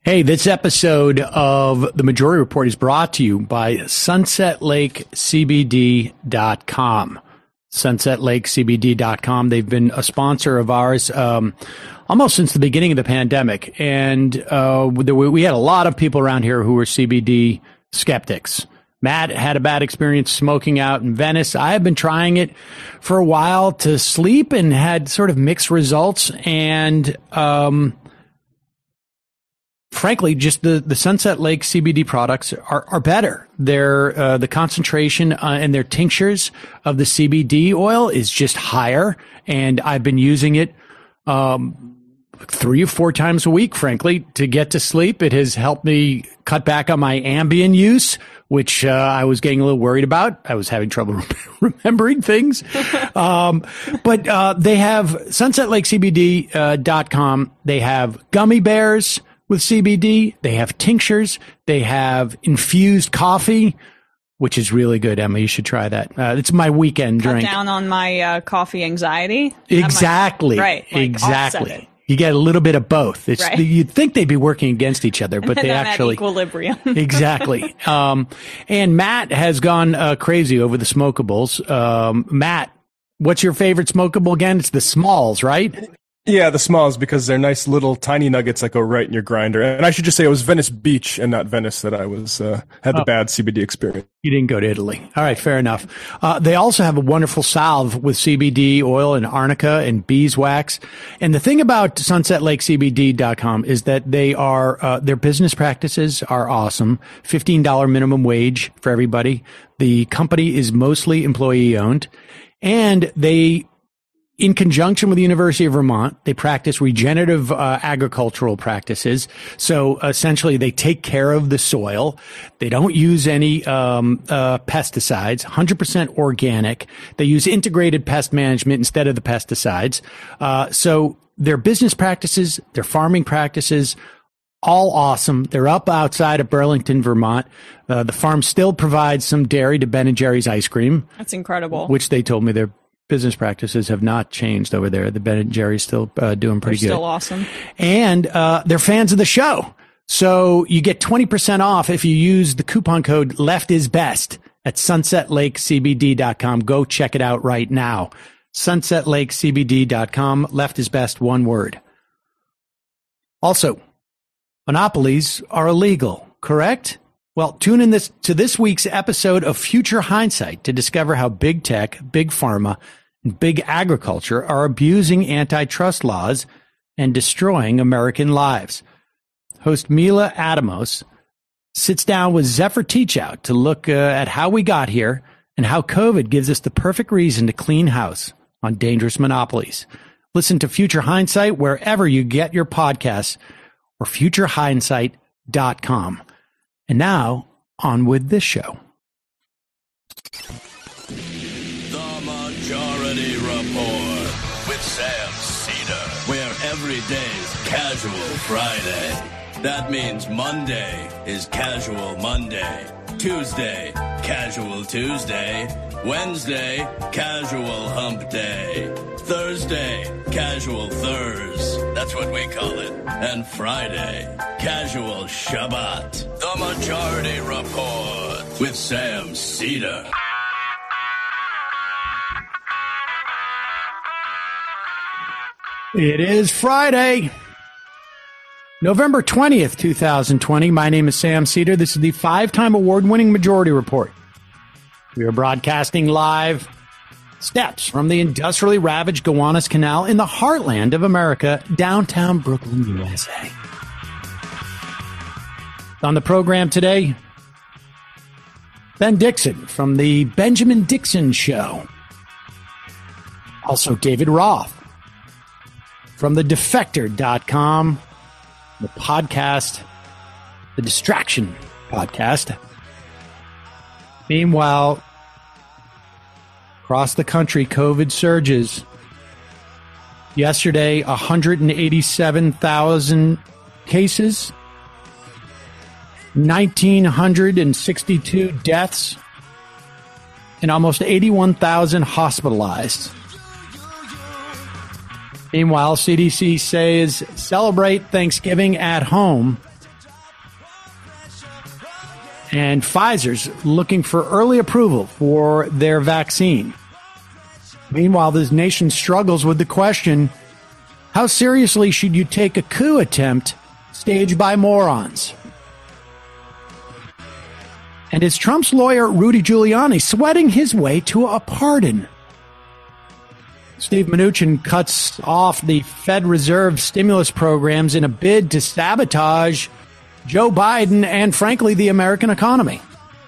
Hey, this episode of The Majority Report is brought to you by SunsetLakeCBD.com. SunsetLakeCBD.com. They've been a sponsor of ours almost since the beginning of the pandemic. And we had a lot of people around here who were CBD skeptics. Matt had a bad experience smoking out in Venice. I have been trying it for a while to sleep and had sort of mixed results. And frankly, just the Sunset Lake CBD products are better. They're the concentration in their tinctures of the CBD oil is just higher, and I've been using it 3 or 4 times a week, frankly, to get to sleep. It has helped me cut back on my Ambien use, which I was getting a little worried about. I was having trouble remembering things. But they have SunsetLakeCBD.com. They have gummy bears with CBD. They have tinctures. They have infused coffee, which is really good, Emma. You should try that. It's my weekend drink. Cut down on my coffee anxiety. Exactly. Right. Like exactly. You get a little bit of both. It's, right. You'd think they'd be working against each other, but they actually equilibrium. Exactly. And Matt has gone crazy over the smokables. Matt, what's your favorite smokable again? It's the Smalls, right? Yeah, the Smalls, because they're nice little tiny nuggets that go right in your grinder. And I should just say it was Venice Beach and not Venice that I was had the bad CBD experience. You didn't go to Italy. All right, fair enough. They also have a wonderful salve with CBD oil and arnica and beeswax. And the thing about SunsetLakeCBD.com is that they are their business practices are awesome. $15 minimum wage for everybody. The company is mostly employee owned, and they, in conjunction with the University of Vermont, they practice regenerative agricultural practices. So essentially, they take care of the soil. They don't use any pesticides, 100% organic. They use integrated pest management instead of the pesticides. So their business practices, their farming practices, all awesome. They're up outside of Burlington, Vermont. The farm still provides some dairy to Ben & Jerry's ice cream. That's incredible. Which they told me their business practices have not changed over there. The Ben & Jerry's still doing pretty good. Still awesome. And they're fans of the show. So you get 20% off if you use the coupon code LEFTISBEST at SunsetLakeCBD.com. Go check it out right now. SunsetLakeCBD.com. Left is best, one word. Also, monopolies are illegal, correct? Well, tune in to this week's episode of Future Hindsight to discover how big tech, big pharma, and big agriculture are abusing antitrust laws and destroying American lives. Host Mila Adamos sits down with Zephyr Teachout to look at how we got here and how COVID gives us the perfect reason to clean house on dangerous monopolies. Listen to Future Hindsight wherever you get your podcasts or futurehindsight.com. And now, on with this show. The Majority Report with Sam Cedar, where every day's Casual Friday. That means Monday is Casual Monday, Tuesday, Casual Tuesday, Wednesday, Casual Hump Day, Thursday, Casual Thurs, that's what we call it, and Friday, Casual Shabbat. The Majority Report with Sam Cedar. It is Friday, November 20th, 2020. My name is Sam Cedar. This is the 5-time award-winning Majority Report. We are broadcasting live steps from the industrially ravaged Gowanus Canal in the heartland of America, downtown Brooklyn, USA. On the program today, Ben Dixon from the Benjamin Dixon Show. Also, David Roth from the Defector.com, the podcast, the Distraction Podcast. Meanwhile, across the country, COVID surges. Yesterday, 187,000 cases, 1,962 deaths, and almost 81,000 hospitalized. Meanwhile, CDC says celebrate Thanksgiving at home And Pfizer's looking for early approval for their vaccine. Meanwhile, the nation struggles with the question, how seriously should you take a coup attempt staged by morons? And is Trump's lawyer, Rudy Giuliani, sweating his way to a pardon? Steve Mnuchin cuts off the Fed Reserve stimulus programs in a bid to sabotage Joe Biden and, frankly, the American economy.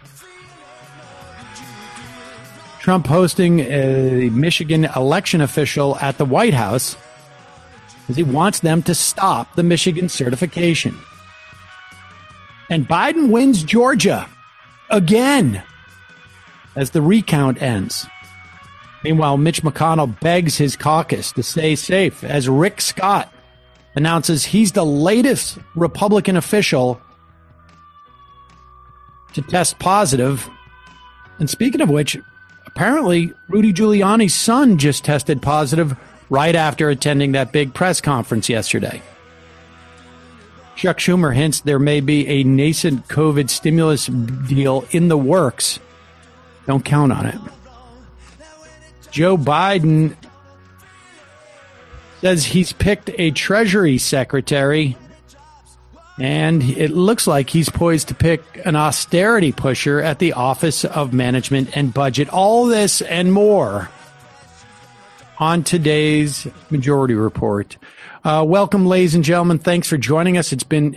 Trump hosting a Michigan election official at the White House because he wants them to stop the Michigan certification. And Biden wins Georgia again as the recount ends. Meanwhile, Mitch McConnell begs his caucus to stay safe as Rick Scott announces he's the latest Republican official to test positive. And speaking of which, apparently Rudy Giuliani's son just tested positive right after attending that big press conference yesterday. Chuck Schumer hints there may be a nascent COVID stimulus deal in the works. Don't count on it. Joe Biden says he's picked a Treasury Secretary, and it looks like he's poised to pick an austerity pusher at the Office of Management and Budget. All this and more on today's Majority Report. Welcome, ladies and gentlemen. Thanks for joining us. It's been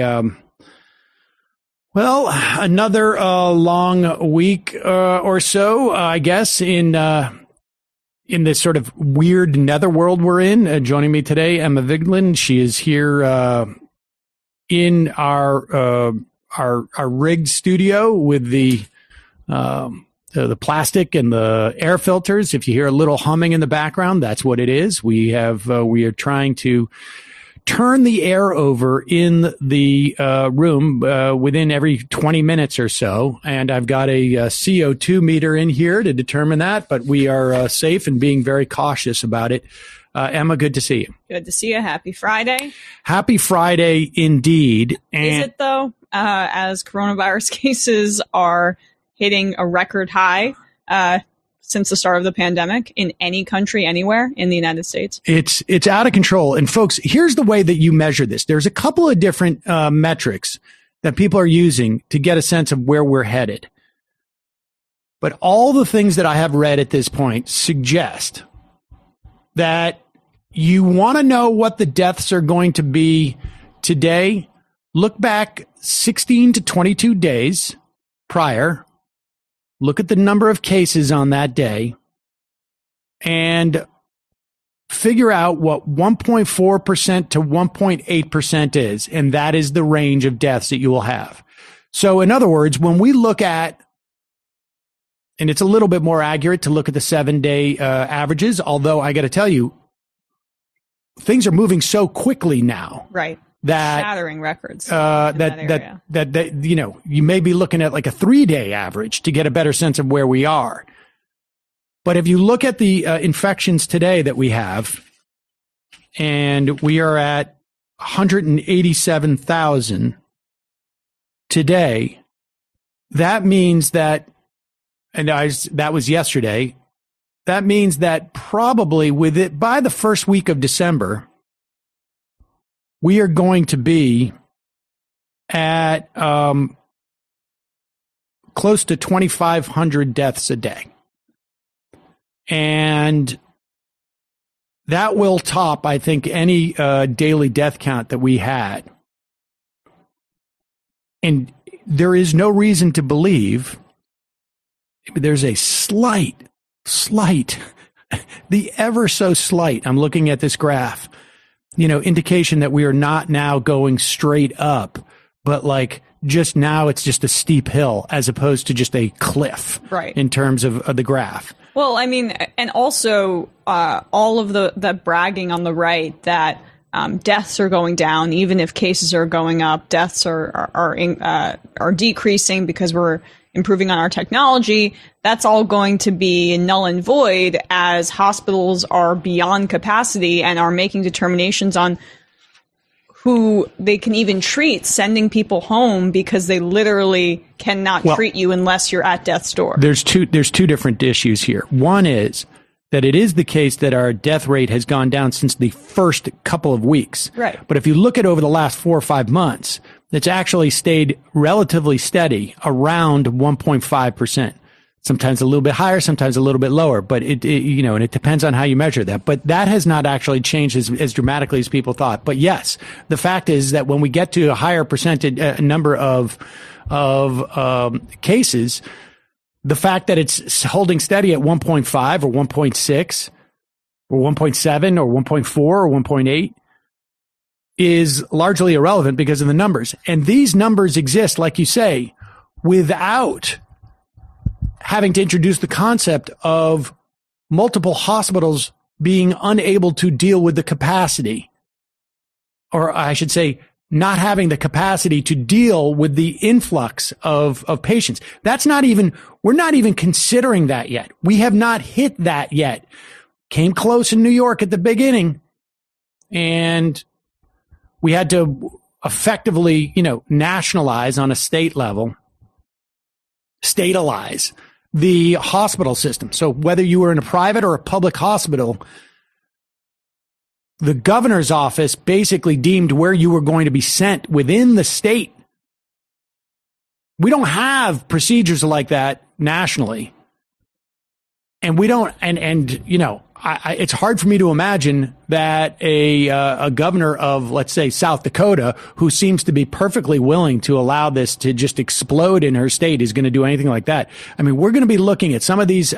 another long week or so, I guess, in this sort of weird netherworld we're in. Joining me today, Emma Vigeland. She is here in our rigged studio with the plastic and the air filters. If you hear a little humming in the background, that's what it is. We are trying to turn the air over in the room within every 20 minutes or so. And I've got a CO2 meter in here to determine that, but we are safe and being very cautious about it. Emma, good to see you. Good to see you. Happy Friday. Happy Friday indeed. And is it though? As coronavirus cases are hitting a record high since the start of the pandemic in any country, anywhere in the United States. It's out of control. And folks, here's the way that you measure this. There's a couple of different metrics that people are using to get a sense of where we're headed. But all the things that I have read at this point suggest that you want to know what the deaths are going to be today. Look back 16 to 22 days prior. Look at the number of cases on that day and figure out what 1.4% to 1.8% is. And that is the range of deaths that you will have. So in other words, when we look at, and it's a little bit more accurate to look at the 7-day averages, although I got to tell you, things are moving so quickly now. Right. That shattering records. That you know, you may be looking at like a 3-day average to get a better sense of where we are. But if you look at the infections today that we have, and we are at 187,000 today, that means that, that was yesterday. That means that probably by the first week of December, we are going to be at close to 2,500 deaths a day. And that will top, I think, any daily death count that we had. And there is no reason to believe, there's a slight, the ever so slight, I'm looking at this graph, indication that we are not now going straight up, but like just now it's just a steep hill as opposed to just a cliff, right, in terms of the graph. Well, I mean, and also all of the bragging on the right that deaths are going down, even if cases are going up, deaths are decreasing because we're improving on our technology. That's all going to be null and void as hospitals are beyond capacity and are making determinations on who they can even treat, sending people home because they literally cannot treat you unless you're at death's door. There's two different issues here. One is that it is the case that our death rate has gone down since the first couple of weeks. Right. But if you look at over the last 4 or 5 months, it's actually stayed relatively steady around 1.5%. Sometimes a little bit higher, sometimes a little bit lower, but and it depends on how you measure that. But that has not actually changed as dramatically as people thought. But yes, the fact is that when we get to a higher percentage number of cases, the fact that it's holding steady at 1.5 or 1.6 or 1.7 or 1.4 or 1.8 is largely irrelevant because of the numbers. And these numbers exist, like you say, without having to introduce the concept of multiple hospitals being unable to deal with the capacity, or I should say, not having the capacity to deal with the influx of patients. We're not even considering that yet. We have not hit that yet. Came close in New York at the beginning, and we had to effectively, nationalize on a state level, statalize the hospital system. So whether you were in a private or a public hospital, the governor's office basically deemed where you were going to be sent within the state. We don't have procedures like that nationally. And we don't, it's hard for me to imagine that a governor of, let's say, South Dakota, who seems to be perfectly willing to allow this to just explode in her state, is going to do anything like that. I mean, we're going to be looking at some of these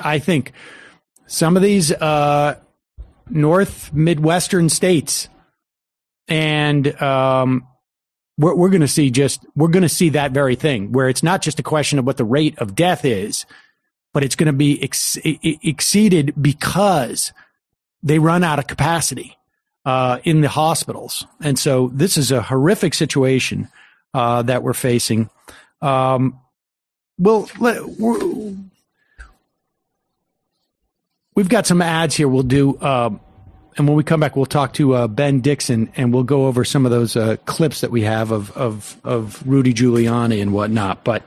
North Midwestern states, and we're going to see that very thing, where it's not just a question of what the rate of death is, but it's going to be exceeded because they run out of capacity in the hospitals. And so this is a horrific situation that we're facing. We've got some ads here we'll do, and when we come back, we'll talk to Ben Dixon, and we'll go over some of those clips that we have of Rudy Giuliani and whatnot. But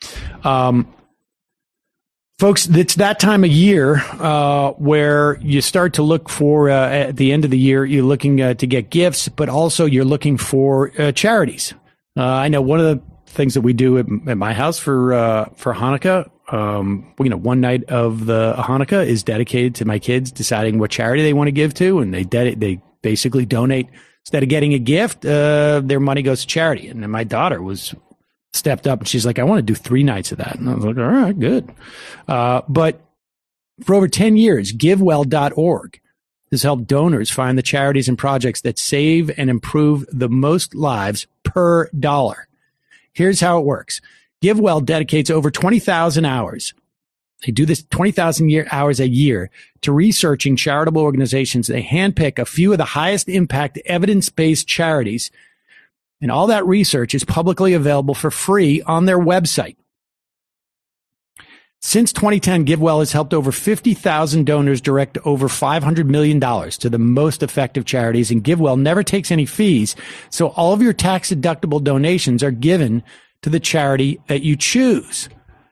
folks, it's that time of year where you start to look for, at the end of the year, you're looking to get gifts, but also you're looking for charities. I know one of the things that we do at my house for Hanukkah, one night of the Hanukkah is dedicated to my kids deciding what charity they want to give to, and they basically donate. Instead of getting a gift, their money goes to charity. And then my daughter stepped up and she's like, I want to do 3 nights of that. And I was like, all right, good. But for over 10 years, GiveWell.org has helped donors find the charities and projects that save and improve the most lives per dollar. Here's how it works. GiveWell dedicates over 20,000 hours. They do this 20,000 hours a year to researching charitable organizations. They handpick a few of the highest impact evidence-based charities, and all that research is publicly available for free on their website. Since 2010, GiveWell has helped over 50,000 donors direct over $500 million to the most effective charities, and GiveWell never takes any fees, so all of your tax-deductible donations are given to the charity that you choose.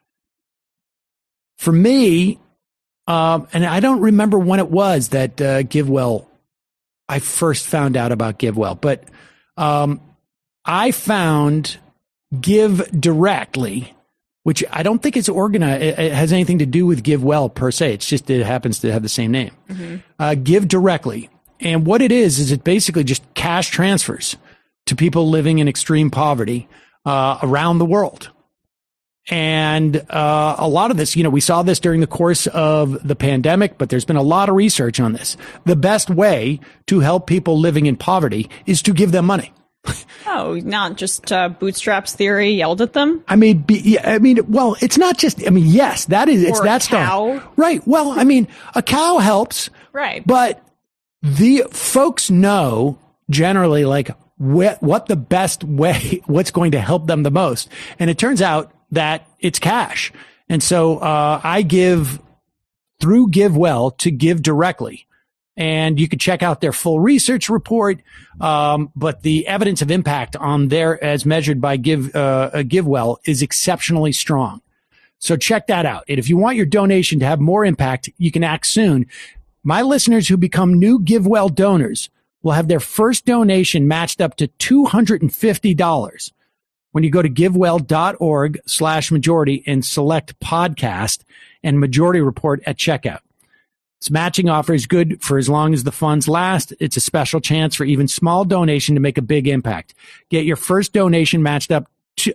For me, and I don't remember when it was that GiveWell, I first found out about GiveWell, but I found Give Directly, which I don't think it's organized. It has anything to do with GiveWell per se. It's just it happens to have the same name. Mm-hmm. Give Directly. And what it is it basically just cash transfers to people living in extreme poverty around the world. And a lot of this, we saw this during the course of the pandemic, but there's been a lot of research on this. The best way to help people living in poverty is to give them money. Oh, not just bootstraps theory yelled at them? Well, it's not just, yes, that is, it's or that a cow. stuff. Right. Well, a cow helps. Right. But the folks know generally what the best way, what's going to help them the most. And it turns out that it's cash. And so I give through GiveWell to Give Directly. And you can check out their full research report. But the evidence of impact on their, as measured by GiveWell, is exceptionally strong. So check that out. And if you want your donation to have more impact, you can act soon. My listeners who become new GiveWell donors will have their first donation matched up to $250 when you go to givewell.org/majority and select podcast and Majority Report at checkout. This matching offer is good for as long as the funds last. It's a special chance for even small donation to make a big impact. Get your first donation matched up to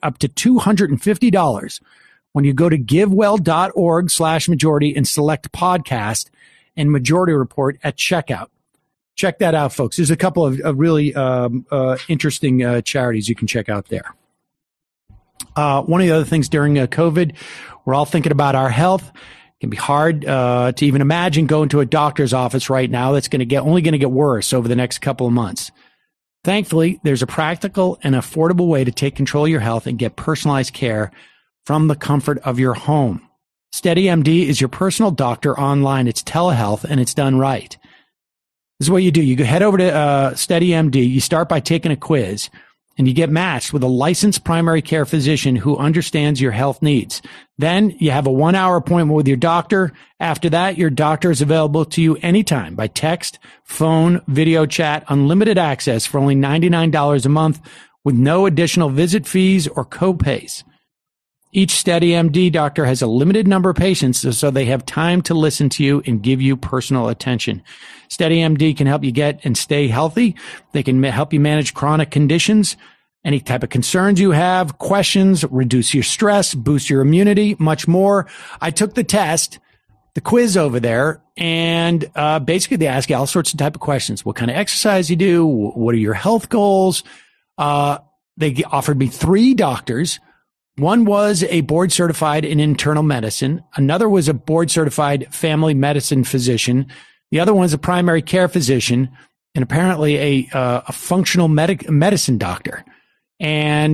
$250 when you go to givewell.org/majority and select podcast and Majority Report at checkout. Check that out, folks. There's a couple of really interesting charities you can check out there. One of the other things during COVID, we're all thinking about our health. It can be hard to even imagine going to a doctor's office right now. That's only going to get worse over the next couple of months. Thankfully, there's a practical and affordable way to take control of your health and get personalized care from the comfort of your home. SteadyMD is your personal doctor online. It's telehealth, and it's done right. This is what you do. You head over to SteadyMD. You start by taking a quiz, and you get matched with a licensed primary care physician who understands your health needs. Then you have a 1-hour appointment with your doctor. After that, your doctor is available to you anytime by text, phone, video chat, unlimited access for only $99 a month with no additional visit fees or co-pays. Each SteadyMD doctor has a limited number of patients, so they have time to listen to you and give you personal attention. SteadyMD can help you get and stay healthy. They can help you manage chronic conditions, any type of concerns you have, questions, reduce your stress, boost your immunity, much more. I took the test, the quiz over there, and basically they ask you all sorts of type of questions. What kind of exercise you do? What are your health goals? They offered me 3 doctors. One was a board certified in internal medicine. Another was a board certified family medicine physician. The other one is a primary care physician and apparently a functional medicine doctor. And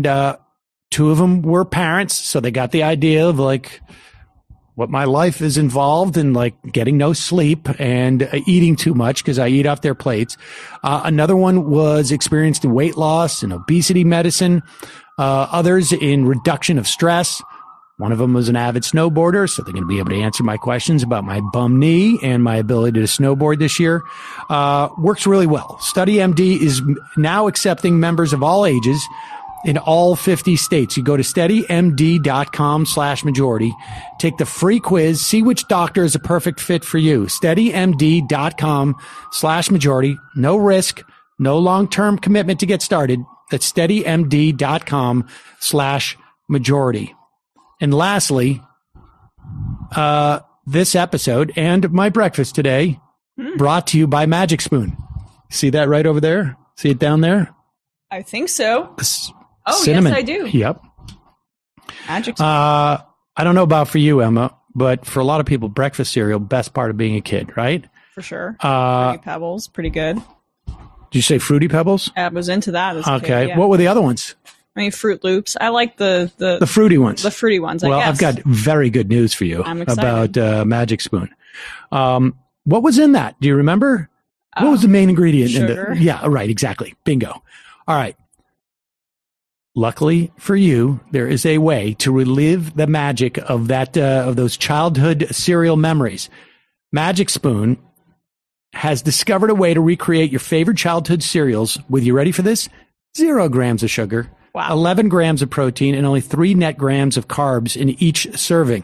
2 of them were parents. So they got the idea of like what my life is involved in, like getting no sleep and eating too much because I eat off their plates. Another one was experienced in weight loss and obesity medicine. Others in reduction of stress. One of them was an avid snowboarder, so they're going to be able to answer my questions about my bum knee and my ability to snowboard this year. Works really well. SteadyMD is now accepting members of all ages in all 50 states. You go to steadymd.com/majority, take the free quiz, see which doctor is a perfect fit for you. steadymd.com/majority. No risk, no long-term commitment to get started. That's steadymd.com/majority. And lastly, this episode and my breakfast today brought to you by Magic Spoon. See that right over there? See it down there? I think so. Cinnamon. Yes, I do. Yep. Magic Spoon. I don't know about for you, Emma, but for a lot of people, breakfast cereal, best part of being a kid, right? For sure. Fruity Pebbles, pretty good. Did you say Fruity Pebbles? I was into that as a Okay. kid, yeah. What were the other ones? I mean, Fruit Loops. I like the fruity ones. The fruity ones, I well, guess. I've got very good news for you I'm excited. about Magic Spoon. What was in that? Do you remember? What was the main ingredient? Sugar. Yeah, right, exactly. Bingo. All right. Luckily for you, there is a way to relive the magic of that of those childhood cereal memories. Magic Spoon has discovered a way to recreate your favorite childhood cereals with, you ready for this? 0 grams of sugar, wow. 11 grams of protein, and only 3 net grams of carbs in each serving.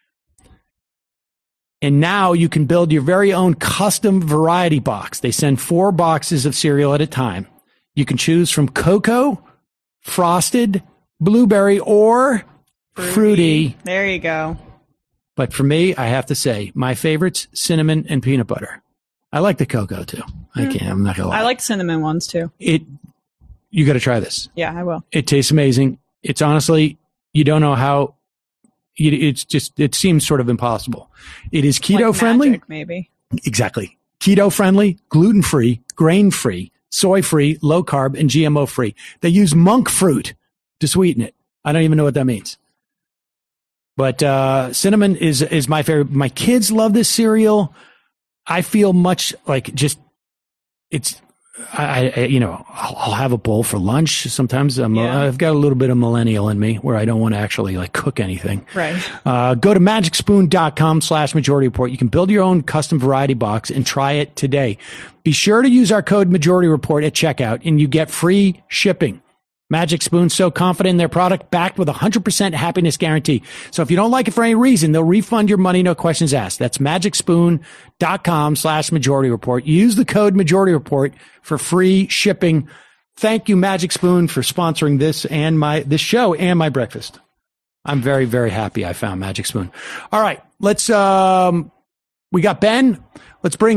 And now you can build your very own custom variety box. They send 4 boxes of cereal at a time. You can choose from cocoa, frosted, blueberry, or fruity. There you go. But for me, I have to say, my favorites, cinnamon and peanut butter. I like the cocoa too. I'm not gonna lie. I like cinnamon ones too. You got to try this. Yeah, I will. It tastes amazing. It's honestly, you don't know how. It seems sort of impossible. It is keto like friendly, magic, maybe. Exactly. Keto friendly, gluten free, grain free, soy free, low carb, and GMO free. They use monk fruit to sweeten it. I don't even know what that means. But cinnamon is my favorite. My kids love this cereal. I feel much like just it's. I'll have a bowl for lunch. Sometimes I've got a little bit of millennial in me where I don't want to actually like cook anything. Right. Go to magicspoon.com/majority report. You can build your own custom variety box and try it today. Be sure to use our code majority report at checkout and you get free shipping. Magic Spoon's so confident in their product, backed with a 100% happiness guarantee. So if you don't like it for any reason, they'll refund your money, no questions asked. That's magicspoon.com/majority report. Use the code majority report for free shipping. Thank you, Magic Spoon, for sponsoring this and this show and my breakfast. I'm very, very happy I found Magic Spoon. All right, let's, we got Ben. Let's bring,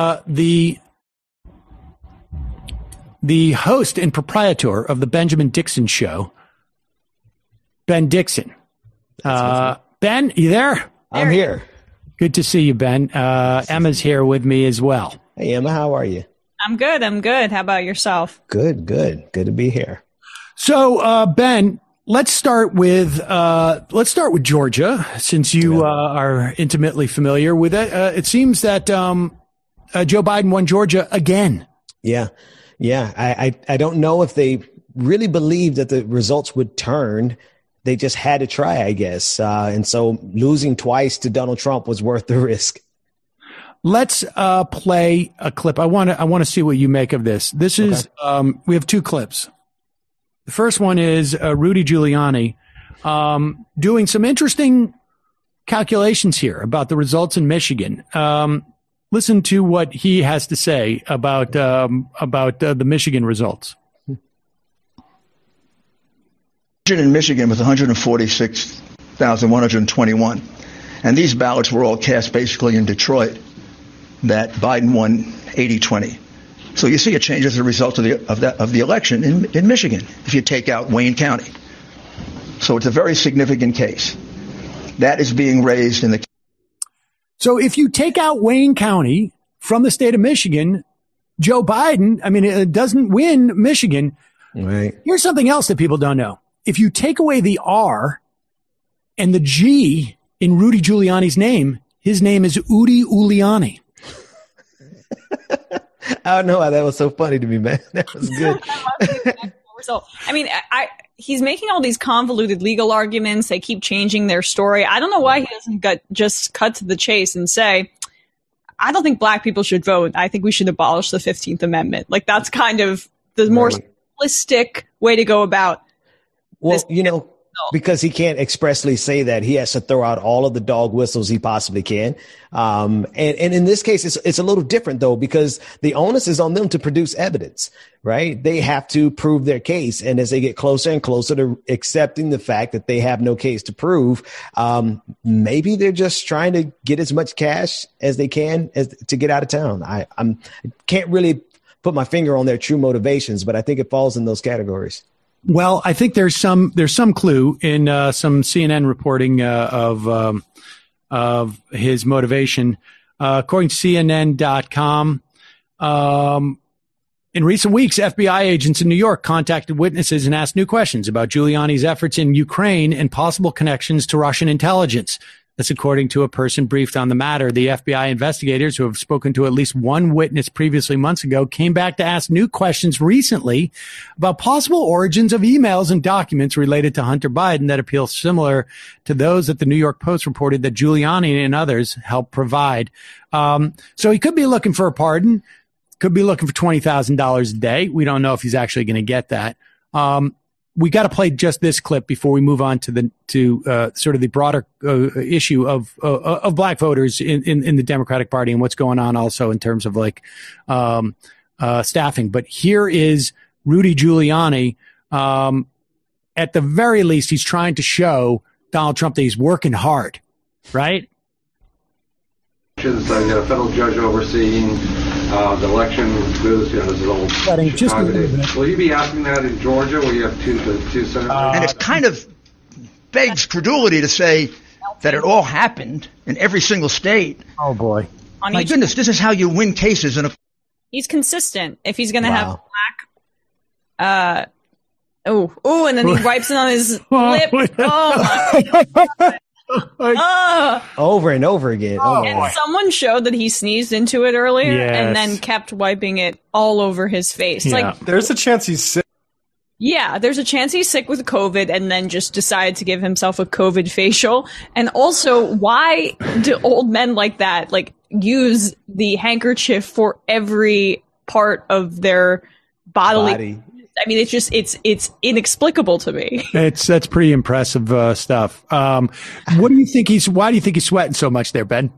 the host and proprietor of the Benjamin Dixon Show, Ben Dixon. Ben, you there? I'm here. Good to see you, Ben. Emma's here with me as well. Hey, Emma, how are you? I'm good. How about yourself? Good. Good to be here. So, Ben, let's start with Georgia, since you are intimately familiar with it. It seems that Joe Biden won Georgia again. Yeah. I don't know if they really believed that the results would turn. They just had to try, I guess. And so losing twice to Donald Trump was worth the risk. Let's play a clip. I want to see what you make of this. This is we have two clips. The first one is Rudy Giuliani doing some interesting calculations here about the results in Michigan. Listen to what he has to say about the Michigan results. In Michigan with 146,121. And these ballots were all cast basically in Detroit, that Biden won 80-20. So you see a change as a result of the election in Michigan, if you take out Wayne County. So it's a very significant case. That is being raised in the... So if you take out Wayne County from the state of Michigan, Joe Biden, it doesn't win Michigan. Right. Here's something else that people don't know. If you take away the R and the G in Rudy Giuliani's name, his name is Udi Giuliani. I don't know why that was so funny to me, man. That was good. He's making all these convoluted legal arguments. They keep changing their story. I don't know why he doesn't just cut to the chase and say, I don't think black people should vote. I think we should abolish the 15th Amendment. Like, that's kind of the more simplistic way to go about this. Because he can't expressly say that, he has to throw out all of the dog whistles he possibly can. And in this case, it's a little different, though, because the onus is on them to produce evidence, right? They have to prove their case. And as they get closer and closer to accepting the fact that they have no case to prove, maybe they're just trying to get as much cash as they can to get out of town. I can't really put my finger on their true motivations, but I think it falls in those categories. Well, I think there's some clue in some CNN reporting of his motivation. According to CNN.com, in recent weeks, FBI agents in New York contacted witnesses and asked new questions about Giuliani's efforts in Ukraine and possible connections to Russian intelligence. That's according to a person briefed on the matter. The FBI investigators, who have spoken to at least one witness previously months ago, came back to ask new questions recently about possible origins of emails and documents related to Hunter Biden that appeal similar to those that the New York Post reported that Giuliani and others helped provide. So he could be looking for a pardon, could be looking for $20,000 a day. We don't know if he's actually going to get that. We got to play just this clip before we move on to sort of the broader issue of black voters in the Democratic Party and what's going on also in terms of staffing. But here is Rudy Giuliani. At the very least, he's trying to show Donald Trump that he's working hard, right? You got a federal judge overseeing the election. This is all Chicago Day. Will you be asking that in Georgia, where you have two senators? And it kind of begs credulity to say that it all happened in every single state. Oh, boy. My goodness, this is how you win cases. He's consistent. If he's going to have black... and then he wipes it on his lip. Oh, my God. Over and over again. And someone showed that he sneezed into it earlier and Yes. then kept wiping it all over his face. Like, There's a chance he's sick. yeah, there's a chance he's sick with COVID and then just decided to give himself a COVID facial. And also, why do old men like that, like, use the handkerchief for every part of their bodily? I mean, it's inexplicable to me. That's pretty impressive stuff. Why do you think he's sweating so much there, Ben?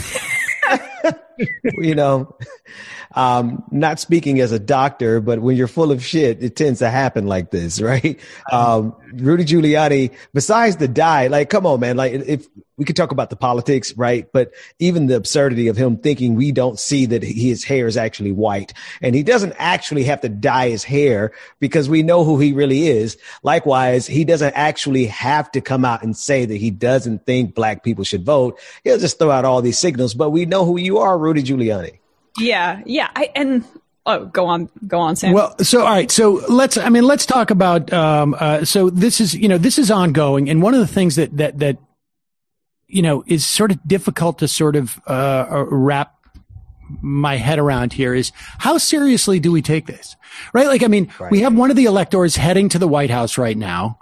You know, not speaking as a doctor, but when you're full of shit, it tends to happen like this, right? Rudy Giuliani, besides the dye, like, come on, man, like, if we could talk about the politics, right? But even the absurdity of him thinking we don't see that his hair is actually white, and he doesn't actually have to dye his hair because we know who he really is. Likewise, he doesn't actually have to come out and say that he doesn't think black people should vote. He'll just throw out all these signals, but we know who you are, Rudy Giuliani. Yeah. Go on, Sam. Well, so, all right. So let's talk about, so this is ongoing. And one of the things that, is sort of difficult to sort of, wrap my head around here is how seriously do we take this? Right? Like, I mean, we have one of the electors heading to the White House right now.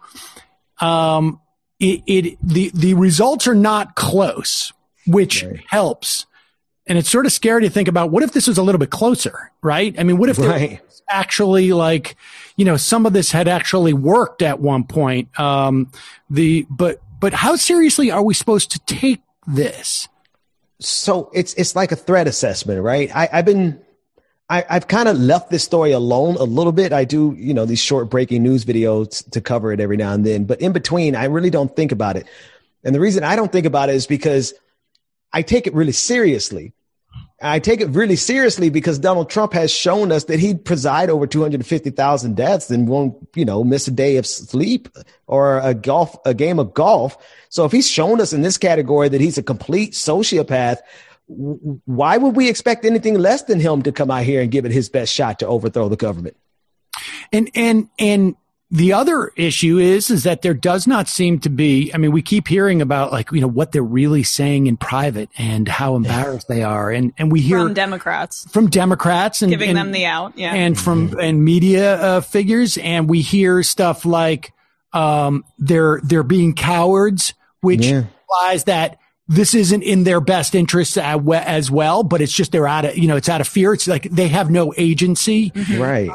The results are not close, which helps. And it's sort of scary to think about, what if this was a little bit closer, right? I mean, what if there was actually, like, some of this had actually worked at one point? But how seriously are we supposed to take this? So it's like a threat assessment, right? I've kind of left this story alone a little bit. I do, these short breaking news videos to cover it every now and then, but in between, I really don't think about it. And the reason I don't think about it is because I take it really seriously. I take it really seriously because Donald Trump has shown us that he'd preside over 250,000 deaths and won't, miss a day of sleep or a game of golf. So if he's shown us in this category that he's a complete sociopath, why would we expect anything less than him to come out here and give it his best shot to overthrow the government? And the other issue is that there does not seem to be, I mean, we keep hearing about, like, what they're really saying in private and how embarrassed they are. And we hear from Democrats and giving them the out. Yeah. And from media figures. And we hear stuff like, they're being cowards, which implies that this isn't in their best interests as well, but it's just, they're it's out of fear. It's like they have no agency. Mm-hmm. Right.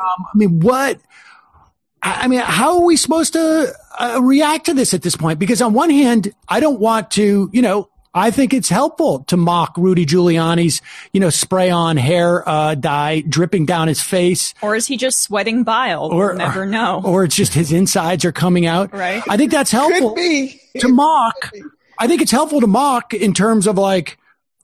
How are we supposed to react to this at this point? Because on one hand, I don't want to, I think it's helpful to mock Rudy Giuliani's, spray on hair dye dripping down his face. Or is he just sweating bile? We'll never know. Or it's just his insides are coming out. Right. I think that's helpful to mock. I think it's helpful to mock in terms of, like,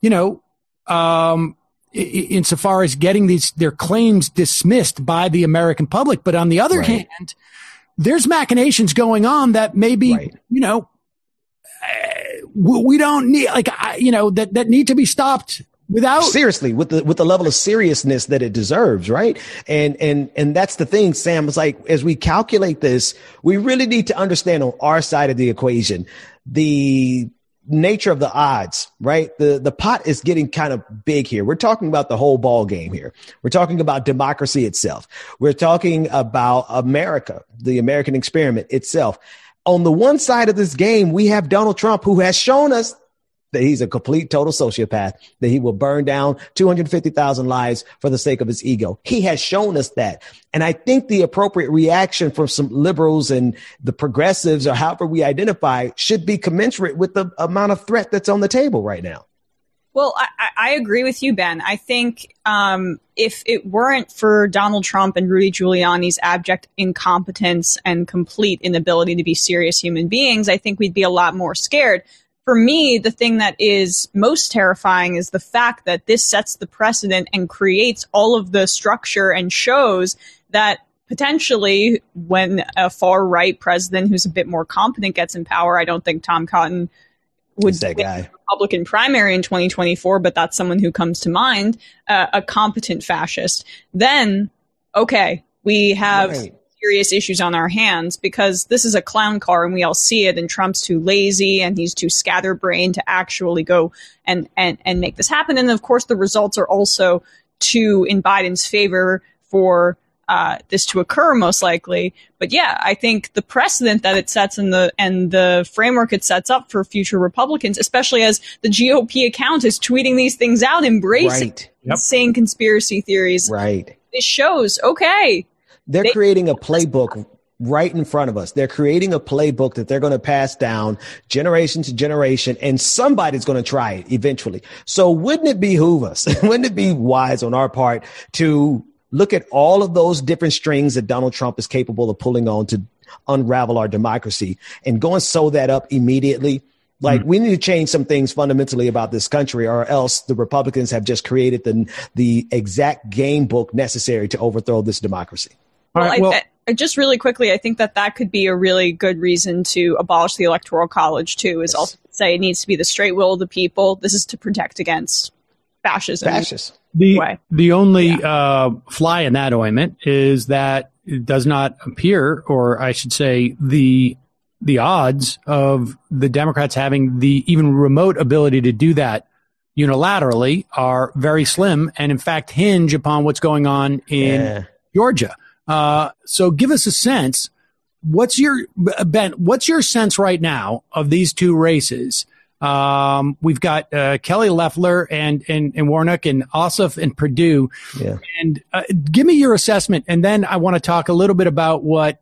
insofar as getting their claims dismissed by the American public. But on the other hand, there's machinations going on that maybe, we don't need, that need to be stopped without seriously, with the level of seriousness that it deserves. Right. And that's the thing, Sam. It's like, as we calculate this, we really need to understand on our side of the equation, the nature of the odds, right? The pot is getting kind of big here. We're talking about the whole ball game here. We're talking about democracy itself. We're talking about America, the American experiment itself. On the one side of this game, we have Donald Trump, who has shown us that he's a complete, total sociopath, that he will burn down 250,000 lives for the sake of his ego. He has shown us that. And I think the appropriate reaction from some liberals and the progressives, or however we identify, should be commensurate with the amount of threat that's on the table right now. Well, I agree with you, Ben. I think if it weren't for Donald Trump and Rudy Giuliani's abject incompetence and complete inability to be serious human beings, I think we'd be a lot more scared. For me, the thing that is most terrifying is the fact that this sets the precedent and creates all of the structure and shows that potentially when a far-right president who's a bit more competent gets in power, I don't think Tom Cotton would that guy. win the Republican primary in 2024, but that's someone who comes to mind, a competent fascist. Then, okay, we have serious issues on our hands, because this is a clown car and we all see it, and Trump's too lazy and he's too scatterbrained to actually go and make this happen. And of course, the results are also in Biden's favor for this to occur, most likely. But yeah, I think the precedent that it sets and the framework it sets up for future Republicans, especially as the GOP account is tweeting these things out, embracing insane conspiracy theories. Right. It shows, okay. They're creating a playbook right in front of us. They're creating a playbook that they're going to pass down generation to generation, and somebody's going to try it eventually. So wouldn't it behoove us? Wouldn't it be wise on our part to look at all of those different strings that Donald Trump is capable of pulling on to unravel our democracy and go and sew that up immediately? Like, we need to change some things fundamentally about this country, or else the Republicans have just created the exact game book necessary to overthrow this democracy. I just really quickly, I think that could be a really good reason to abolish the Electoral College, too, is also to say it needs to be the straight will of the people. This is to protect against fascism. The only fly in that ointment is that it does not appear, or I should say the odds of the Democrats having the even remote ability to do that unilaterally are very slim, and in fact hinge upon what's going on in Georgia. So give us a sense. What's your sense right now of these two races? We've got Kelly Loeffler and Warnock and Ossoff and Perdue. Yeah. And give me your assessment, and then I want to talk a little bit about what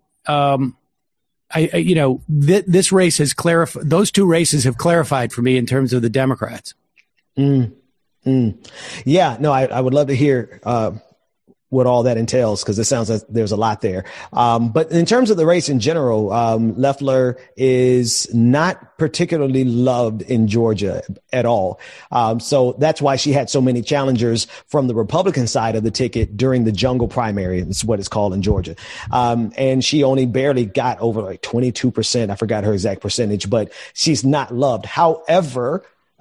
this race has clarified. Those two races have clarified for me in terms of the Democrats. Yeah, no, I would love to hear what all that entails, because it sounds like there's a lot there. But in terms of the race in general, Loeffler is not particularly loved in Georgia at all. So that's why she had so many challengers from the Republican side of the ticket during the jungle primary. It's what it's called in Georgia. And she only barely got over like 22%. I forgot her exact percentage, but she's not loved. However,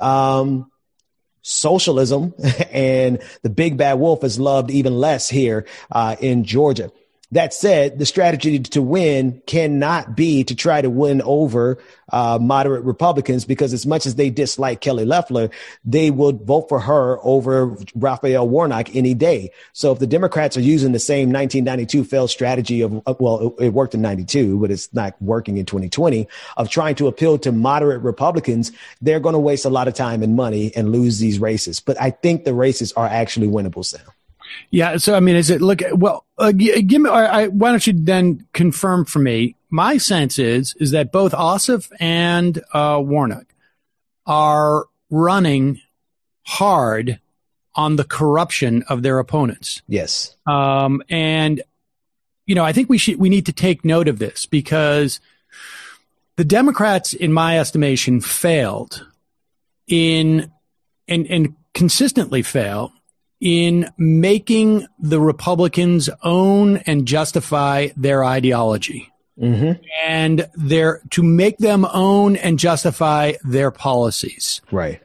socialism and the big bad wolf is loved even less here in Georgia. That said, the strategy to win cannot be to try to win over moderate Republicans, because as much as they dislike Kelly Loeffler, they would vote for her over Raphael Warnock any day. So if the Democrats are using the same 1992 failed strategy of, it worked in 92, but it's not working in 2020, of trying to appeal to moderate Republicans, they're going to waste a lot of time and money and lose these races. But I think the races are actually winnable, Sam. Yeah. So, I mean, give me, why don't you then confirm for me? My sense is that both Ossoff and Warnock are running hard on the corruption of their opponents. Yes. And, I think we need to take note of this, because the Democrats, in my estimation, failed and consistently fail in making the Republicans own and justify their ideology, and to make them own and justify their policies. Right.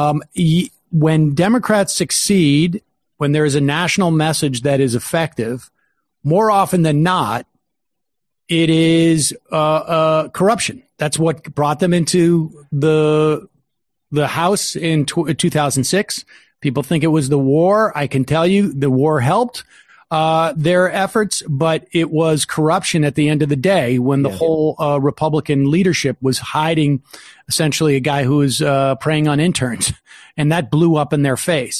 When Democrats succeed, when there is a national message that is effective, more often than not, it is corruption. That's what brought them into the House in 2006. People think it was the war. I can tell you the war helped their efforts, but it was corruption at the end of the day, when the whole Republican leadership was hiding essentially a guy who was preying on interns, and that blew up in their face.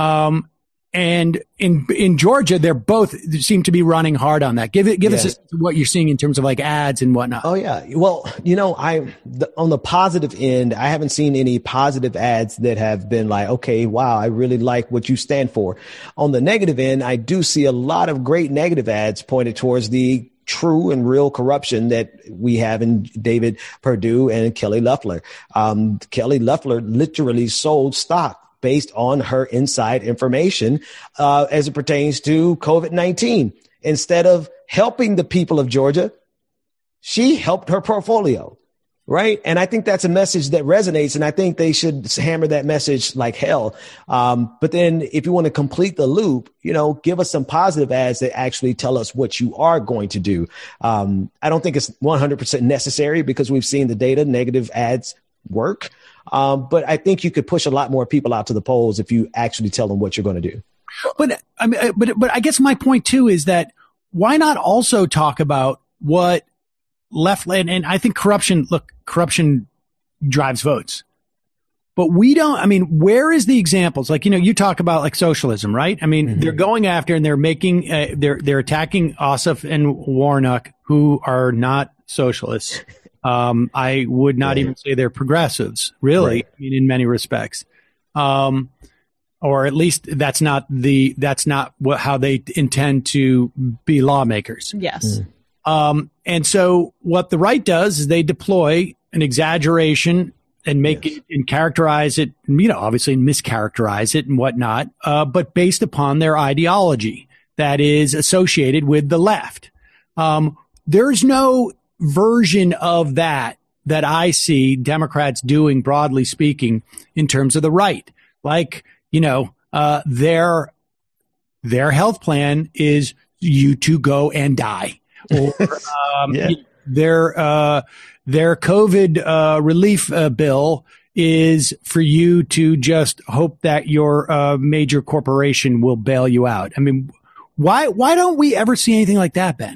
And in Georgia, they seem to be running hard on that. Give us what you're seeing in terms of like ads and whatnot. Oh yeah. Well, on the positive end, I haven't seen any positive ads that have been like, okay, wow, I really like what you stand for. On the negative end, I do see a lot of great negative ads pointed towards the true and real corruption that we have in David Perdue and Kelly Loeffler. Kelly Loeffler literally sold stock based on her inside information as it pertains to COVID-19. Instead of helping the people of Georgia, she helped her portfolio. Right. And I think that's a message that resonates. And I think they should hammer that message like hell. But then if you want to complete the loop, give us some positive ads that actually tell us what you are going to do. I don't think it's 100% necessary because we've seen the data, negative ads work. But I think you could push a lot more people out to the polls if you actually tell them what you're going to do. But I mean, but I guess my point too is that why not also talk about what left, and I think corruption drives votes, but we don't, I mean, where is the examples? Like, you talk about like socialism, right? I mean, they're going after and they're making, they're attacking Ossoff and Warnock, who are not socialists. I would not even say they're progressives, really. Right. I mean, in many respects. Or at least that's not how they intend to be lawmakers. Yes. And so what the right does is they deploy an exaggeration and make it and characterize it, obviously mischaracterize it and whatnot, but based upon their ideology that is associated with the left. There's no version of that I see Democrats doing, broadly speaking, in terms of the right. Like, their health plan is you to go and die. Or their COVID relief bill is for you to just hope that your major corporation will bail you out. I mean, why don't we ever see anything like that, Ben?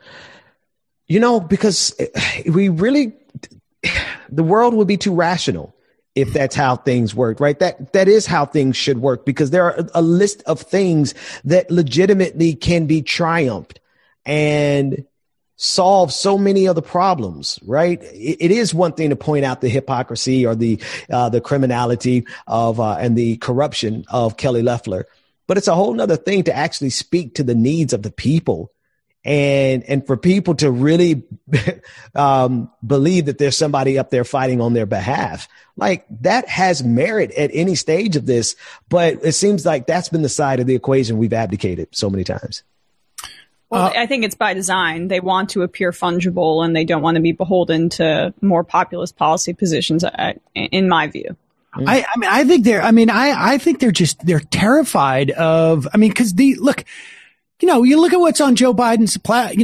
Because the world would be too rational if that's how things work, right? That is how things should work, because there are a list of things that legitimately can be triumphed and solve so many of the problems, right? It is one thing to point out the hypocrisy or the criminality of and the corruption of Kelly Loeffler, but it's a whole nother thing to actually speak to the needs of the people and for people to really believe that there's somebody up there fighting on their behalf. Like, that has merit at any stage of this, but it seems like that's been the side of the equation we've abdicated so many times. Well, I think it's by design. They want to appear fungible and they don't want to be beholden to more populist policy positions, in my view. I think they're terrified of, because you look at what's on Joe Biden's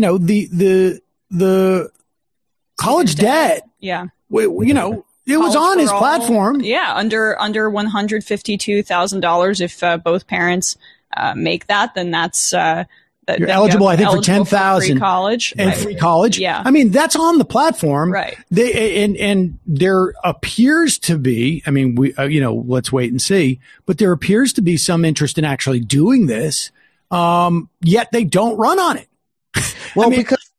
the college debt. Yeah. It was on his platform. Yeah. Under $152,000. If both parents make that, then that's, you're eligible, I think, for $10,000 free college and free college. Yeah, that's on the platform, right? And there appears to be. Let's wait and see. But there appears to be some interest in actually doing this. Yet they don't run on it. Well,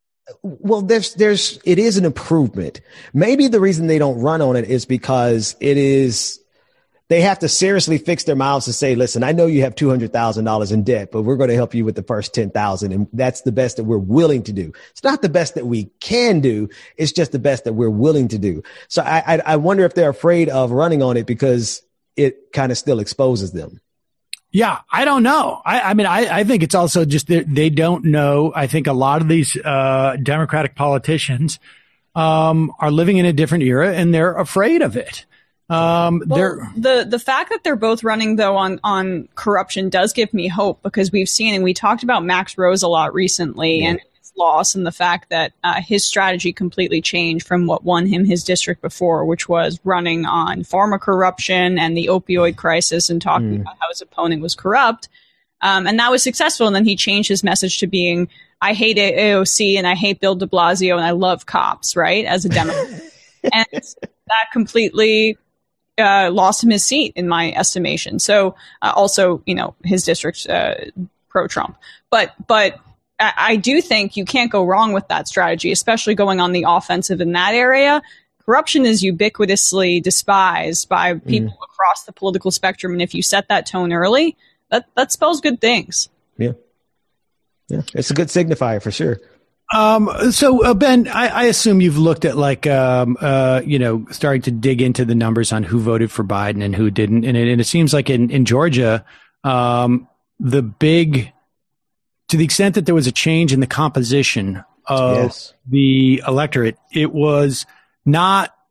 it is an improvement. Maybe the reason they don't run on it is because they have to seriously fix their mouths and say, listen, I know you have $200,000 in debt, but we're going to help you with the first 10,000. And that's the best that we're willing to do. It's not the best that we can do. It's just the best that we're willing to do. So I wonder if they're afraid of running on it because it kind of still exposes them. Yeah, I don't know. I think it's also just they don't know. I think a lot of these Democratic politicians are living in a different era and they're afraid of it. The fact that they're both running though on corruption does give me hope, because we've seen, and we talked about Max Rose a lot recently and his loss, and the fact that his strategy completely changed from what won him his district before, which was running on pharma corruption and the opioid crisis and talking about how his opponent was corrupt. And that was successful. And then he changed his message to being, I hate AOC and I hate Bill de Blasio and I love cops, right? As a Democrat. And that completely lost him his seat in my estimation. So also, his district's pro-Trump. But I do think you can't go wrong with that strategy, especially going on the offensive in that area. Corruption is ubiquitously despised by people across the political spectrum. And if you set that tone early, that spells good things. Yeah. It's a good signifier for sure. So Ben, I assume you've looked at starting to dig into the numbers on who voted for Biden and who didn't. And it seems like in Georgia, to the extent that there was a change in the composition of the electorate, it was not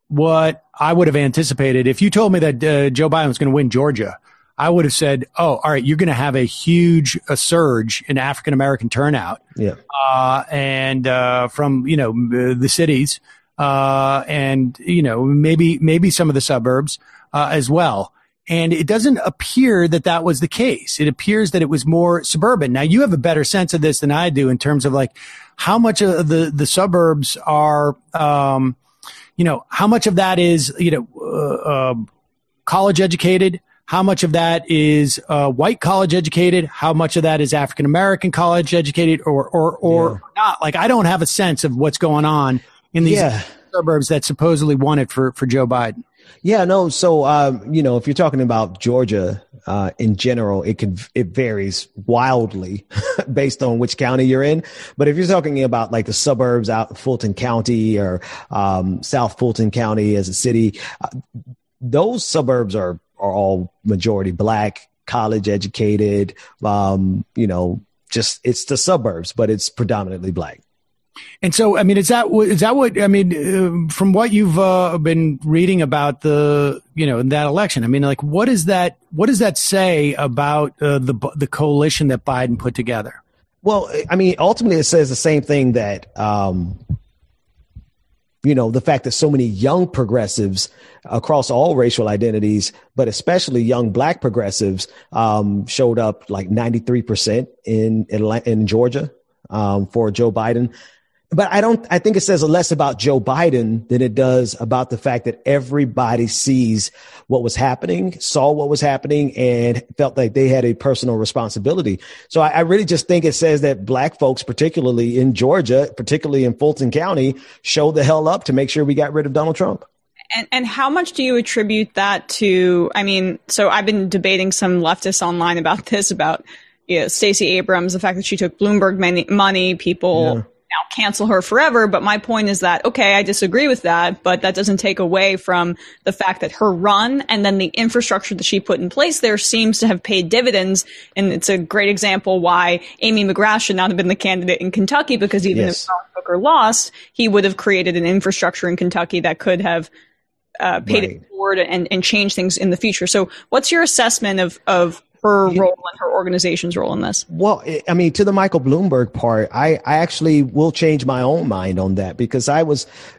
what I would have anticipated. If you told me that Joe Biden was going to win Georgia, I would have said, "Oh, all right, you're going to have a huge surge in African American turnout, and from the cities, and maybe some of the suburbs as well." And it doesn't appear that that was the case. It appears that it was more suburban. Now, you have a better sense of this than I do in terms of like how much of the suburbs are, how much of that is, college educated, how much of that is white college educated, how much of that is African American college educated, or not. Like, I don't have a sense of what's going on in these suburbs that supposedly won it for Joe Biden. Yeah, no. So, if you're talking about Georgia, in general, it varies wildly based on which county you're in. But if you're talking about like the suburbs out in Fulton County or, South Fulton County as a city, those suburbs are all majority black, college educated, it's the suburbs, but it's predominantly black. And so, I mean, is that what, I mean, from what you've been reading about that election, I mean, like, what does that say about the coalition that Biden put together? Well, I mean, ultimately it says the same thing that, the fact that so many young progressives across all racial identities, but especially young black progressives, showed up like 93% in Georgia, for Joe Biden. But I think it says less about Joe Biden than it does about the fact that everybody saw what was happening, and felt like they had a personal responsibility. So I really just think it says that black folks, particularly in Georgia, particularly in Fulton County, showed the hell up to make sure we got rid of Donald Trump. And how much do you attribute that to? I mean, so I've been debating some leftists online about this, about Stacey Abrams, the fact that she took Bloomberg money, people now cancel her forever. But my point is that, okay, I disagree with that, but that doesn't take away from the fact that her run and then the infrastructure that she put in place there seems to have paid dividends. And it's a great example why Amy McGrath should not have been the candidate in Kentucky, because even if John Booker lost, he would have created an infrastructure in Kentucky that could have paid it forward and changed things in the future. So what's your assessment of her role and her organization's role in this? Well, I mean, to the Michael Bloomberg part, I actually will change my own mind on that, because I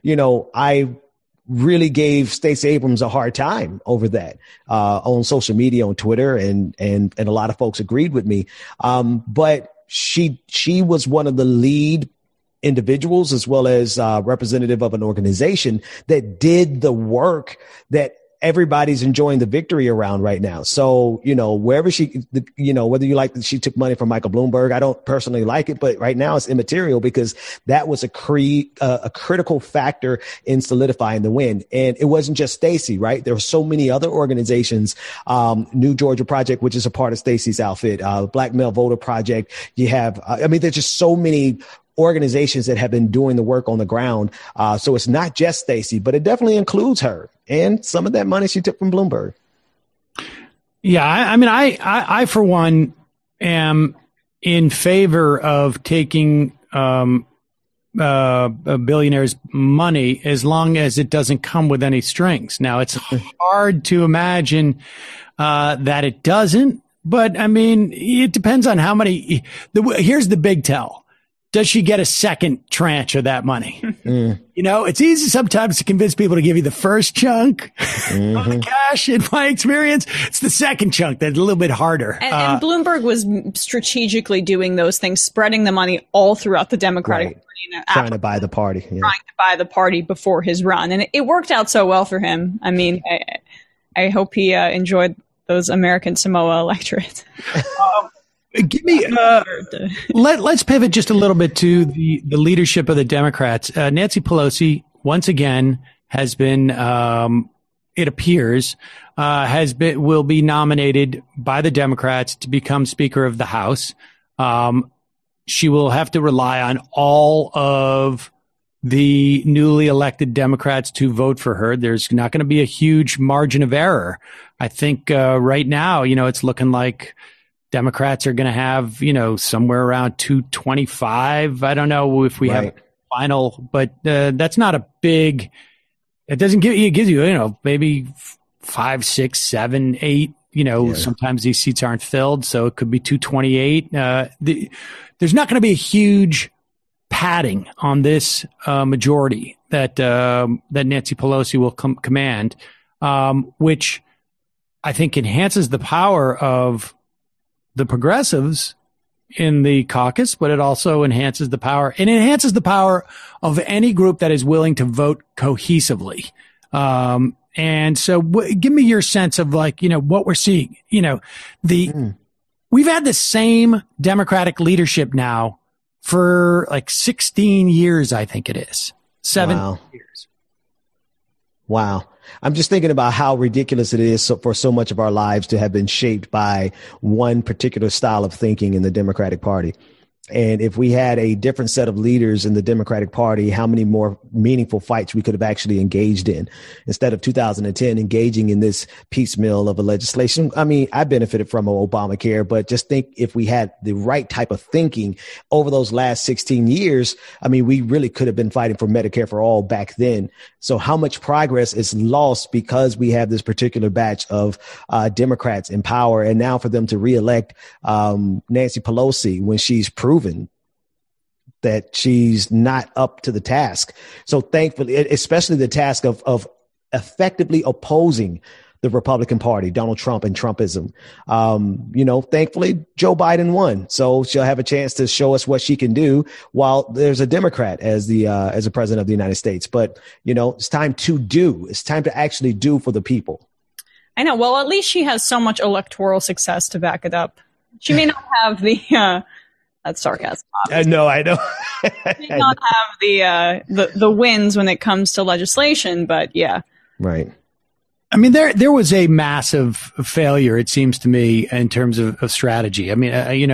really gave Stacey Abrams a hard time over that on social media, on Twitter, and a lot of folks agreed with me. But she was one of the lead individuals, as well as representative of an organization that did the work that everybody's enjoying the victory around right now. So, wherever whether you like that she took money from Michael Bloomberg, I don't personally like it, but right now it's immaterial, because that was a critical factor in solidifying the win. And it wasn't just Stacey, right? There were so many other organizations, New Georgia Project, which is a part of Stacey's outfit, Black Male Voter Project. You have, there's just so many organizations that have been doing the work on the ground. So it's not just Stacey, but it definitely includes her and some of that money she took from Bloomberg. Yeah, I for one am in favor of taking a billionaire's money as long as it doesn't come with any strings. Now, it's hard to imagine that it doesn't, but I mean, it depends on how many. Here's the big tell. Does she get a second tranche of that money? It's easy sometimes to convince people to give you the first chunk of the cash. In my experience, it's the second chunk that's a little bit harder. And Bloomberg was strategically doing those things, spreading the money all throughout the Democratic Party. Trying to buy the party. Yeah. Trying to buy the party before his run. And it worked out so well for him. I mean, I hope he enjoyed those American Samoa electorates. Give me. Let's pivot just a little bit to the leadership of the Democrats. Nancy Pelosi once again has been, it appears, will be nominated by the Democrats to become Speaker of the House. She will have to rely on all of the newly elected Democrats to vote for her. There's not going to be a huge margin of error. I think right now, it's looking like Democrats are going to have, somewhere around 225. I don't know if we have final, but that's not a big It doesn't give you, it gives you, maybe 5, 6, 7, 8, sometimes these seats aren't filled. So it could be 228. There's not going to be a huge padding on this majority that Nancy Pelosi will command, which I think enhances the power of the progressives in the caucus, but it also enhances the power. It enhances the power of any group that is willing to vote cohesively. And so give me your sense of what we're seeing. We've had the same Democratic leadership now for 16 years, I think it is. 7 years. Wow. I'm just thinking about how ridiculous it is for so much of our lives to have been shaped by one particular style of thinking in the Democratic Party. And if we had a different set of leaders in the Democratic Party, how many more meaningful fights we could have actually engaged in instead of 2010 engaging in this piecemeal of a legislation. I mean, I benefited from Obamacare, but just think if we had the right type of thinking over those last 16 years, I mean, we really could have been fighting for Medicare for all back then. So how much progress is lost because we have this particular batch of Democrats in power, and now for them to reelect Nancy Pelosi when she's proven that she's not up to the task. So thankfully, especially the task of effectively opposing the Republican Party, Donald Trump and Trumpism. Thankfully, Joe Biden won. So she'll have a chance to show us what she can do while there's a Democrat as the president of the United States. But, it's time to do. It's time to actually do for the people. I know. Well, at least she has so much electoral success to back it up. She may not have the... That's sarcasm. No, I know. She may not have the wins when it comes to legislation, but yeah. Right. I mean, there was a massive failure, it seems to me, in terms of strategy. I mean,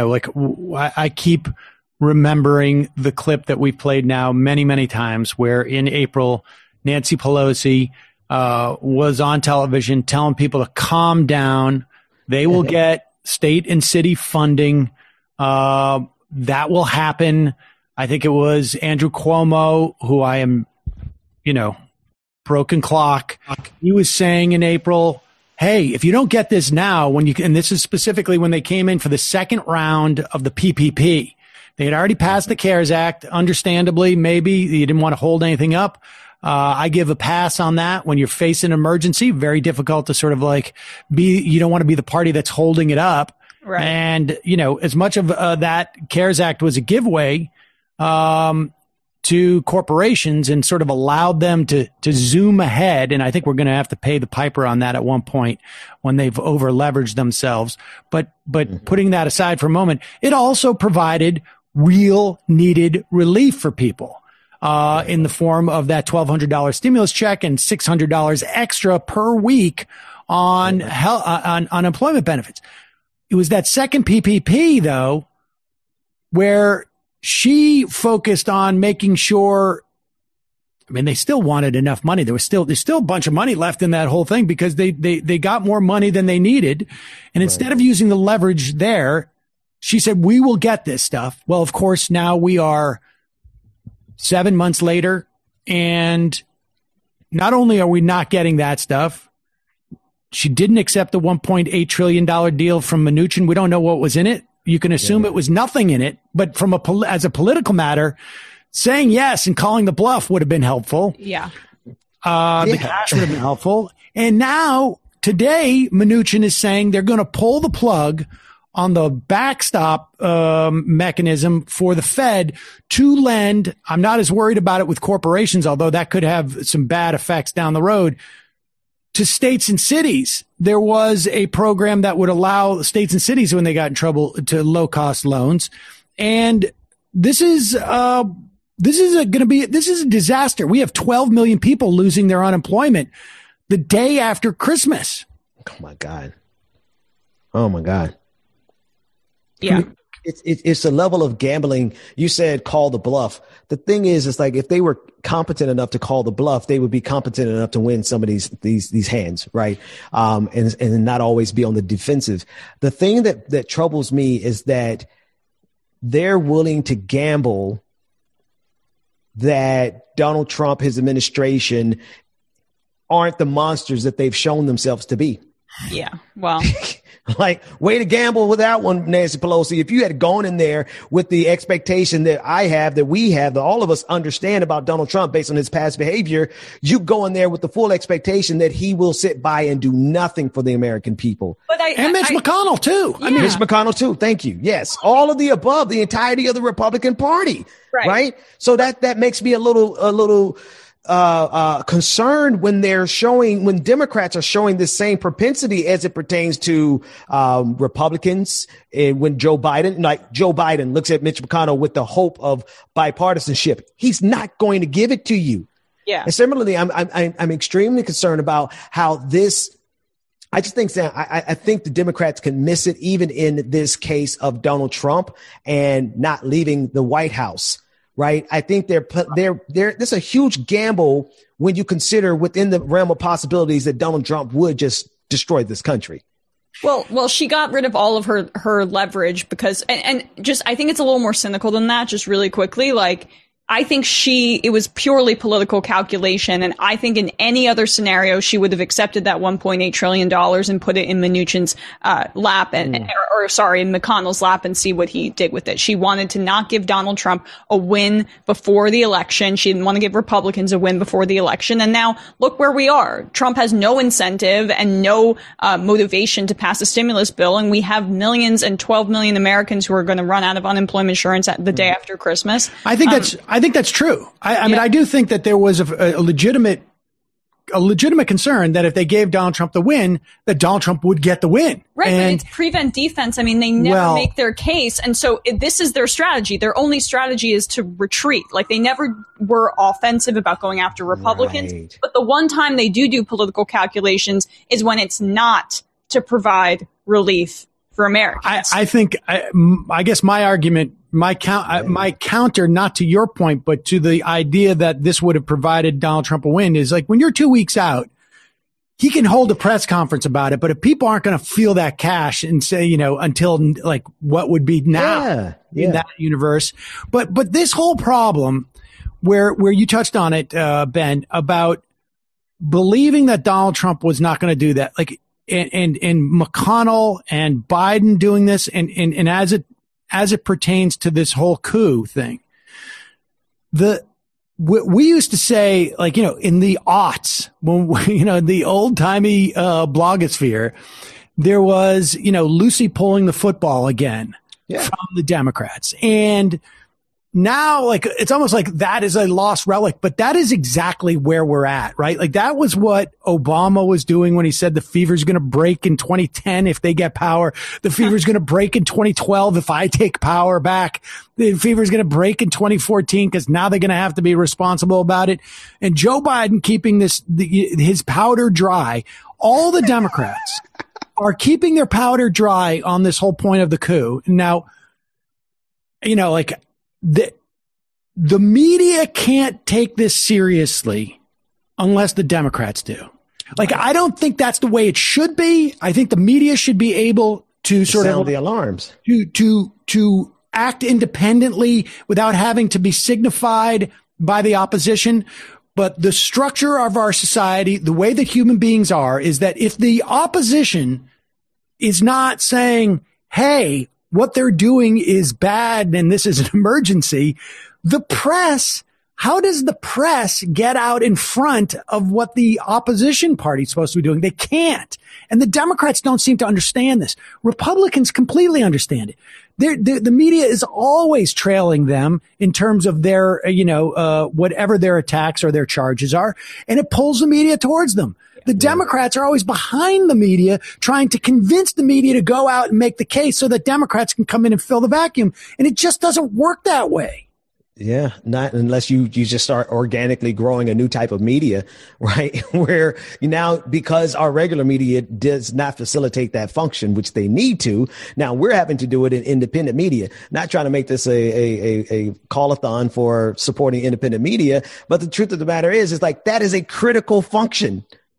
I keep remembering the clip that we've played now many, many times where in April, Nancy Pelosi was on television telling people to calm down. They will get state and city funding. That will happen. I think it was Andrew Cuomo, who I am, broken clock. He was saying in April, hey, if you don't get this now, and this is specifically when they came in for the second round of the PPP, they had already passed the CARES Act. Understandably, maybe you didn't want to hold anything up. I give a pass on that. When you're facing an emergency, very difficult to sort of you don't want to be the party that's holding it up. Right. And, as much of that CARES Act was a giveaway to corporations and sort of allowed them to zoom ahead. And I think we're going to have to pay the piper on that at one point when they've over leveraged themselves. But putting that aside for a moment, it also provided real needed relief for people in the form of that $1,200 stimulus check and $600 extra per week on unemployment benefits. It was that second PPP, though, where she focused on making sure. I mean, they still wanted enough money. There's still a bunch of money left in that whole thing because they got more money than they needed. And instead of using the leverage there, she said, we will get this stuff. Well, of course, now we are 7 months later. And not only are we not getting that stuff, she didn't accept the $1.8 trillion deal from Mnuchin. We don't know what was in it. You can assume it was nothing in it, but as a political matter, saying yes and calling the bluff would have been helpful. Yeah. The cash would have been helpful. And now today, Mnuchin is saying they're going to pull the plug on the backstop mechanism for the Fed to lend. I'm not as worried about it with corporations, although that could have some bad effects down the road. To states and cities, there was a program that would allow states and cities when they got in trouble to low-cost loans. And this is a disaster. We have 12 million people losing their unemployment the day after Christmas. Oh my God. Oh my God. Yeah. It's a level of gambling. You said call the bluff. The thing is, it's like if they were competent enough to call the bluff, they would be competent enough to win some of these hands, right? And not always be on the defensive. The thing that troubles me is that they're willing to gamble that Donald Trump, his administration, aren't the monsters that they've shown themselves to be. Yeah. Well, like, way to gamble with that one, Nancy Pelosi. If you had gone in there with the expectation that I have, that we have, that all of us understand about Donald Trump based on his past behavior, you go in there with the full expectation that he will sit by and do nothing for the American people. And Mitch McConnell too. Yeah. I mean, Mitch McConnell too. Thank you. Yes. All of the above, the entirety of the Republican Party. Right. So that makes me a little concerned when when Democrats are showing the same propensity as it pertains to Republicans. And when Joe Biden looks at Mitch McConnell with the hope of bipartisanship, he's not going to give it to you. Yeah. And similarly, I'm extremely concerned about how this. I just think that I think the Democrats can miss it even in this case of Donald Trump and not leaving the White House. Right. I think there's a huge gamble when you consider within the realm of possibilities that Donald Trump would just destroy this country. Well, she got rid of all of her leverage because, and just, I think it's a little more cynical than that, just really quickly. Like, I think it was purely political calculation. And I think in any other scenario, she would have accepted that $1.8 trillion and put it in Mnuchin's lap in McConnell's lap and see what he did with it. She wanted to not give Donald Trump a win before the election. She didn't want to give Republicans a win before the election. And now look where we are. Trump has no incentive and no motivation to pass a stimulus bill. And we have millions and 12 million Americans who are going to run out of unemployment insurance the day after Christmas. I think that's true. I mean, I do think that there was a legitimate concern that if they gave Donald Trump the win, that Donald Trump would get the win. Right, but it's prevent defense. I mean, they never make their case. And so this is their strategy. Their only strategy is to retreat. Like, they never were offensive about going after Republicans. Right. But the one time they do political calculations is when it's not to provide relief for Americans. I guess my argument, my counter, not to your point, but to the idea that this would have provided Donald Trump a win, is like, when you're 2 weeks out, he can hold a press conference about it. But if people aren't going to feel that cash and say, until like what would be now in that universe. But this whole problem where you touched on it, Ben, about believing that Donald Trump was not going to do that, like, and McConnell and Biden doing this, and as it pertains to this whole coup thing, we used to say, like, in the aughts, when the old timey blogosphere, there was Lucy pulling the football again from the Democrats, and now, like, it's almost like that is a lost relic, but that is exactly where we're at, right? Like, that was what Obama was doing when he said the fever's going to break in 2010 if they get power. The fever's going to break in 2012 if I take power back. The fever's going to break in 2014 because now they're going to have to be responsible about it. And Joe Biden keeping his powder dry. All the Democrats are keeping their powder dry on this whole point of the coup. Now, like, the media can't take this seriously unless the Democrats do. Like, I don't think that's the way it should be. I think the media should be able to sort sound of the alarms, to act independently without having to be signified by the opposition. But the structure of our society, the way that human beings are, is that if the opposition is not saying, hey, what they're doing is bad and this is an emergency, the press, how does the press get out in front of what the opposition party is supposed to be doing? They can't. And the Democrats don't seem to understand this. Republicans completely understand it. The media is always trailing them in terms of their, whatever their attacks or their charges are, and it pulls the media towards them. The Democrats are always behind the media, trying to convince the media to go out and make the case so that Democrats can come in and fill the vacuum. And it just doesn't work that way. Yeah, not unless you just start organically growing a new type of media, right? Where because our regular media does not facilitate that function, which they need to. Now we're having to do it in independent media, not trying to make this a call-a-thon for supporting independent media. But the truth of the matter is like that is a critical function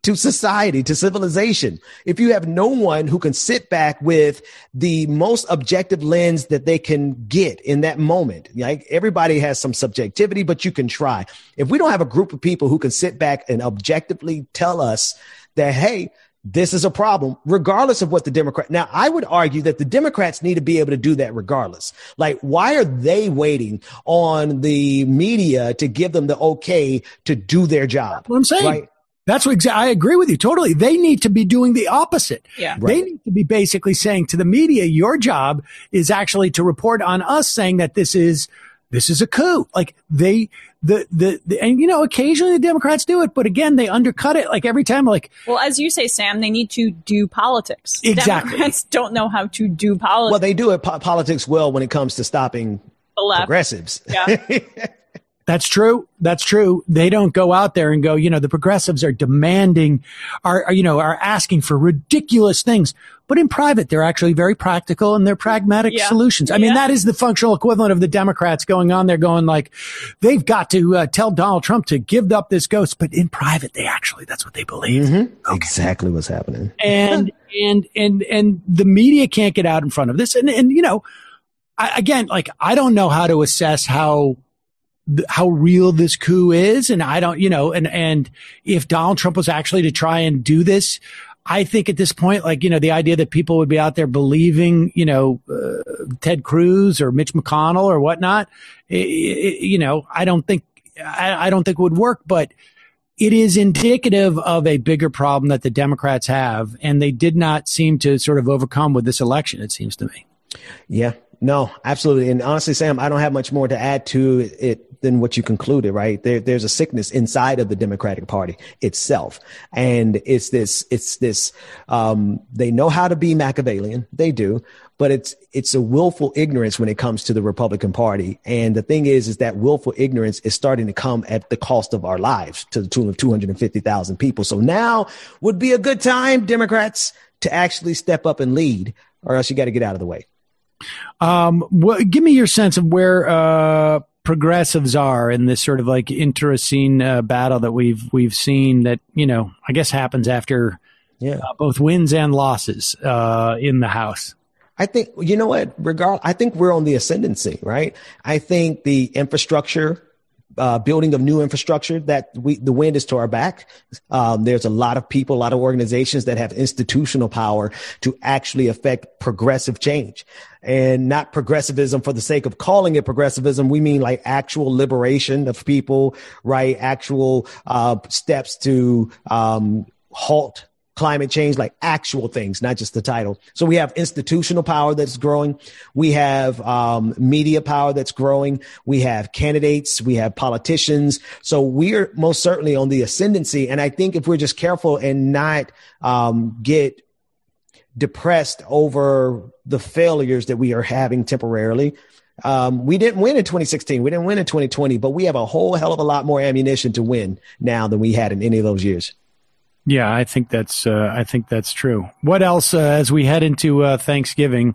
to society, to civilization. If you have no one who can sit back with the most objective lens that they can get in that moment, like everybody has some subjectivity, but you can try. If we don't have a group of people who can sit back and objectively tell us that, hey, this is a problem, regardless of what the Democrat. Now, I would argue that the Democrats need to be able to do that regardless. Like, why are they waiting on the media to give them the okay to do their job? That's what I'm saying. Right? That's what I agree with you totally. They need to be doing the opposite. Yeah. They need to be basically saying to the media, your job is actually to report on us saying that this is a coup. Like and you know, occasionally the Democrats do it, but again, they undercut it like every time. Like, well, as you say, Sam, they need to do politics. Exactly. Democrats don't know how to do politics. Well, they do it politics well when it comes to stopping the left. Progressives. Yeah. That's true. That's true. They don't go out there and go, you know, the progressives are demanding, are asking for ridiculous things. But in private, they're actually very practical and they're pragmatic solutions. I mean, that is the functional equivalent of the Democrats going on there going like, they've got to tell Donald Trump to give up this ghost. But in private, that's what they believe. Mm-hmm. Okay. Exactly what's happening. And the media can't get out in front of this. And you know, I don't know how to assess how real this coup is. And I don't, you know, and if Donald Trump was actually to try and do this, I think at this point, like, you know, the idea that people would be out there believing, you know, Ted Cruz or Mitch McConnell or whatnot, you know, I don't think it would work, but it is indicative of a bigger problem that the Democrats have. And they did not seem to sort of overcome with this election, it seems to me. Yeah. No, absolutely. And honestly, Sam, I don't have much more to add to it than what you concluded, right? There's a sickness inside of the Democratic Party itself. And it's this, they know how to be Machiavellian. They do, but it's a willful ignorance when it comes to the Republican Party. And the thing is that willful ignorance is starting to come at the cost of our lives to the tune of 250,000 people. So now would be a good time, Democrats, to actually step up and lead, or else you got to get out of the way. Give me your sense of where progressives are in this sort of like internecine battle that we've seen that, you know, I guess happens after both wins and losses in the House. I think, you know what, I think we're on the ascendancy, right? I think the infrastructure, building of new infrastructure, that the wind is to our back. There's a lot of people, a lot of organizations that have institutional power to actually affect progressive change, and not progressivism for the sake of calling it progressivism. We mean like actual liberation of people, right? Actual, steps to, halt climate change, like actual things, not just the title. So we have institutional power that's growing. We have media power that's growing. We have candidates. We have politicians. So we're most certainly on the ascendancy. And I think if we're just careful and not get depressed over the failures that we are having temporarily. We didn't win in 2016. We didn't win in 2020, but we have a whole hell of a lot more ammunition to win now than we had in any of those years. Yeah, I think that's true. What else, as we head into Thanksgiving,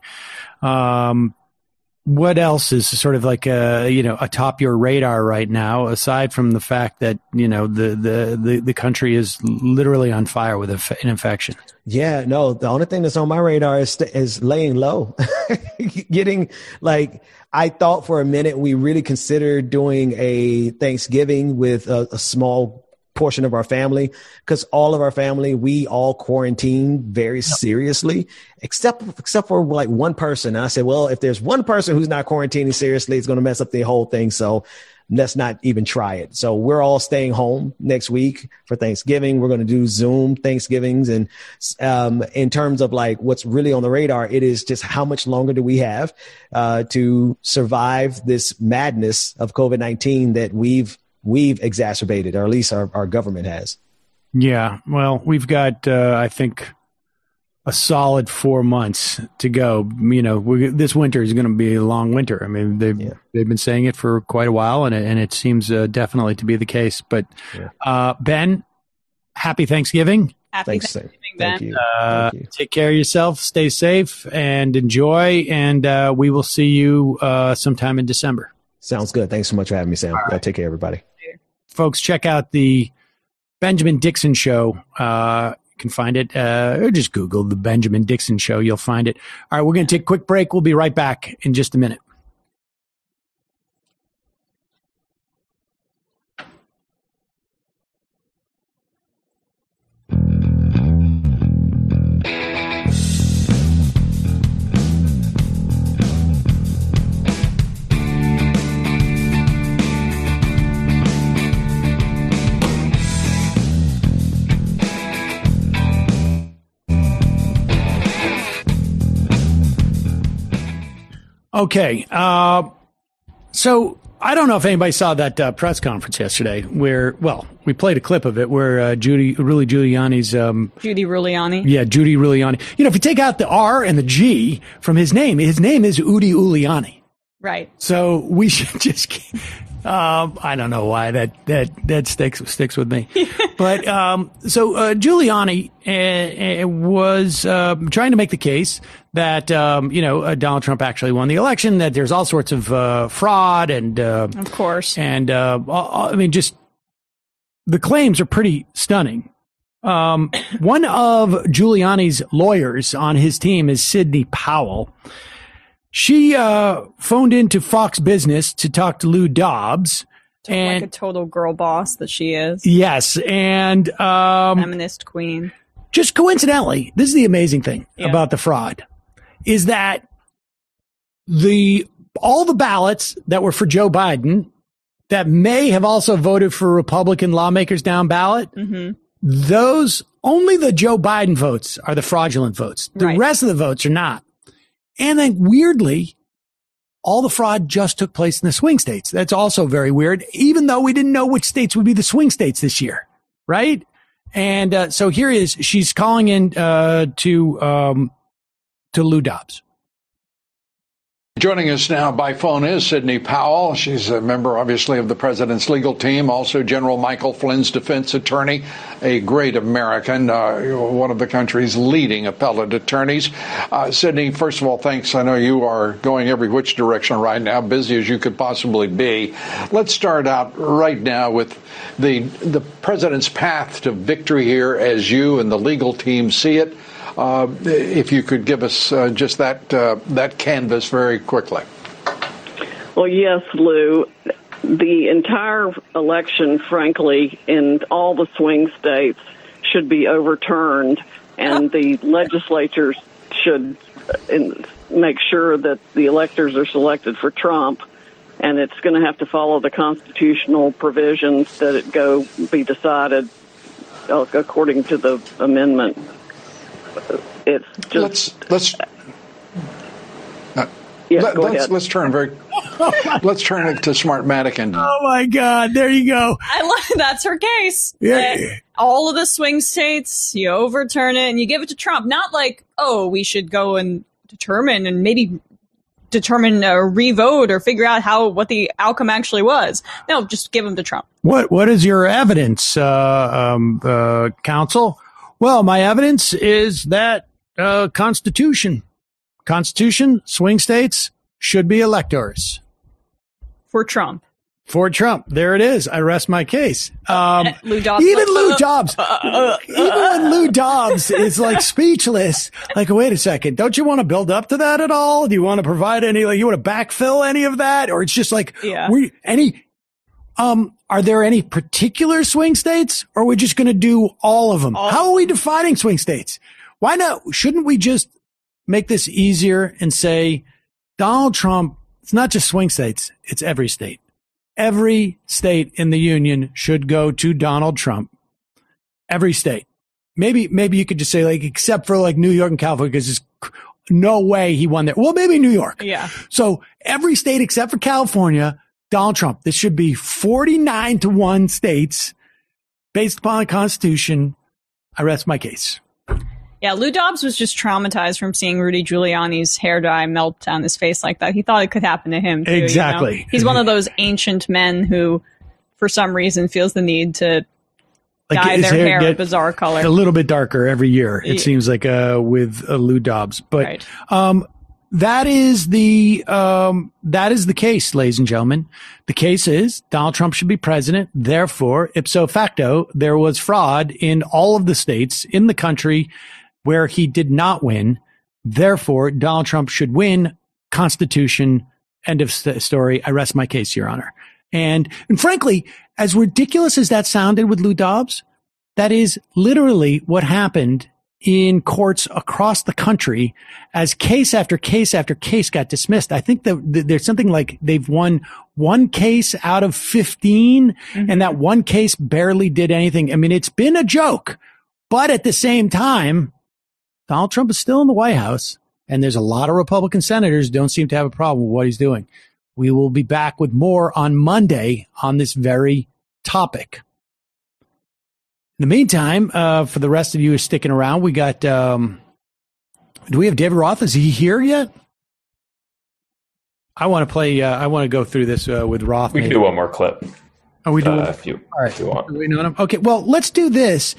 what else is sort of like atop your radar right now, aside from the fact that, you know, the country is literally on fire with an infection? Yeah, no, the only thing that's on my radar is laying low, getting like, I thought for a minute we really considered doing a Thanksgiving with a small portion of our family, because all of our family, we all quarantine very seriously, except for like one person. And I said, well, if there's one person who's not quarantining seriously, it's going to mess up the whole thing. So let's not even try it. So we're all staying home next week for Thanksgiving. We're going to do Zoom Thanksgivings. And in terms of like what's really on the radar, it is just how much longer do we have to survive this madness of COVID-19 that we've exacerbated, or at least our government has. Yeah. Well, we've got, I think, a solid 4 months to go. You know, this winter is going to be a long winter. I mean, they've been saying it for quite a while, and it seems definitely to be the case. But Ben, happy Thanksgiving. Happy Thanksgiving, Ben. Thank you. Take care of yourself, stay safe, and enjoy. And we will see you sometime in December. Sounds good. Thanks so much for having me, Sam. Right. Take care, everybody. Folks, check out the Benjamin Dixon Show. You can find it, or just Google the Benjamin Dixon Show. You'll find it. All right, we're going to take a quick break. We'll be right back in just a minute. Okay, so I don't know if anybody saw that press conference yesterday where, well, we played a clip of it where Judy Giuliani's... Judy Giuliani. Yeah, Judy Giuliani. You know, if you take out the R and the G from his name is Udi Giuliani. Right. So we should just... I don't know why that sticks with me. But so Giuliani was trying to make the case that Donald Trump actually won the election, that there's all sorts of fraud and of course, and I mean, just the claims are pretty stunning. One of Giuliani's lawyers on his team is Sidney Powell. She phoned into Fox Business to talk to Lou Dobbs. Like a total girl boss that she is. Yes, and feminist queen. Just coincidentally, this is the amazing thing about the fraud, is that all the ballots that were for Joe Biden that may have also voted for Republican lawmakers down ballot, those, only the Joe Biden votes are the fraudulent votes. The rest of the votes are not. And then weirdly, all the fraud just took place in the swing states. That's also very weird, even though we didn't know which states would be the swing states this year, right? And so here is, she's calling in to Lou Dobbs. Joining us now by phone is Sidney Powell. She's a member, obviously, of the president's legal team, also General Michael Flynn's defense attorney, a great American, one of the country's leading appellate attorneys. Sidney, first of all, thanks. I know you are going every which direction right now, busy as you could possibly be. Let's start out right now with the president's path to victory here as you and the legal team see it. If you could give us just that canvas very quickly. Well, yes, Lou. The entire election, frankly, in all the swing states should be overturned, and the legislatures should make sure that the electors are selected for Trump, and it's going to have to follow the constitutional provisions that it be decided according to the amendment. It's just let's turn it to Smartmatic and oh my God, there you go. I love that's her case. Yeah. All of the swing states, you overturn it and you give it to Trump. Not like, oh, we should go and determine a revote or figure out what the outcome actually was. No, just give them to Trump. What is your evidence, counsel? Well, my evidence is that Constitution, swing states should be electors. For Trump. There it is. I rest my case. Lou Dobbs. Even Lou Dobbs. Even when Lou Dobbs is like speechless, like, wait a second, don't you want to build up to that at all? Do you want to provide you want to backfill any of that? Or it's just like, are there any particular swing states, or are we just going to do all of them? How are we defining swing states? Why not? Shouldn't we just make this easier and say Donald Trump, it's not just swing states, it's every state. Every state in the union should go to Donald Trump. Every state. Maybe you could just say, like, except for like New York and California, because there's no way he won there. Well, maybe New York. Yeah. So every state except for California, Donald Trump. This should be 49-1 states based upon the Constitution. I rest my case. Yeah, Lou Dobbs was just traumatized from seeing Rudy Giuliani's hair dye melt down his face like that. He thought it could happen to him, too. Exactly. You know? He's one of those ancient men who, for some reason, feels the need to dye their hair a bizarre color. A little bit darker every year, it seems like, with Lou Dobbs. But right. that is the case, ladies and gentlemen. The case is Donald Trump should be president. Therefore, ipso facto, there was fraud in all of the states in the country where he did not win. Therefore, Donald Trump should win. Constitution. End of story. I rest my case, Your Honor. And frankly, as ridiculous as that sounded with Lou Dobbs, that is literally what happened in courts across the country as case after case after case got dismissed. I think that there's something like they've won one case out of 15, and that one case barely did anything. I mean, it's been a joke, but at the same time, Donald Trump is still in the White House, and there's a lot of Republican senators who don't seem to have a problem with what he's doing. We will be back with more on Monday on this very topic. In the meantime, for the rest of you who are sticking around, we got, do we have David Roth? Is he here yet? I want to play, I want to go through this with Roth. We can do one more clip. Oh, we do? All right. If you want. We know him? Okay, well, let's do this.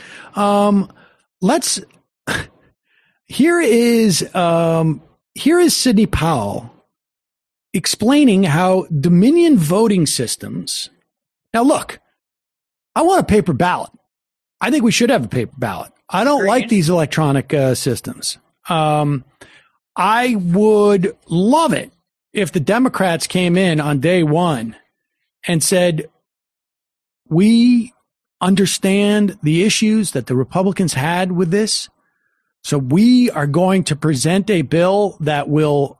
Here is Sidney Powell explaining how Dominion voting systems. Now, look, I want a paper ballot. I think we should have a paper ballot. I don't like these electronic systems. I would love it if the Democrats came in on day one and said, we understand the issues that the Republicans had with this. So we are going to present a bill that will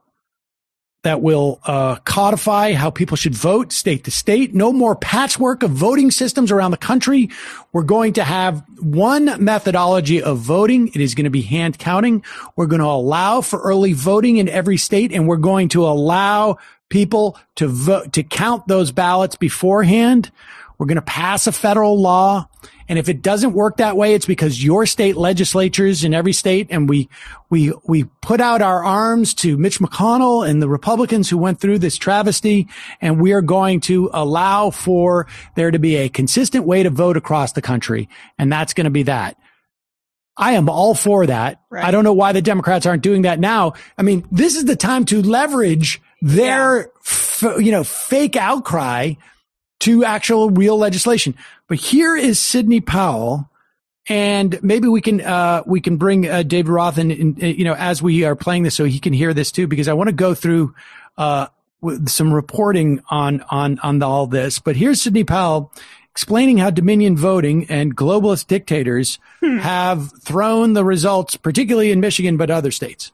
codify how people should vote state to state. No more patchwork of voting systems around the country. We're going to have one methodology of voting. It is going to be hand counting. We're going to allow for early voting in every state, and we're going to allow people to vote, to count those ballots beforehand. We're going to pass a federal law. And if it doesn't work that way, it's because your state legislatures in every state, and we put out our arms to Mitch McConnell and the Republicans who went through this travesty, and we are going to allow for there to be a consistent way to vote across the country. And that's going to be that. I am all for that. Right. I don't know why the Democrats aren't doing that now. I mean, this is the time to leverage their, fake outcry to actual real legislation. But here is Sidney Powell, and maybe we can bring David Roth in, as we are playing this, so he can hear this too, because I want to go through with some reporting on all this. But here's Sidney Powell explaining how Dominion voting and globalist dictators have thrown the results, particularly in Michigan, but other states.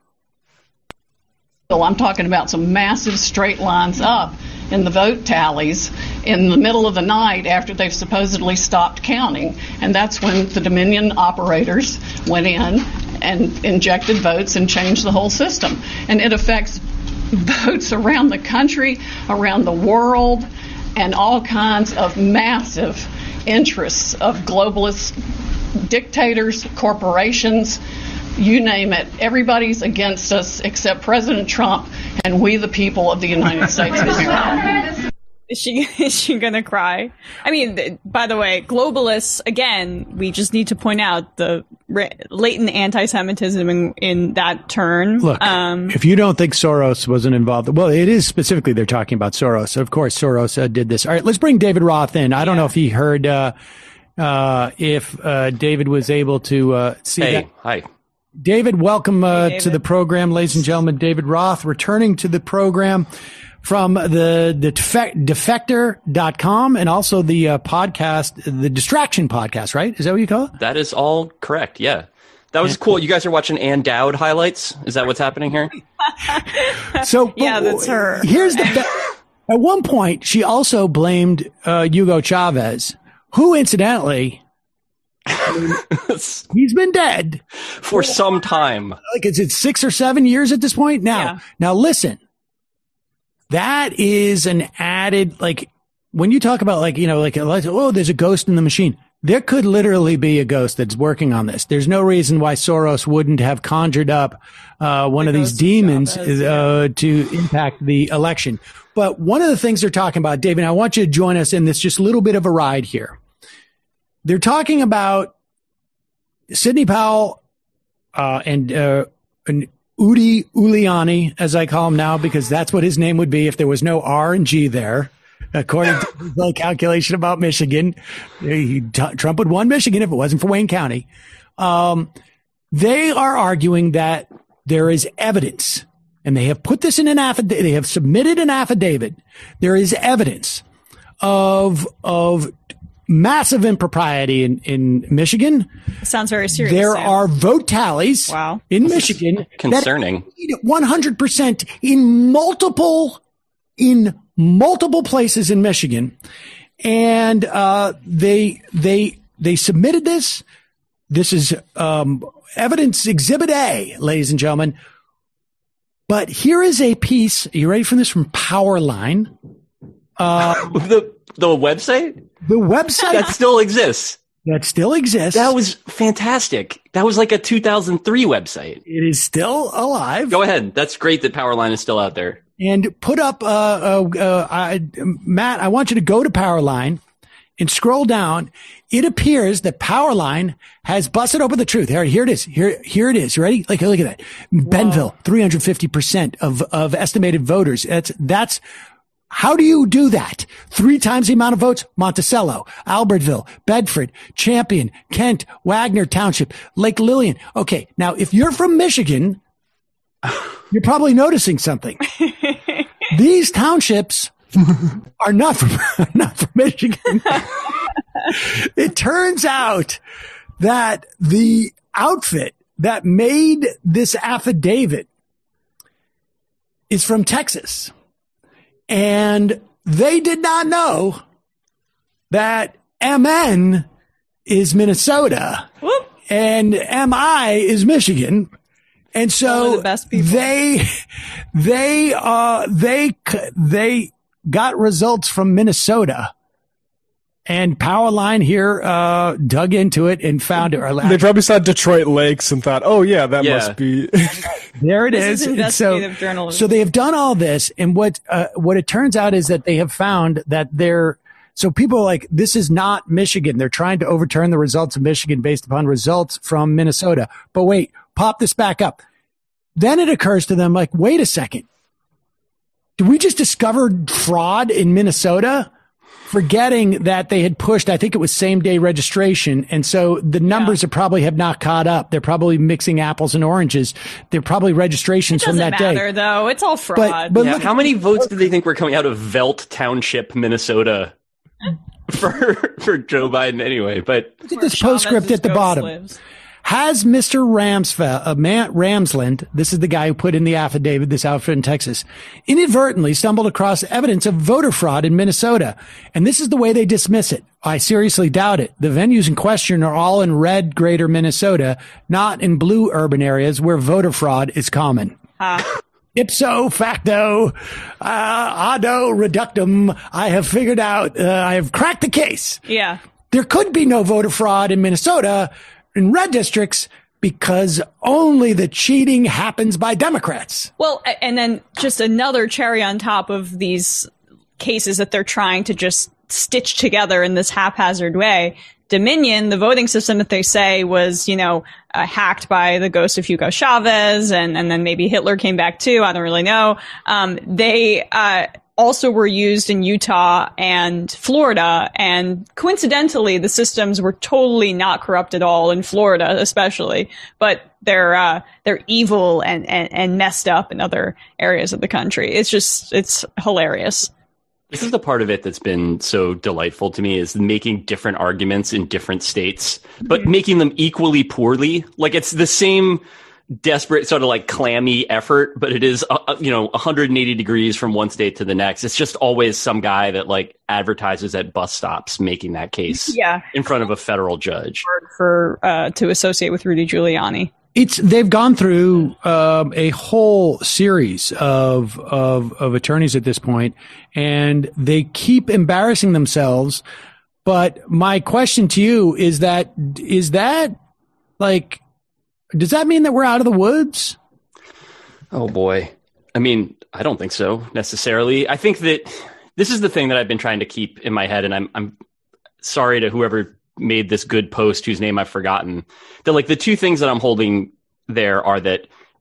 So I'm talking about some massive straight lines up in the vote tallies in the middle of the night after they've supposedly stopped counting. And that's when the Dominion operators went in and injected votes and changed the whole system. And it affects votes around the country, around the world, and all kinds of massive interests of globalist dictators, corporations, you name it. Everybody's against us except President Trump and we the people of the United States of America. Is she gonna cry? I mean, by the way, globalists, again, we just need to point out the latent anti-Semitism in that term. Look, if you don't think Soros wasn't involved, well, it is specifically they're talking about Soros. Of course, Soros did this. All right, let's bring David Roth in. I don't know if he heard if David was able to see that. Hi. David, welcome David. to the program, ladies and gentlemen. David Roth returning to the program from the defector.com and also the podcast, the Distraction podcast, right? Is that what you call it? That is all correct. Yeah. That was cool. You guys are watching Ann Dowd highlights. Is that what's happening here? So yeah, that's her. Here's the at one point, she also blamed Hugo Chavez, who incidentally, he's been dead for some time. Like, is it 6 or 7 years at this point? Now listen, that is an added, like, when you talk about oh, there's a ghost in the machine. There could literally be a ghost that's working on this. There's no reason why Soros wouldn't have conjured up one of these demons to impact the election. But one of the things they're talking about, David, I want you to join us in this just a little bit of a ride here. They're talking about Sidney Powell and Udi Giuliani, as I call him now, because that's what his name would be if there was no R and G there. According to the calculation about Michigan, Trump would won Michigan if it wasn't for Wayne County. They are arguing that there is evidence, and they have put this in an affidavit. They have submitted an affidavit. There is evidence of massive impropriety in Michigan. Sounds very serious. There are vote tallies in Michigan. Concerning. 100% in multiple places in Michigan. And they submitted this. This is evidence exhibit A, ladies and gentlemen. But here is a piece. Are you ready for this? From Powerline. The website? The website that still exists. That was fantastic. That was like a 2003 website. It is still alive. Go ahead. That's great that Powerline is still out there. And put up, Matt, I want you to go to Powerline and scroll down. It appears that Powerline has busted open the truth. Here it is. Here it is. Ready? Look at that. Bentonville, 350% of estimated voters. That's how do you do that? 3 times the amount of votes? Monticello, Albertville, Bedford, Champion, Kent, Wagner Township, Lake Lillian. Okay. Now, if you're from Michigan, you're probably noticing something. These townships are not from Michigan. It turns out that the outfit that made this affidavit is from Texas. And they did not know that MN is Minnesota. Whoop. And MI is Michigan. And so the best people. they got results from Minnesota, and Powerline here dug into it and found it. They probably saw Detroit Lakes and thought, "Oh yeah, that must be." There it is. Investigative journalism. So they have done all this, and what it turns out is that they have found that so people are like, this is not Michigan. They're trying to overturn the results of Michigan based upon results from Minnesota. But wait, pop this back up. Then it occurs to them, like, wait a second. Did we just discover fraud in Minnesota? Forgetting that they had pushed, I think it was same day registration. And so the numbers have not caught up. They're probably mixing apples and oranges. They're probably registrations from that day. Doesn't matter though. It's all fraud. But look, how many votes do they think were coming out of Velt Township, Minnesota for Joe Biden anyway? But look at this postscript at the bottom. Lives. Has Mr. Ramsland, this is the guy who put in the affidavit, this outfit in Texas, inadvertently stumbled across evidence of voter fraud in Minnesota. And this is the way they dismiss it. I seriously doubt it. The venues in question are all in red greater Minnesota, not in blue urban areas where voter fraud is common. Ipso facto, ado reductum, I have figured out, I have cracked the case. Yeah. There could be no voter fraud in Minnesota in red districts because only the cheating happens by Democrats. Well, and then just another cherry on top of these cases that they're trying to just stitch together in this haphazard way. Dominion, the voting system that they say was, hacked by the ghost of Hugo Chavez, and then maybe Hitler came back too. I don't really know. They also were used in Utah and Florida, and coincidentally, the systems were totally not corrupt at all in Florida, especially. But they're evil and messed up in other areas of the country. It's hilarious. This is the part of it that's been so delightful to me, is making different arguments in different states, but making them equally poorly. Like, it's the same desperate sort of like clammy effort, but it is 180 degrees from one state to the next. It's just always some guy that like advertises at bus stops making that case in front of a federal judge. For to associate with Rudy Giuliani. They've gone through a whole series of attorneys at this point, and they keep embarrassing themselves. But my question to you is that like, does that mean that we're out of the woods? Oh boy. I mean, I don't think so necessarily. I think that this is the thing that I've been trying to keep in my head, and I'm sorry to whoever made this good post whose name I've forgotten. That like the two things that I'm holding there are that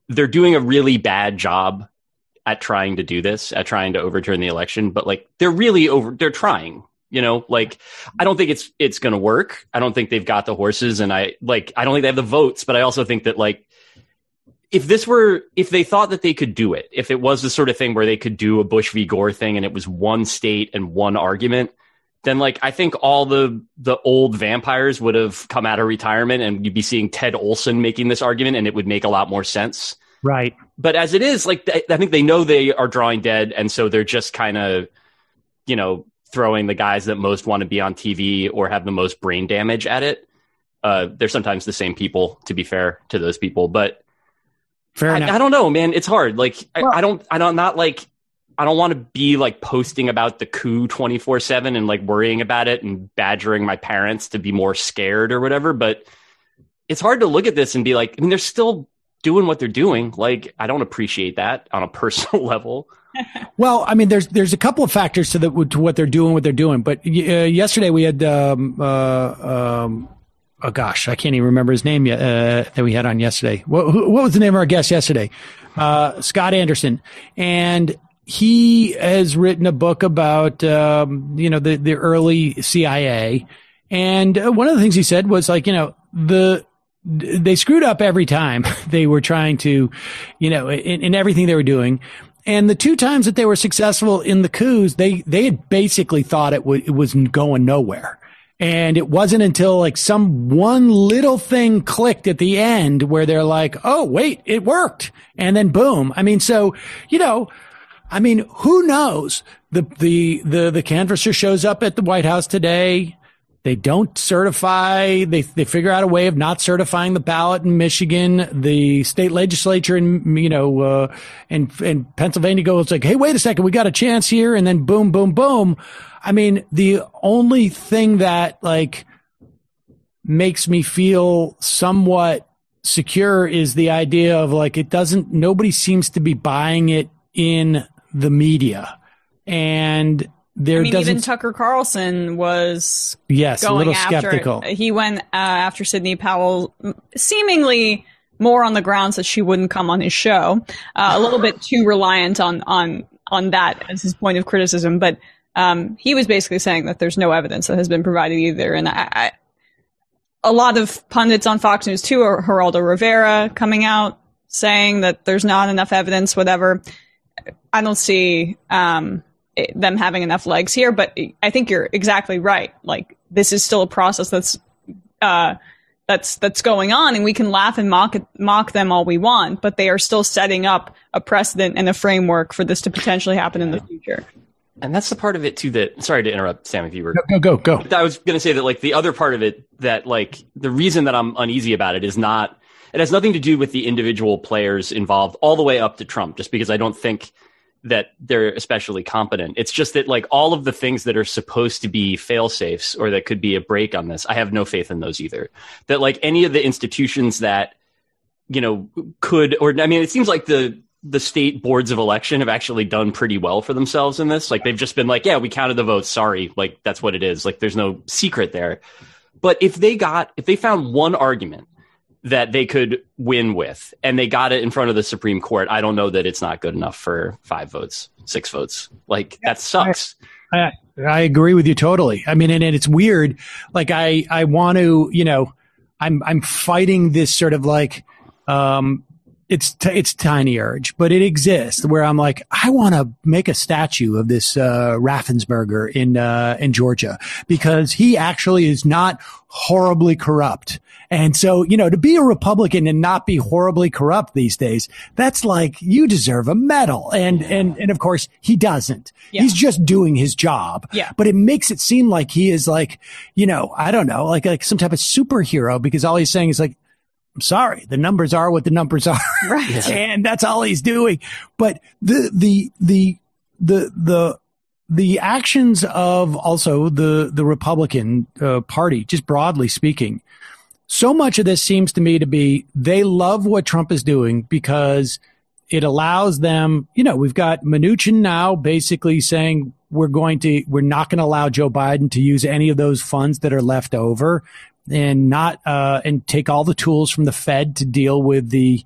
they're doing a really bad job at trying to do this, at trying to overturn the election, but like they're trying, you know, like I don't think it's going to work. I don't think they've got the horses, and I don't think they have the votes, but I also think that like if they thought that they could do it, if it was the sort of thing where they could do a Bush v. Gore thing and it was one state and one argument, then like I think all the old vampires would have come out of retirement and you'd be seeing Ted Olson making this argument and it would make a lot more sense. Right. But as it is, like, I think they know they are drawing dead. And so they're just kind of, you know, throwing the guys that most want to be on TV or have the most brain damage at it. They're sometimes the same people, to be fair to those people. But I don't know, man. It's hard. Like, I don't want to be like posting about the coup 24/7 and like worrying about it and badgering my parents to be more scared or whatever. But it's hard to look at this and be like, I mean, they're still doing what they're doing. Like, I don't appreciate that on a personal level. Well, I mean, there's a couple of factors to what they're doing. But yesterday we had, oh gosh, I can't even remember his name yet, that we had on yesterday. What was the name of our guest yesterday? Scott Anderson. And he has written a book about, the early CIA. And one of the things he said was like, you know, they screwed up every time they were trying to, you know, in everything they were doing. And the two times that they were successful in the coups, they had basically thought it was going nowhere. And it wasn't until like some one little thing clicked at the end where they're like, oh, wait, it worked. And then boom. I mean, so, you know, I mean, who knows? The canvasser shows up at the White House today. They don't certify. They figure out a way of not certifying the ballot in Michigan. The state legislature in Pennsylvania goes like, hey, wait a second, we got a chance here. And then boom, boom, boom. I mean, the only thing that like makes me feel somewhat secure is the idea of like, nobody seems to be buying it in the media. And even Tucker Carlson was going a little skeptical. He went after Sidney Powell, seemingly more on the grounds that she wouldn't come on his show, a little bit too reliant on that as his point of criticism. But he was basically saying that there's no evidence that has been provided either. And a lot of pundits on Fox News too, or Geraldo Rivera, coming out saying that there's not enough evidence, whatever. I don't see them having enough legs here, but I think you're exactly right. Like, this is still a process that's going on, and we can laugh and mock them all we want, but they are still setting up a precedent and a framework for this to potentially happen in the future. And that's the part of it too that, sorry to interrupt, Sam, if you were go. I was going to say that like the other part of it that like the reason that I'm uneasy about it has nothing to do with the individual players involved all the way up to Trump, just because I don't think that they're especially competent. It's just that like all of the things that are supposed to be fail safes or that could be a break on this, I have no faith in those either. That like any of the institutions that, you know, it seems like the state boards of election have actually done pretty well for themselves in this. Like they've just been like, yeah, we counted the votes. Sorry. Like that's what it is. Like there's no secret there. But if they found one argument that they could win with, and they got it in front of the Supreme Court, I don't know that it's not good enough for 5 votes, 6 votes. Like that sucks. I agree with you totally. I mean, and it's weird. Like I want to, you know, I'm fighting this sort of like, it's tiny urge, but it exists where I'm like, I want to make a statue of this, Raffensperger in Georgia, because he actually is not horribly corrupt. And so, you know, to be a Republican and not be horribly corrupt these days, that's like, you deserve a medal. And of course he doesn't. Yeah. He's just doing his job. Yeah. But it makes it seem like he is like, you know, I don't know, like some type of superhero, because all he's saying is like, I'm sorry, the numbers are what the numbers are. Right. And that's all he's doing. But the actions of also the Republican party, just broadly speaking, so much of this seems to me to be they love what Trump is doing because it allows them, you know, we've got Mnuchin now basically saying we're not going to allow Joe Biden to use any of those funds that are left over. not and take all the tools from the Fed to deal with the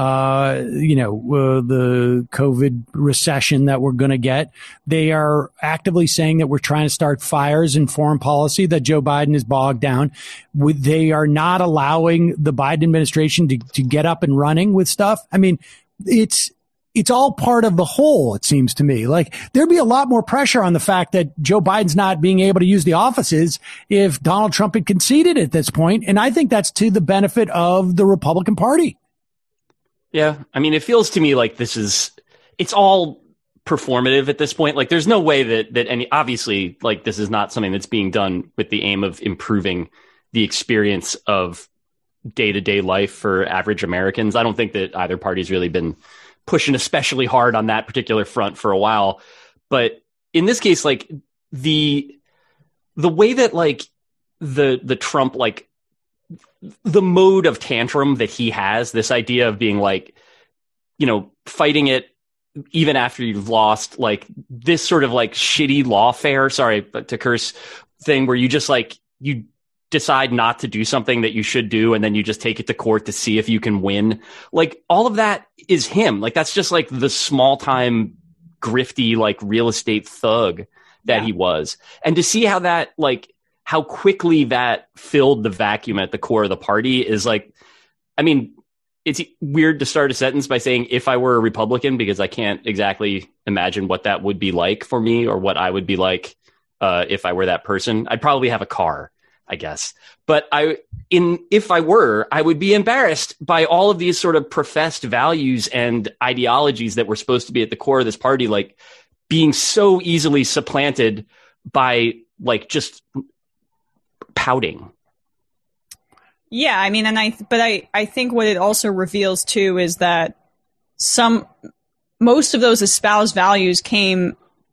the COVID recession that we're going to get. They are actively saying that we're trying to start fires in foreign policy that Joe Biden is bogged down with. They are not allowing the Biden administration to get up and running with stuff. I mean, it's all part of the whole, it seems to me. Like, there'd be a lot more pressure on the fact that Joe Biden's not being able to use the offices if Donald Trump had conceded at this point. And I think that's to the benefit of the Republican Party. Yeah. I mean, it feels to me like it's all performative at this point. Like, there's no way that any, obviously, like, this is not something that's being done with the aim of improving the experience of day-to-day life for average Americans. I don't think that either party's really been pushing especially hard on that particular front for a while. But in this case, like, the way that, like, the Trump, like, the mode of tantrum that he has, this idea of being like, fighting it even after you've lost, like, this sort of like shitty lawfare, sorry to curse, thing where you just like, you decide not to do something that you should do, and then you just take it to court to see if you can win. Like, all of that is him. Like, that's just like the small time grifty, like, real estate thug that he was. And to see how that, like, how quickly that filled the vacuum at the core of the party is like, I mean, it's weird to start a sentence by saying, if I were a Republican, because I can't exactly imagine what that would be like for me, or what I would be like if I were that person. I'd probably have a car, I guess. But if I were, I would be embarrassed by all of these sort of professed values and ideologies that were supposed to be at the core of this party, like, being so easily supplanted by, like, just pouting. Yeah, I mean, but I think what it also reveals too is that most of those espoused values came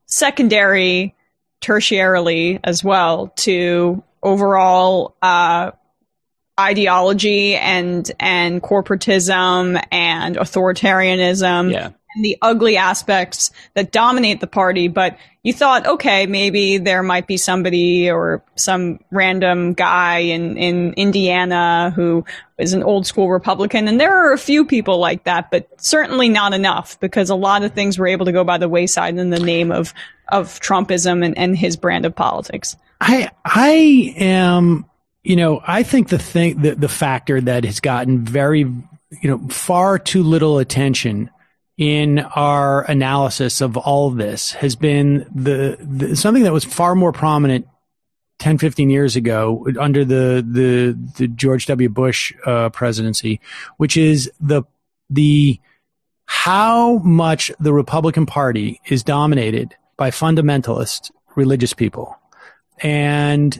tertiarily as well to overall ideology and corporatism and authoritarianism. Yeah. And the ugly aspects that dominate the party. But you thought, okay, maybe there might be somebody or some random guy in Indiana who is an old school Republican. And there are a few people like that, but certainly not enough, because a lot of things were able to go by the wayside in the name of Trumpism and his brand of politics. I am, I think the factor that has gotten very, far too little attention in our analysis of all of this has been the something that was far more prominent 10, 15 years ago under the George W. Bush presidency, which is the how much the Republican Party is dominated by fundamentalist religious people and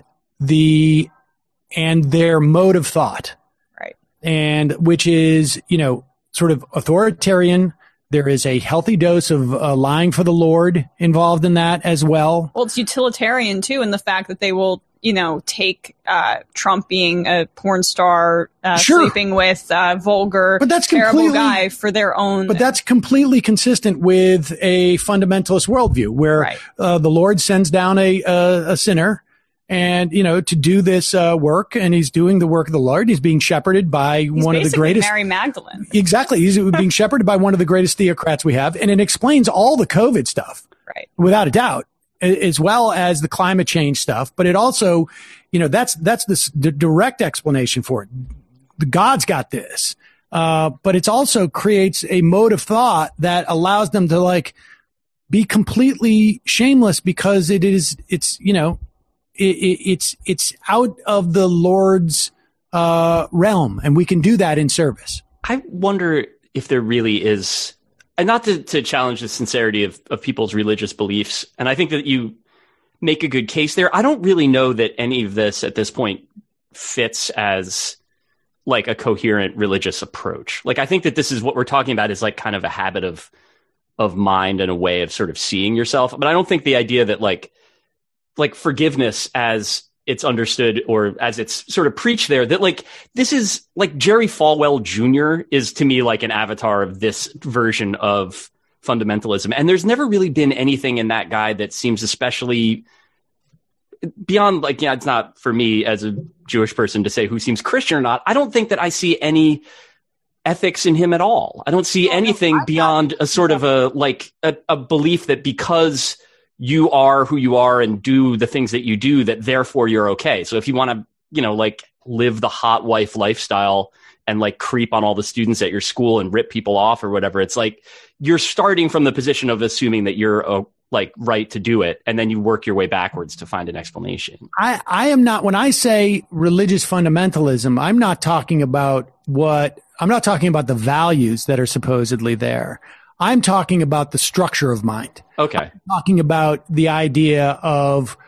their mode of thought. Right. And which is, sort of authoritarian. There is a healthy dose of lying for the Lord involved in that as well. Well, it's utilitarian, too, in the fact that they will, take Trump being a porn star, sleeping with vulgar, terrible guy for their own. But that's completely consistent with a fundamentalist worldview where the Lord sends down a sinner and, to do this work, and he's doing the work of the Lord. He's being shepherded by one of the greatest. Mary Magdalene. Exactly. He's being shepherded by one of the greatest theocrats we have. And it explains all the COVID stuff. Right. Without a doubt, as well as the climate change stuff. But it also, that's the direct explanation for it. The God's got this. But it also creates a mode of thought that allows them to, like, be completely shameless because it's out of the Lord's realm, and we can do that in service. I wonder if there really is, and not to challenge the sincerity of people's religious beliefs, and I think that you make a good case there. I don't really know that any of this at this point fits as, like, a coherent religious approach. Like, I think that this is what we're talking about is, like, kind of a habit of mind and a way of sort of seeing yourself. But I don't think the idea that, like forgiveness as it's understood or as it's sort of preached there, that, like, this is, like, Jerry Falwell Jr. is to me like an avatar of this version of fundamentalism. And there's never really been anything in that guy that seems especially beyond like, yeah, it's not for me as a Jewish person to say who seems Christian or not. I don't think that I see any ethics in him at all. I don't see anything beyond a sort of a belief that because you are who you are and do the things that you do, that therefore you're okay. So if you want to, like live the hot wife lifestyle and like creep on all the students at your school and rip people off or whatever, it's like you're starting from the position of assuming that you're right to do it, and then you work your way backwards to find an explanation. I am not, when I say religious fundamentalism, I'm not talking about the values that are supposedly there. I'm talking about the structure of mind. Okay. I'm talking about the idea of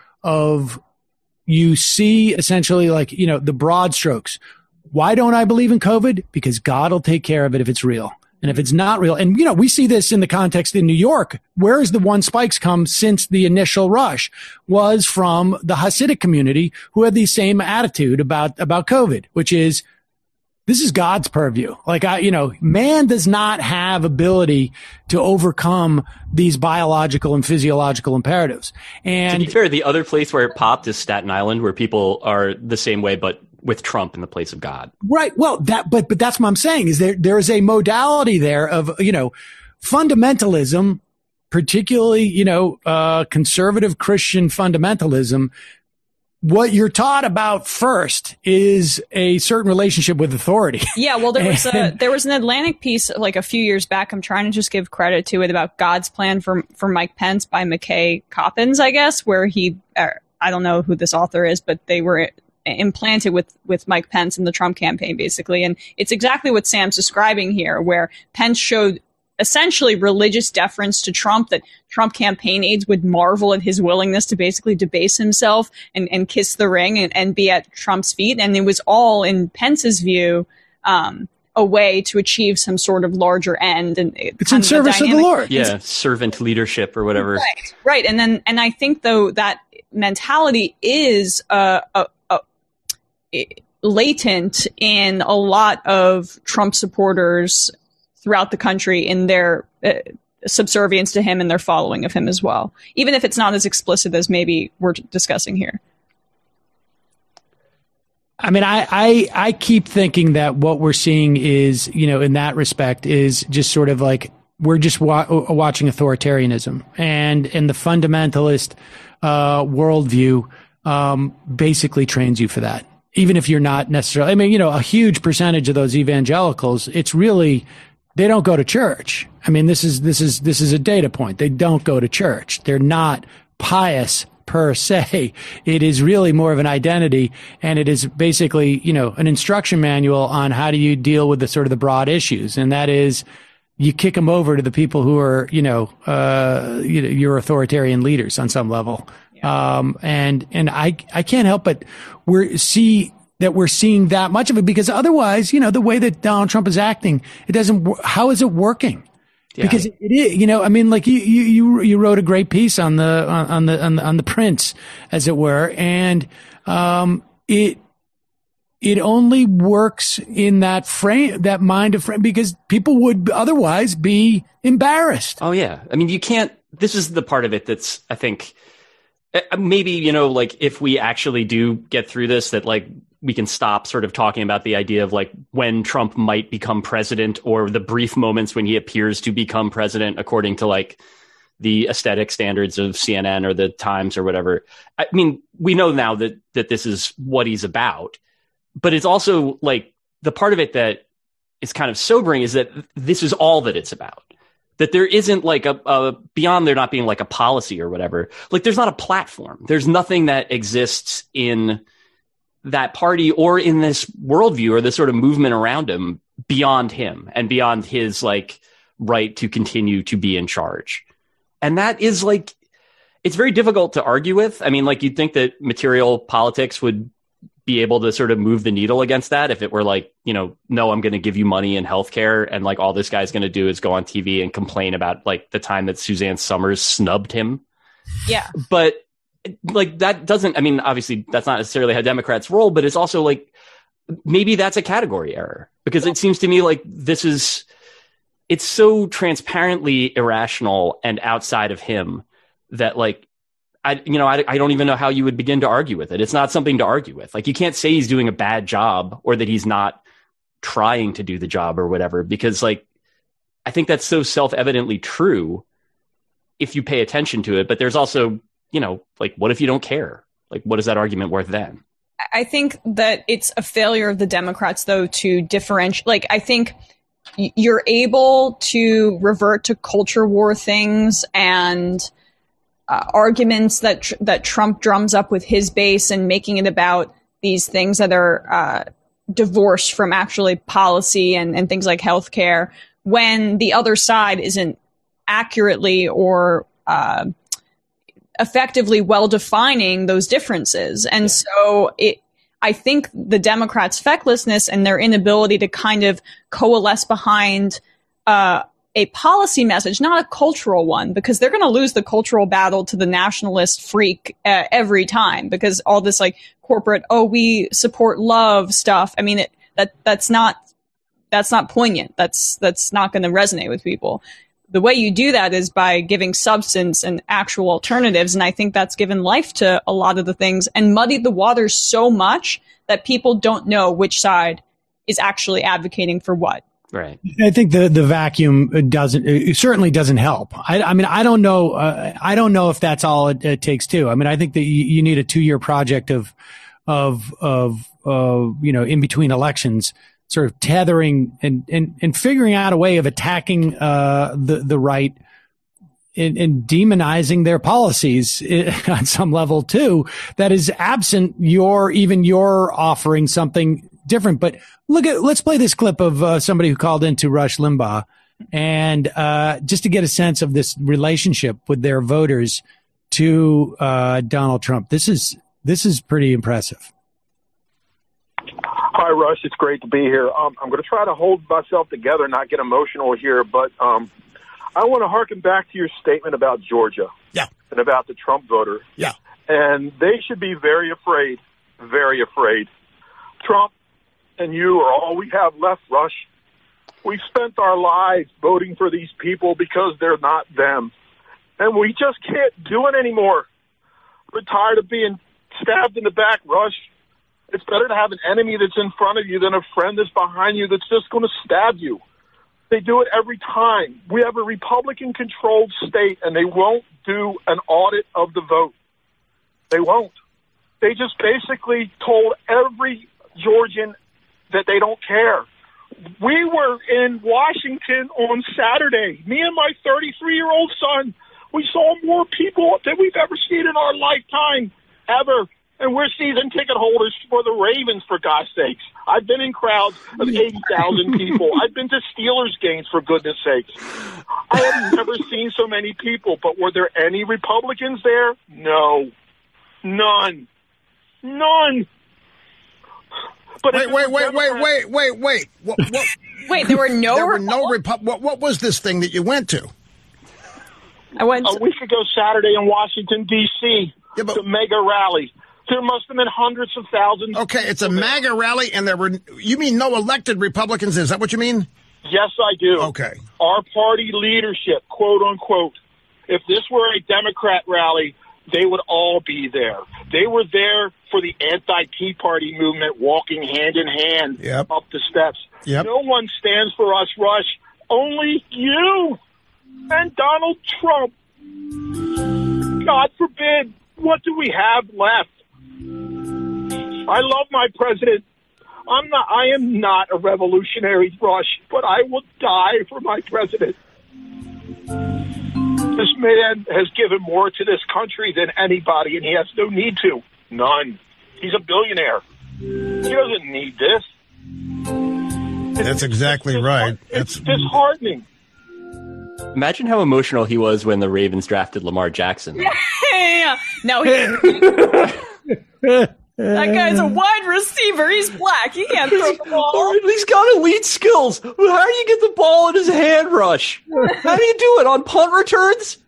you see essentially like, the broad strokes. Why don't I believe in COVID? Because God will take care of it if it's real. And if it's not real, and we see this in the context in New York, where's the one spikes come since the initial rush was from the Hasidic community who had the same attitude about COVID, which is, this is God's purview. Like man does not have ability to overcome these biological and physiological imperatives. And to be fair, the other place where it popped is Staten Island, where people are the same way, but with Trump in the place of God. Right. Well, but that's what I'm saying is there is a modality there of, fundamentalism, particularly, conservative Christian fundamentalism. What you're taught about first is a certain relationship with authority. Yeah, well, there was an Atlantic piece like a few years back. I'm trying to just give credit to it about God's plan for Mike Pence by McKay Coppins, I guess, where I don't know who this author is, but they were implanted with Mike Pence in the Trump campaign, basically. And it's exactly what Sam's describing here, where Pence showed essentially religious deference to Trump, that Trump campaign aides would marvel at his willingness to basically debase himself and kiss the ring and be at Trump's feet. And it was all, in Pence's view, a way to achieve some sort of larger end. And it's in service of the Lord. Yeah, servant leadership or whatever. Right. And I think, though, that mentality is latent in a lot of Trump supporters throughout the country in their subservience to him and their following of him as well, even if it's not as explicit as maybe we're discussing here. I mean, I keep thinking that what we're seeing is, in that respect, is just sort of like we're just watching authoritarianism and the fundamentalist worldview basically trains you for that. Even if you're not necessarily, a huge percentage of those evangelicals, it's really, they don't go to church. I mean, this is a data point. They don't go to church. They're not pious per se. It is really more of an identity, and it is basically, an instruction manual on how do you deal with the sort of the broad issues. And that is, you kick them over to the people who are, your authoritarian leaders on some level. Yeah. And I can't help but we're seeing that much of it, because otherwise, the way that Donald Trump is acting, it doesn't, how is it working? Yeah. Because it is, like you wrote a great piece on the prince, as it were. And, it only works in that frame, that mind of frame, because people would otherwise be embarrassed. Oh yeah. I mean, this is the part of it that's, I think, maybe, like if we actually do get through this, that like we can stop sort of talking about the idea of like when Trump might become president, or the brief moments when he appears to become president, according to like the aesthetic standards of CNN or the Times or whatever. I mean, we know now that this is what he's about, but it's also like the part of it that is kind of sobering is that this is all that it's about. That there isn't like a beyond there not being like a policy or whatever, like there's not a platform. There's nothing that exists in that party or in this worldview or this sort of movement around him beyond him and beyond his like right to continue to be in charge. And that is like, it's very difficult to argue with. I mean, like you'd think that material politics would be able to sort of move the needle against that if it were like, no, I'm going to give you money and healthcare, and like all this guy's going to do is go on TV and complain about like the time that Suzanne Summers snubbed him. Yeah. But like that doesn't, I mean, obviously that's not necessarily how Democrats roll, but it's also like maybe that's a category error, because it seems to me like it's so transparently irrational and outside of him that like I don't even know how you would begin to argue with it. It's not something to argue with. Like, you can't say he's doing a bad job or that he's not trying to do the job or whatever, because like, I think that's so self-evidently true if you pay attention to it. But there's also, like, what if you don't care? Like, what is that argument worth then? I think that it's a failure of the Democrats, though, to differentiate. Like, I think you're able to revert to culture war things and arguments that Trump drums up with his base and making it about these things that are divorced from actually policy and things like healthcare, when the other side isn't accurately or effectively well defining those differences. And so I think the Democrats' fecklessness and their inability to kind of coalesce behind a policy message, not a cultural one, because they're going to lose the cultural battle to the nationalist freak every time, because all this like corporate, we support love stuff. I mean, that's not poignant. That's not going to resonate with people. The way you do that is by giving substance and actual alternatives. And I think that's given life to a lot of the things and muddied the waters so much that people don't know which side is actually advocating for what. Right. I think the vacuum certainly doesn't help. I mean, I don't know. I don't know if that's all it takes too. I mean, I think that you need a 2-year project of in between elections, sort of tethering and figuring out a way of attacking the right and demonizing their policies on some level too. That is absent your offering something different. But let's play this clip of somebody who called into Rush Limbaugh, and just to get a sense of this relationship with their voters to Donald Trump. This is pretty impressive. Hi, Rush. It's great to be here. I'm going to try to hold myself together, not get emotional here, but I want to harken back to your statement about Georgia and about the Trump voter. Yeah. And they should be very afraid, very afraid. Trump and you are all we have left, Rush. We've spent our lives voting for these people because they're not them. And we just can't do it anymore. We're tired of being stabbed in the back, Rush. It's better to have an enemy that's in front of you than a friend that's behind you that's just going to stab you. They do it every time. We have a Republican-controlled state, and they won't do an audit of the vote. They won't. They just basically told every Georgian that they don't care. We were in Washington on Saturday. Me and my 33-year-old son, we saw more people than we've ever seen in our lifetime, ever. And we're season ticket holders for the Ravens, for God's sakes. I've been in crowds of 80,000 people. I've been to Steelers games, for goodness sakes. I have never seen so many people, but were there any Republicans there? No. None. But wait. What? Wait, there were no What was this thing that you went to? I went a week ago Saturday in Washington, D.C., the mega rally. There must have been hundreds of thousands. Okay, it's a MAGA rally, and you mean no elected Republicans? Is that what you mean? Yes, I do. Okay. Our party leadership, quote unquote, if this were a Democrat rally, they would all be there. They were there for the anti-Tea Party movement, walking hand in hand up the steps. Yep. No one stands for us, Rush. Only you and Donald Trump. God forbid. What do we have left? I love my president. I am not a revolutionary, Rush, but I will die for my president. This man has given more to this country than anybody, and he has no need to. None. He's a billionaire. He doesn't need this. That's exactly right. It's disheartening. Imagine how emotional he was when the Ravens drafted Lamar Jackson. Yeah. No, that guy's a wide receiver. He's black. He can't throw the ball. He's got elite skills. How do you get the ball in his hand, Rush? How do you do it on punt returns?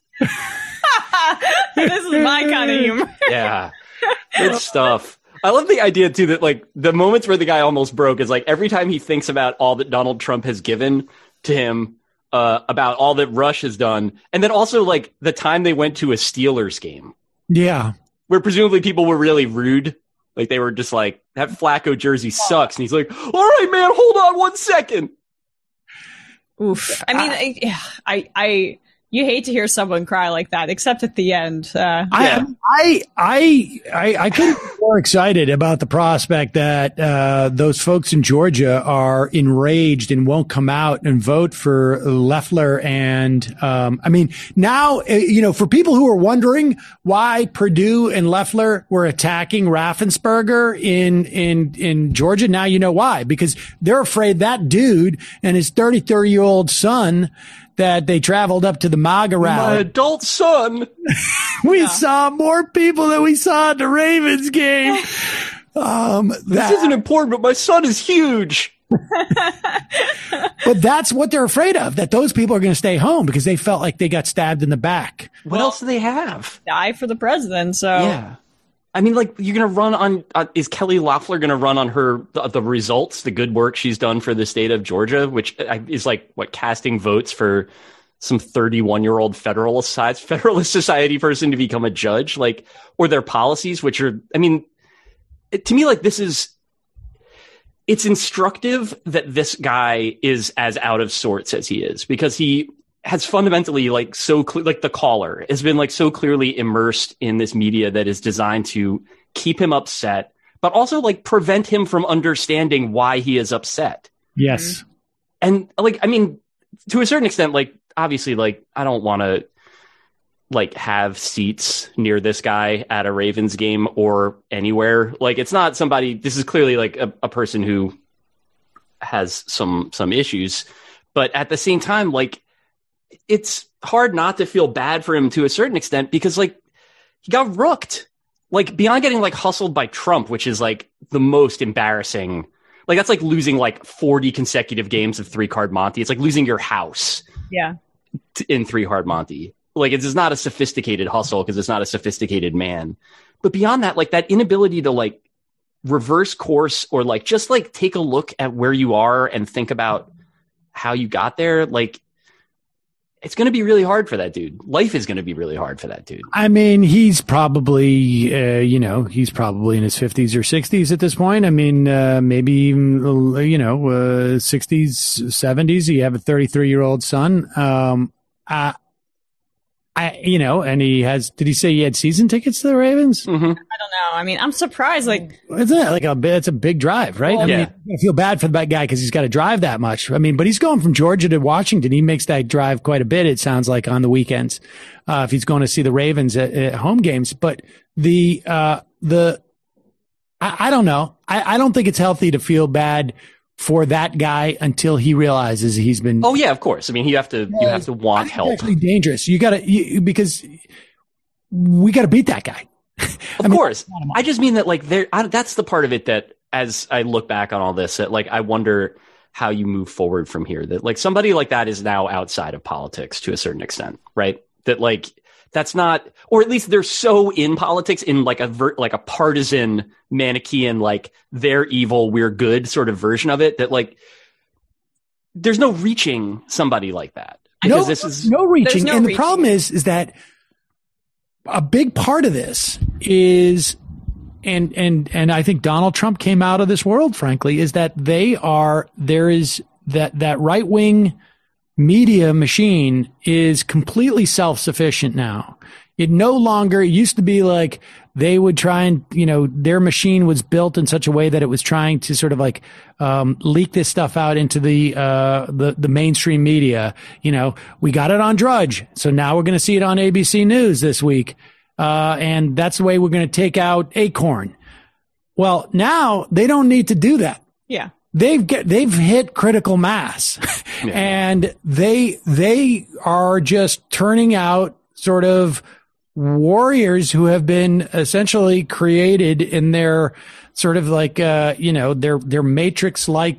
This is my kind of humor. Yeah, good stuff. I love the idea, too, that like the moments where the guy almost broke is like every time he thinks about all that Donald Trump has given to him, about all that Rush has done. And then also like the time they went to a Steelers game. Yeah. Where presumably people were really rude. Like they were just like, that Flacco jersey sucks. And he's like, all right, man, hold on 1 second. Oof. I mean, I you hate to hear someone cry like that, except at the end. I couldn't be more excited about the prospect that those folks in Georgia are enraged and won't come out and vote for Loeffler. And I mean, now, for people who are wondering why Perdue and Loeffler were attacking Raffensperger in Georgia, now you know why. Because they're afraid that dude and his 33-year-old son that they traveled up to the MAGA rally. My adult son. We saw more people than we saw at the Ravens game. This isn't important, but my son is huge. But that's what they're afraid of, that those people are going to stay home because they felt like they got stabbed in the back. What else do they have? Die for the president, so. Yeah. I mean, like, you're going to run on, is Kelly Loeffler going to run on the results, the good work she's done for the state of Georgia, which is like, casting votes for some 31-year-old Federalist Society person to become a judge, like, or their policies, which are, I mean, to me, like, it's instructive that this guy is as out of sorts as he is, because he has fundamentally, like, the caller has been, like, so clearly immersed in this media that is designed to keep him upset, but also, like, prevent him from understanding why he is upset. Yes. And, like, I mean, to a certain extent, like, obviously, like, I don't want to, like, have seats near this guy at a Ravens game or anywhere. Like, it's not somebody, this is clearly, like, a person who has some issues, but at the same time, like, it's hard not to feel bad for him to a certain extent, because, like, he got rooked, like, beyond getting, like, hustled by Trump, which is, like, the most embarrassing. Like, that's like losing, like, 40 consecutive games of 3-card Monty. It's like losing your house. Yeah. In 3-card Monty. Like, it's not a sophisticated hustle because it's not a sophisticated man. But beyond that, like, that inability to, like, reverse course or, like, just, like, take a look at where you are and think about how you got there, like, it's going to be really hard for that dude. Life is going to be really hard for that dude. I mean, he's probably, he's probably in his 50s or 60s at this point. I mean, maybe even, 60s, 70s. You have a 33-year-old son. And he has, did he say he had season tickets to the Ravens? Mm-hmm. I don't know. I mean, I'm surprised. Like, isn't it like it's a big drive, right? Well, I mean, I feel bad for that guy because he's got to drive that much. I mean, but he's going from Georgia to Washington. He makes that drive quite a bit, it sounds like, on the weekends, if he's going to see the Ravens at home games. But I don't know. I don't think it's healthy to feel bad for that guy until he realizes he's been. Oh yeah, of course. I mean, you have to want help. It's actually dangerous. Because we got to beat that guy. Of course. I just mean that, like, that's the part of it that, as I look back on all this, that, like, I wonder how you move forward from here. That, like, somebody like that is now outside of politics to a certain extent, right? That, like, that's not, or at least they're so in politics in, like, a partisan Manichaean, like, they're evil, we're good sort of version of it, that, like, there's no reaching somebody like that. No reaching. And the problem is that a big part of this is, and I think Donald Trump came out of this world, frankly, is that there is that right wing media machine is completely self-sufficient now. It used to be like they would try and, their machine was built in such a way that it was trying to sort of like, leak this stuff out into the mainstream media. We got it on Drudge. So now we're going to see it on ABC News this week. And that's the way we're going to take out Acorn. Well, now they don't need to do that. Yeah. They've hit critical mass and they are just turning out sort of warriors who have been essentially created in their sort of like, their matrix like,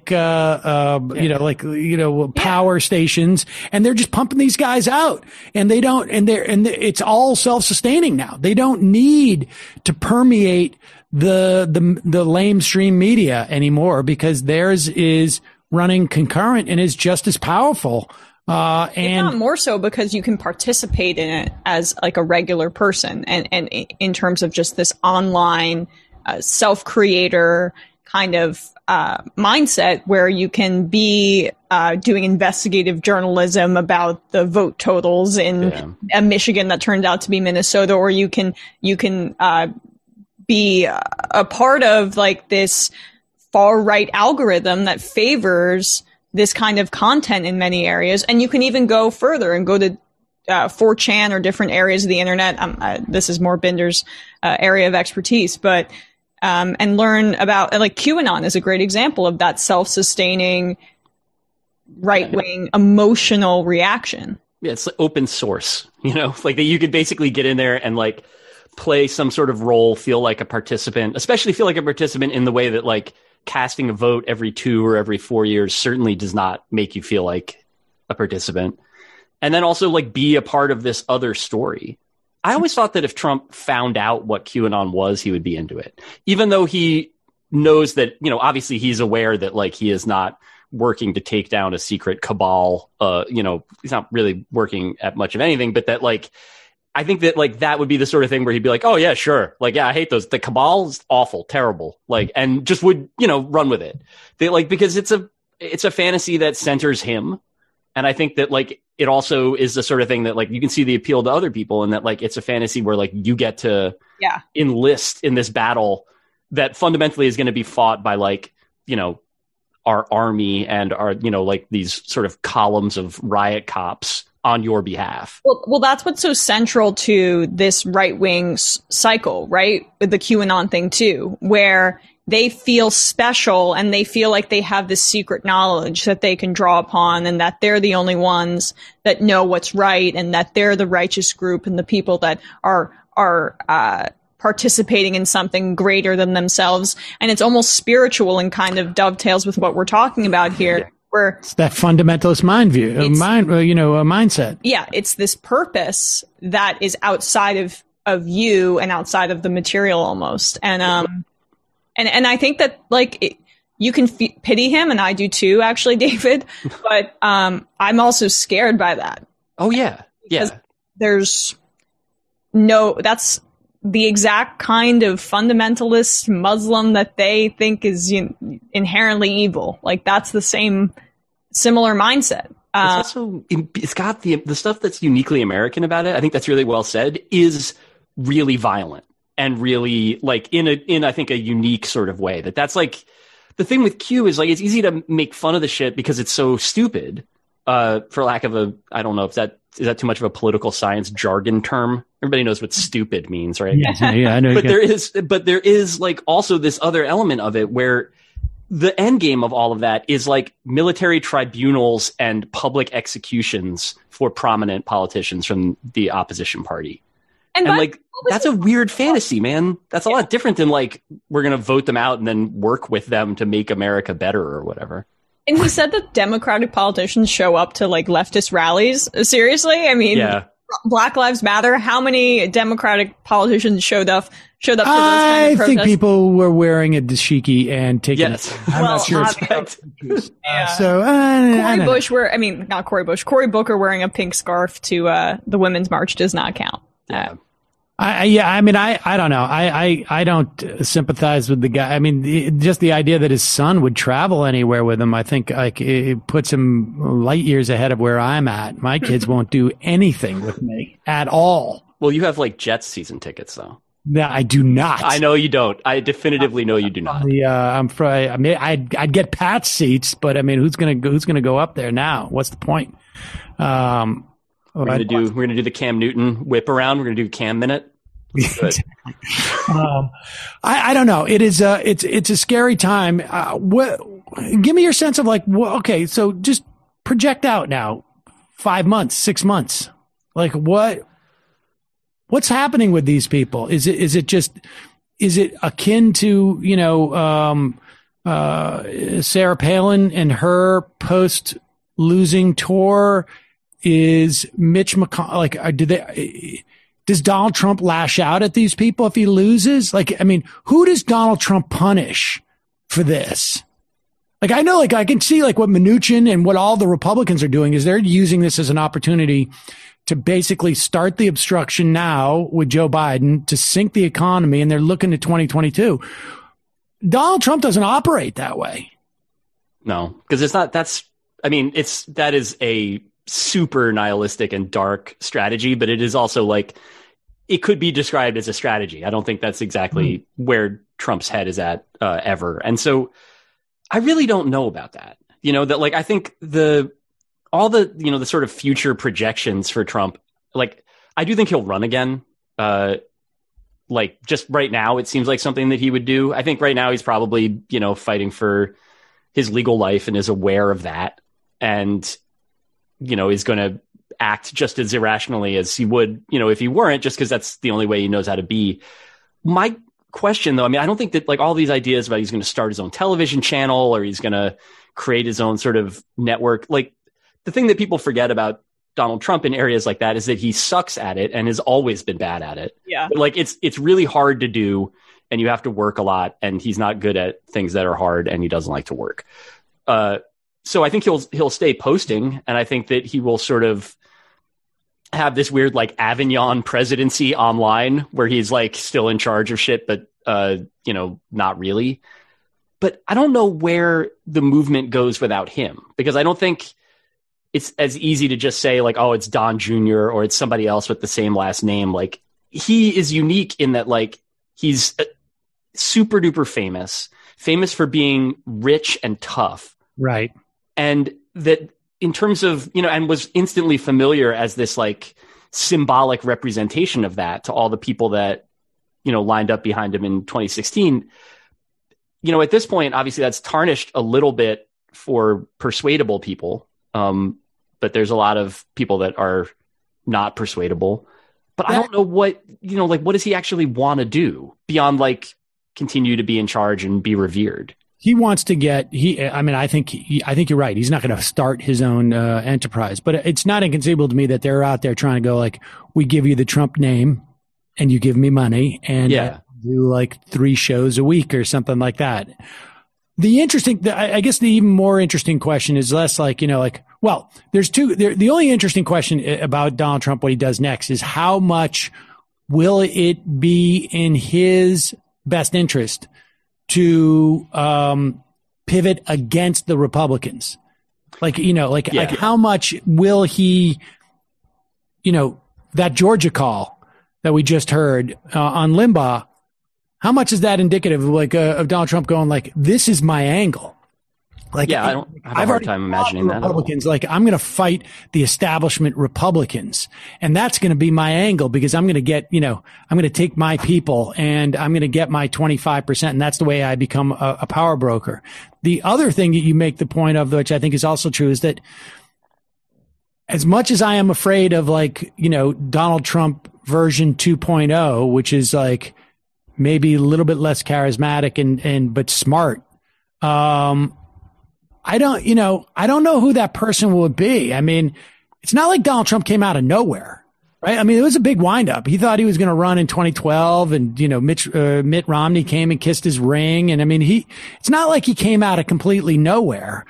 power stations, and they're just pumping these guys out, and it's all self-sustaining now. They don't need to permeate the lamestream media anymore because theirs is running concurrent and is just as powerful. If not more so because you can participate in it as like a regular person, and in terms of just this online self-creator kind of mindset where you can be doing investigative journalism about the vote totals in Michigan that turned out to be Minnesota, or you can be a part of like this far right algorithm that favors this kind of content in many areas. And you can even go further and go to 4chan or different areas of the internet. This is more Binder's area of expertise, but and learn about, like, QAnon is a great example of that self-sustaining right-wing emotional reaction. Yeah, it's like open source, like that you could basically get in there and like play some sort of role, feel like a participant, especially feel like a participant in the way that like casting a vote every 2 or every 4 years certainly does not make you feel like a participant. And then also like be a part of this other story. I always thought that if Trump found out what QAnon was, he would be into it, even though he knows that, obviously he's aware that like he is not working to take down a secret cabal. He's not really working at much of anything, but that like, I think that like that would be the sort of thing where he'd be like, oh yeah, sure. Like, yeah, I hate those. The cabal's awful, terrible. Like, and just would, run with it. They like, because it's a fantasy that centers him. And I think that like, it also is the sort of thing that like, you can see the appeal to other people, and that like, it's a fantasy where like you get to enlist in this battle that fundamentally is going to be fought by like, our army and our, like these sort of columns of riot cops on your behalf. Well, that's what's so central to this right-wing cycle, right? With the QAnon thing too, where they feel special and they feel like they have this secret knowledge that they can draw upon, and that they're the only ones that know what's right, and that they're the righteous group and the people that are participating in something greater than themselves. And it's almost spiritual and kind of dovetails with what we're talking about here. Where it's that fundamentalist mindset. Yeah, it's this purpose that is outside of you and outside of the material almost. And I think that like you can pity him, and I do too, actually, David. But I'm also scared by that. Oh yeah, because that's the exact kind of fundamentalist Muslim that they think is inherently evil. Like that's the similar mindset. It's got the stuff that's uniquely American about it. I think that's really well said. Is really violent and really like in I think a unique sort of way. That's like the thing with Q is like it's easy to make fun of the shit because it's so stupid. For lack of I don't know if is that too much of a political science jargon term. Everybody knows what stupid means, right? Yeah, I know. But there is like also this other element of it where the end game of all of that is like military tribunals and public executions for prominent politicians from the opposition party. And like, that's a weird fantasy, man. That's a lot different than like, we're going to vote them out and then work with them to make America better or whatever. And he said that Democratic politicians show up to like leftist rallies. Seriously? I mean, Black Lives Matter. How many Democratic politicians showed up to those kind of protests? I think people were wearing a dashiki and taking it. I'm not sure. Cory Booker wearing a pink scarf to the Women's March does not count. I don't know. I don't sympathize with the guy. I mean, just the idea that his son would travel anywhere with him, I think like it puts him light years ahead of where I'm at. My kids won't do anything with me at all. Well, you have like Jets season tickets though. No, I do not. I know you don't. I definitively know you do not. I'd get Pat's seats, but I mean, who's gonna go up there now? What's the point? We're gonna do the Cam Newton whip around. We're gonna do Cam minute. I don't know. It is it's a scary time. Give me your sense of like, okay, so just project out now, 5 months, 6 months. Like what's happening with these people? Is it akin to Sarah Palin and her post losing tour? Is Mitch McConnell like? Does Donald Trump lash out at these people if he loses? Like, I mean, who does Donald Trump punish for this? Like, I know, like, I can see like what Mnuchin and what all the Republicans are doing is they're using this as an opportunity to basically start the obstruction now with Joe Biden to sink the economy, and they're looking at 2022. Donald Trump doesn't operate that way. No, because it's not. That is a super nihilistic and dark strategy, but it is also like it could be described as a strategy. I don't think that's exactly where Trump's head is at ever, and so I really don't know about that. That like I think all the the sort of future projections for Trump, like I do think he'll run again. Like just right now, it seems like something that he would do. I think right now he's probably, fighting for his legal life and is aware of that. And, is going to act just as irrationally as he would, if he weren't, just because that's the only way he knows how to be. My question, though, I don't think that like all these ideas about he's going to start his own television channel or he's going to create his own sort of network. Like the thing that people forget about Donald Trump in areas like that is that he sucks at it and has always been bad at it. Yeah. But, like it's really hard to do and you have to work a lot and he's not good at things that are hard and he doesn't like to work. So I think he'll stay posting and I think that he will sort of have this weird like Avignon presidency online where he's like still in charge of shit, but not really. But I don't know where the movement goes without him because I don't think it's as easy to just say like, oh, it's Don Jr. or it's somebody else with the same last name. Like he is unique in that like he's super duper famous for being rich and tough. Right. And that in terms of, and was instantly familiar as this like symbolic representation of that to all the people that, lined up behind him in 2016. At this point, obviously that's tarnished a little bit for persuadable people. But there's a lot of people that are not persuadable. But I don't know what, what does he actually want to do beyond like continue to be in charge and be revered? He wants to I think you're right. He's not going to start his own enterprise, but it's not inconceivable to me that they're out there trying to go like, we give you the Trump name and you give me money and do like 3 shows a week or something like that. I guess the even more interesting question is less like, well, there's two. The only interesting question about Donald Trump, what he does next, is how much will it be in his best interest to pivot against the Republicans? Like how much will he, that Georgia call that we just heard on Limbaugh, how much is that indicative of of Donald Trump going like, this is my angle? Like, I don't have a hard time imagining that. Republicans, like, I'm going to fight the establishment Republicans, and that's going to be my angle because I'm going to get, I'm going to take my people and I'm going to get my 25%, and that's the way I become a power broker. The other thing that you make the point of, which I think is also true, is that as much as I am afraid of Donald Trump version 2.0, which is like maybe a little bit less charismatic and but smart, I don't know who that person would be. It's not like Donald Trump came out of nowhere, right? It was a big windup. He thought he was going to run in 2012 and, Mitt Romney came and kissed his ring. And it's not like he came out of completely nowhere.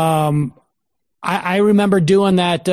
I remember doing that,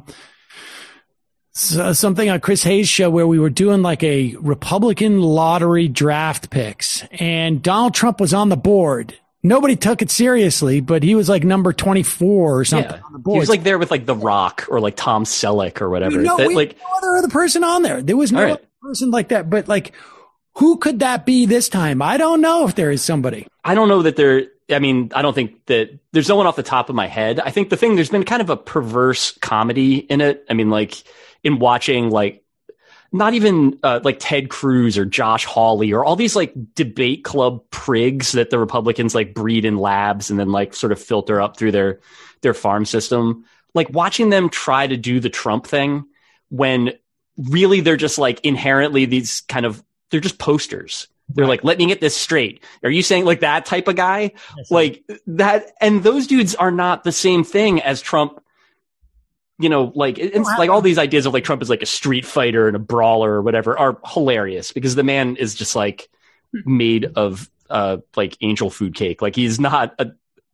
something on Chris Hayes' show where we were doing like a Republican lottery draft picks and Donald Trump was on the board. Nobody took it seriously, but he was like number 24 or something on the board. He was like there with like The Rock or like Tom Selleck or whatever. We no other person on there. There was no other person like that. But like, who could that be this time? I don't know if there is somebody. I don't know that I don't think that there's no one off the top of my head. I think there's been kind of a perverse comedy in it. Like in watching like, not even like Ted Cruz or Josh Hawley or all these like debate club prigs that the Republicans like breed in labs and then like sort of filter up through their farm system. Like watching them try to do the Trump thing when really they're just like inherently they're just posters. They're like, let me get this straight. Are you saying like that type of guy? Yes, like that? And those dudes are not the same thing as Trump. It's like all these ideas of like Trump is like a street fighter and a brawler or whatever are hilarious because the man is just like made of like angel food cake. Like he's not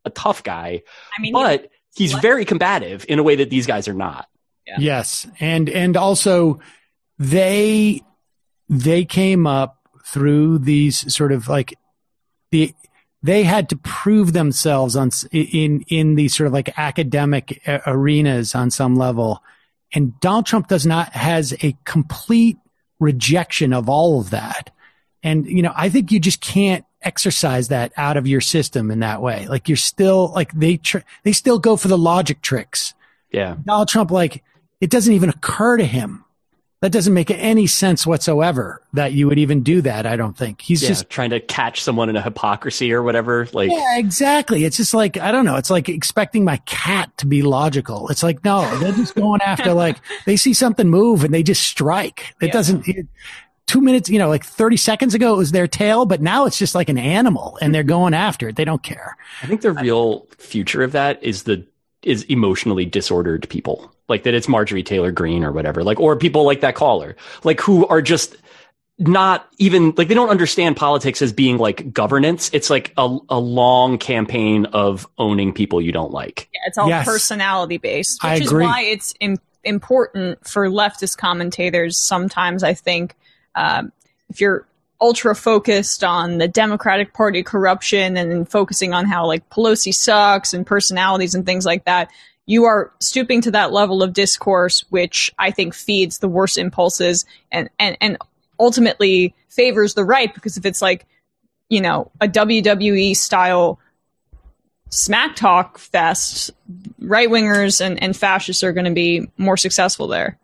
a tough guy. I mean, but he's very combative in a way that these guys are not. Yeah. Yes. And also they came up through these sort of like they had to prove themselves in these sort of like academic arenas on some level. And Donald Trump has a complete rejection of all of that. And, I think you just can't exercise that out of your system in that way. Like you're still like, they still go for the logic tricks. Yeah. Donald Trump, like it doesn't even occur to him. That doesn't make any sense whatsoever that you would even do that. I don't think he's just trying to catch someone in a hypocrisy or whatever. Like, yeah, exactly. It's just like, I don't know. It's like expecting my cat to be logical. It's like, no, they're just going after like they see something move and they just strike. It doesn't 2 minutes, like 30 seconds ago, it was their tail, but now it's just like an animal and they're going after it. They don't care. I think the real future of that is emotionally disordered people. Like that it's Marjorie Taylor Greene or whatever, like, or people like that caller, like who are just not even like, they don't understand politics as being like governance. It's like a long campaign of owning people you don't like. Yeah, it's all personality based, which is agree. Why it's important for leftist commentators. Sometimes I think, if you're ultra focused on the Democratic Party corruption and focusing on how like Pelosi sucks and personalities and things like that, you are stooping to that level of discourse, which I think feeds the worst impulses and ultimately favors the right. Because if it's like, a WWE style smack talk fest, right wingers and fascists are going to be more successful there.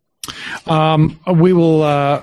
We will, all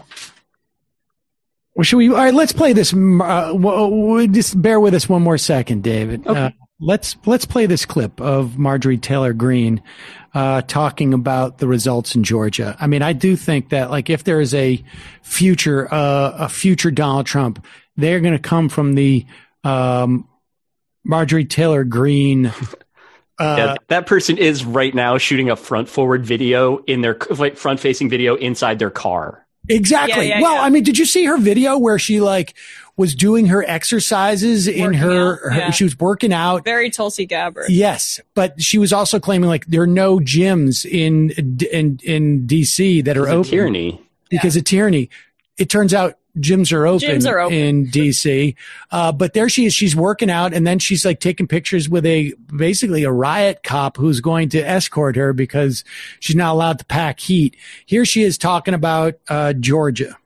right, let's play this. Just bear with us one more second, David. Okay. Let's play this clip of Marjorie Taylor Greene talking about the results in Georgia. I mean, I do think that like if there is a future Donald Trump, they're going to come from the Marjorie Taylor Greene. That person is right now shooting a front-forward video in their like front-facing video inside their car. Exactly. Yeah, I mean, did you see her video where she like was doing her exercises she was working out? Very Tulsi Gabbard. Yes. But she was also claiming like there are no gyms in DC that are open. Tyranny. Because of tyranny. It turns out gyms are open in DC. But there she is. She's working out and then she's like taking pictures with basically a riot cop who's going to escort her because she's not allowed to pack heat. Here she is talking about Georgia.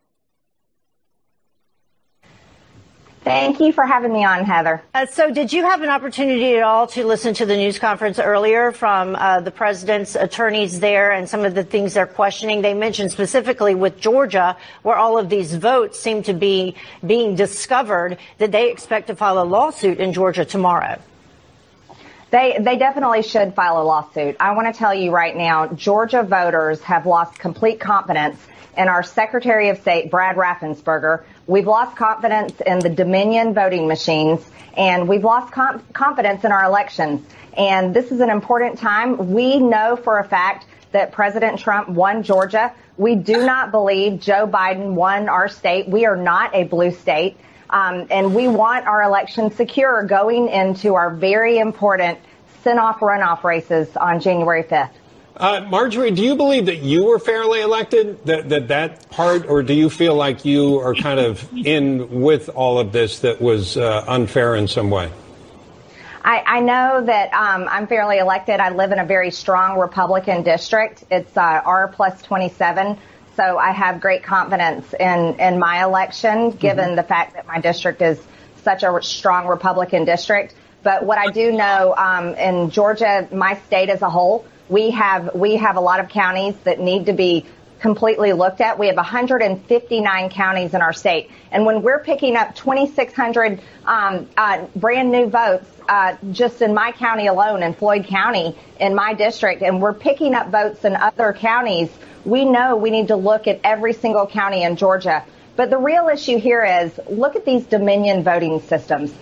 Thank you for having me on, Heather. So did you have an opportunity at all to listen to the news conference earlier from the president's attorneys there and some of the things they're questioning? They mentioned specifically with Georgia, where all of these votes seem to be being discovered, that they expect to file a lawsuit in Georgia tomorrow. They definitely should file a lawsuit. I want to tell you right now, Georgia voters have lost complete confidence in our Secretary of State, Brad Raffensperger. We've lost confidence in the Dominion voting machines, and we've lost confidence in our elections. And this is an important time. We know for a fact that President Trump won Georgia. We do not believe Joe Biden won our state. We are not a blue state. And we want our election secure going into our very important send-off runoff races on January 5th. Marjorie, do you believe that you were fairly elected, that part, or do you feel like you are kind of in with all of this that was unfair in some way? I know that I'm fairly elected. I live in a very strong Republican district. It's R plus 27. So I have great confidence in my election, given the fact that my district is such a strong Republican district. But what I do know in Georgia, my state as a whole, we have a lot of counties that need to be completely looked at. We have 159 counties in our state. And when we're picking up 2,600 brand new votes just in my county alone, in Floyd County, in my district, and we're picking up votes in other counties, we know we need to look at every single county in Georgia. But the real issue here is look at these Dominion voting systems.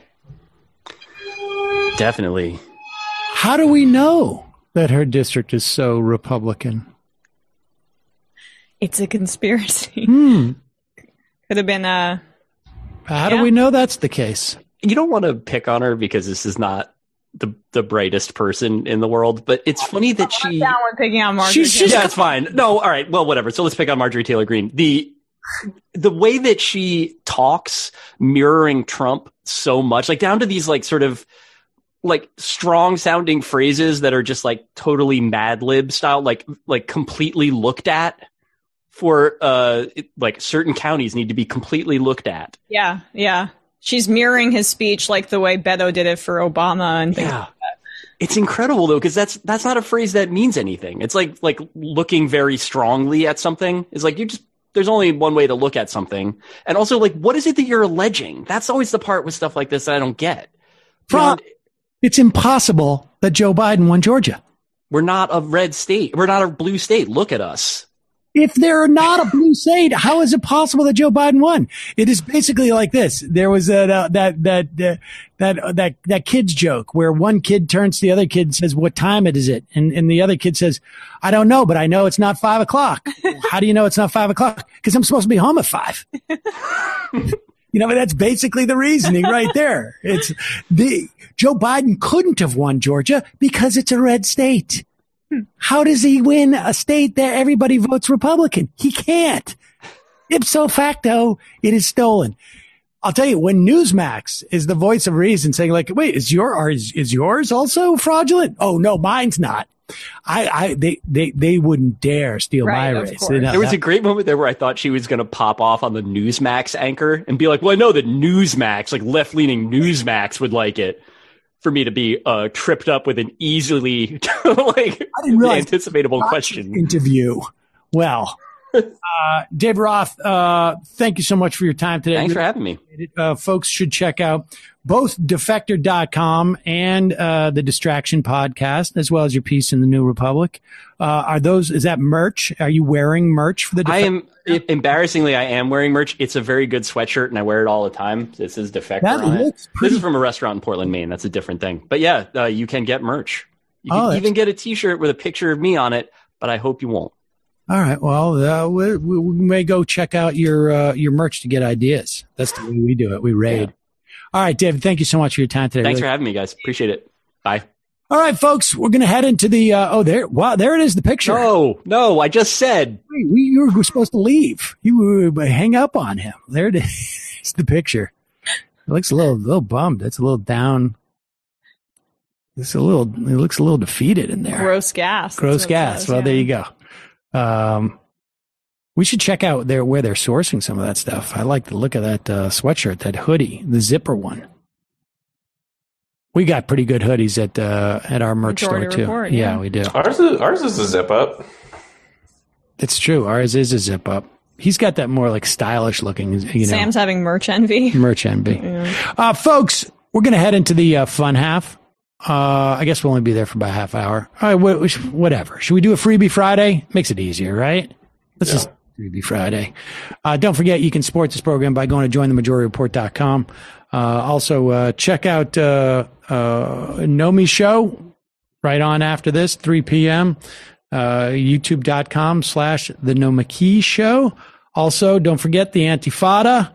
Definitely. How do we know that her district is so Republican? It's a conspiracy. Could have been How do we know that's the case? You don't want to pick on her because this is not the brightest person in the world, but it's funny that I'm down with picking on Marjorie. Yeah, it's fine. No, all right, well, whatever. So let's pick on Marjorie Taylor Greene. The way that she talks, mirroring Trump so much, like down to these like sort of like strong sounding phrases that are just like totally Mad Lib style, like completely looked at for like certain counties need to be completely looked at. Yeah, yeah. She's mirroring his speech like the way Beto did it for Obama and things like that. It's incredible though, because that's not a phrase that means anything. It's like looking very strongly at something. It's like there's only one way to look at something. And also, like, what is it that you're alleging? That's always the part with stuff like this that I don't get. It's impossible that Joe Biden won Georgia. We're not a red state. We're not a blue state. Look at us. If they're not a blue state, how is it possible that Joe Biden won? It is basically like this. There was that kid's joke where one kid turns to the other kid and says, "What time is it?" And the other kid says, "I don't know, but I know it's not 5 o'clock." How do you know it's not 5 o'clock? Because I'm supposed to be home at 5. But that's basically the reasoning right there. Joe Biden couldn't have won Georgia because it's a red state. How does he win a state that everybody votes Republican? He can't. Ipso facto, it is stolen. I'll tell you, when Newsmax is the voice of reason saying like, wait, is yours also fraudulent? Oh no, mine's not. They wouldn't dare steal my race. There was a great moment there where I thought she was going to pop off on the Newsmax anchor and be like, well, I know that Newsmax, like left-leaning Newsmax would like it for me to be tripped up with an easily anticipatable question. Interview. Well, Dave Roth, thank you so much for your time today. Thanks for having me. Folks should check out both Defector.com and the Distraction Podcast, as well as your piece in the New Republic. Is that merch? Are you wearing merch for the Defector? Embarrassingly, I am wearing merch. It's a very good sweatshirt, and I wear it all the time. This is Defector on it. This is from a restaurant in Portland, Maine. That's a different thing. But yeah, you can get merch. You can even get a T-shirt with a picture of me on it, but I hope you won't. All right. Well, we may go check out your merch to get ideas. That's the way we do it. We raid. Yeah. All right, David, thank you so much for your time today. Thanks for having me, guys. Appreciate it. Bye. All right, folks, we're going to head into the, there it is, the picture. No, I just said. You were supposed to leave. You were hang up on him. There it is. It's the picture. It looks a little bummed. It's a little down. It looks a little defeated in there. Gross gas. Well, there you go. We should check out where they're sourcing some of that stuff. I like the look of that sweatshirt, that hoodie, the zipper one. We got pretty good hoodies at our merch Majority store too. Report, yeah, we do. Ours is a zip up. It's true. Ours is a zip up. He's got that more like stylish looking. Sam's having merch envy. Merch envy. Yeah. Folks, we're gonna head into the fun half. I guess we'll only be there for about a half hour. All right, whatever. Should we do a freebie Friday? Makes it easier, right? Let's just freebie Friday. Don't forget, you can support this program by going to jointhemajority.report.com. Also, check out Nomi Show right on after this, 3 p.m. YouTube.com/The Nomaki Show. Also, don't forget the Antifada.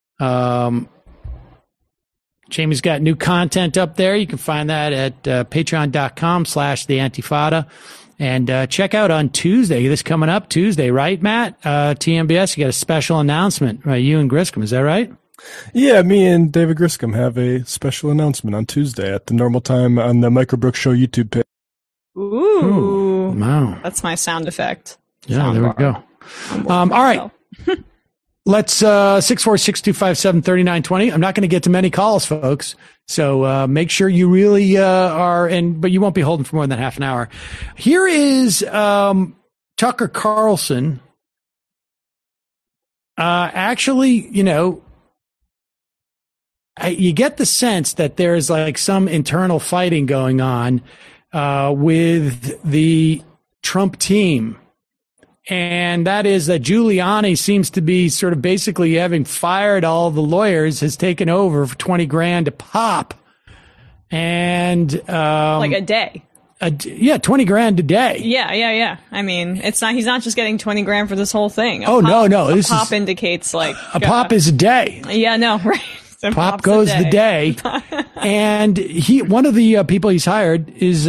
Jamie's got new content up there. You can find that at patreon.com/The Antifada. And check out on Tuesday, this coming up Tuesday, right, Matt? TMBS, you got a special announcement, right? You and Griscom, is that right? Yeah, me and David Griscom have a special announcement on Tuesday at the normal time on the Michael Brooks Show YouTube page. Ooh. Wow. That's my sound effect. Yeah, there we go. All right. Let's 646-257-3920. I'm not going to get to many calls, folks. So make sure you really but you won't be holding for more than half an hour. Here is Tucker Carlson. Actually, you get the sense that there's like some internal fighting going on with the Trump team. And that is that Giuliani seems to be sort of basically having fired all the lawyers, has taken over for $20,000 a pop. And like a day. $20,000 a day. Yeah. I mean, he's not just getting $20,000 for this whole thing. No. A pop indicates like a pop is a day. Yeah, no, right. Pop goes the day. And one of the people he's hired is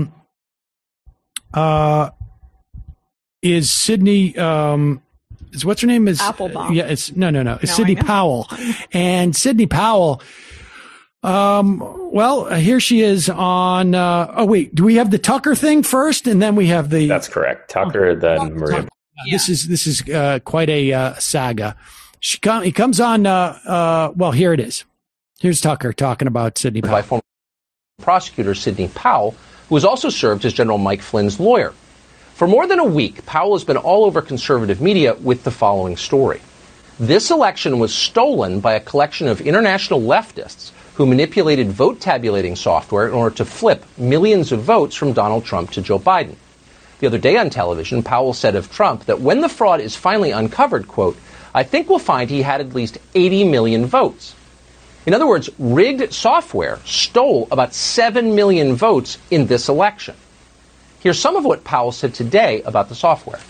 Sidney, what's her name? Is Applebaum. Yeah, it's no. It's Sidney Powell. And Sidney Powell, here she is on, do we have the Tucker thing first? And then we have the. That's correct. Tucker, then Maria. Yeah. This is quite a saga. He comes on, here it is. Here's Tucker talking about Sidney Powell. By former prosecutor Sidney Powell, who has also served as General Mike Flynn's lawyer. For more than a week, Powell has been all over conservative media with the following story. This election was stolen by a collection of international leftists who manipulated vote tabulating software in order to flip millions of votes from Donald Trump to Joe Biden. The other day on television, Powell said of Trump that when the fraud is finally uncovered, quote, I think we'll find he had at least 80 million votes. In other words, rigged software stole about 7 million votes in this election. Here's some of what Powell said today about the software.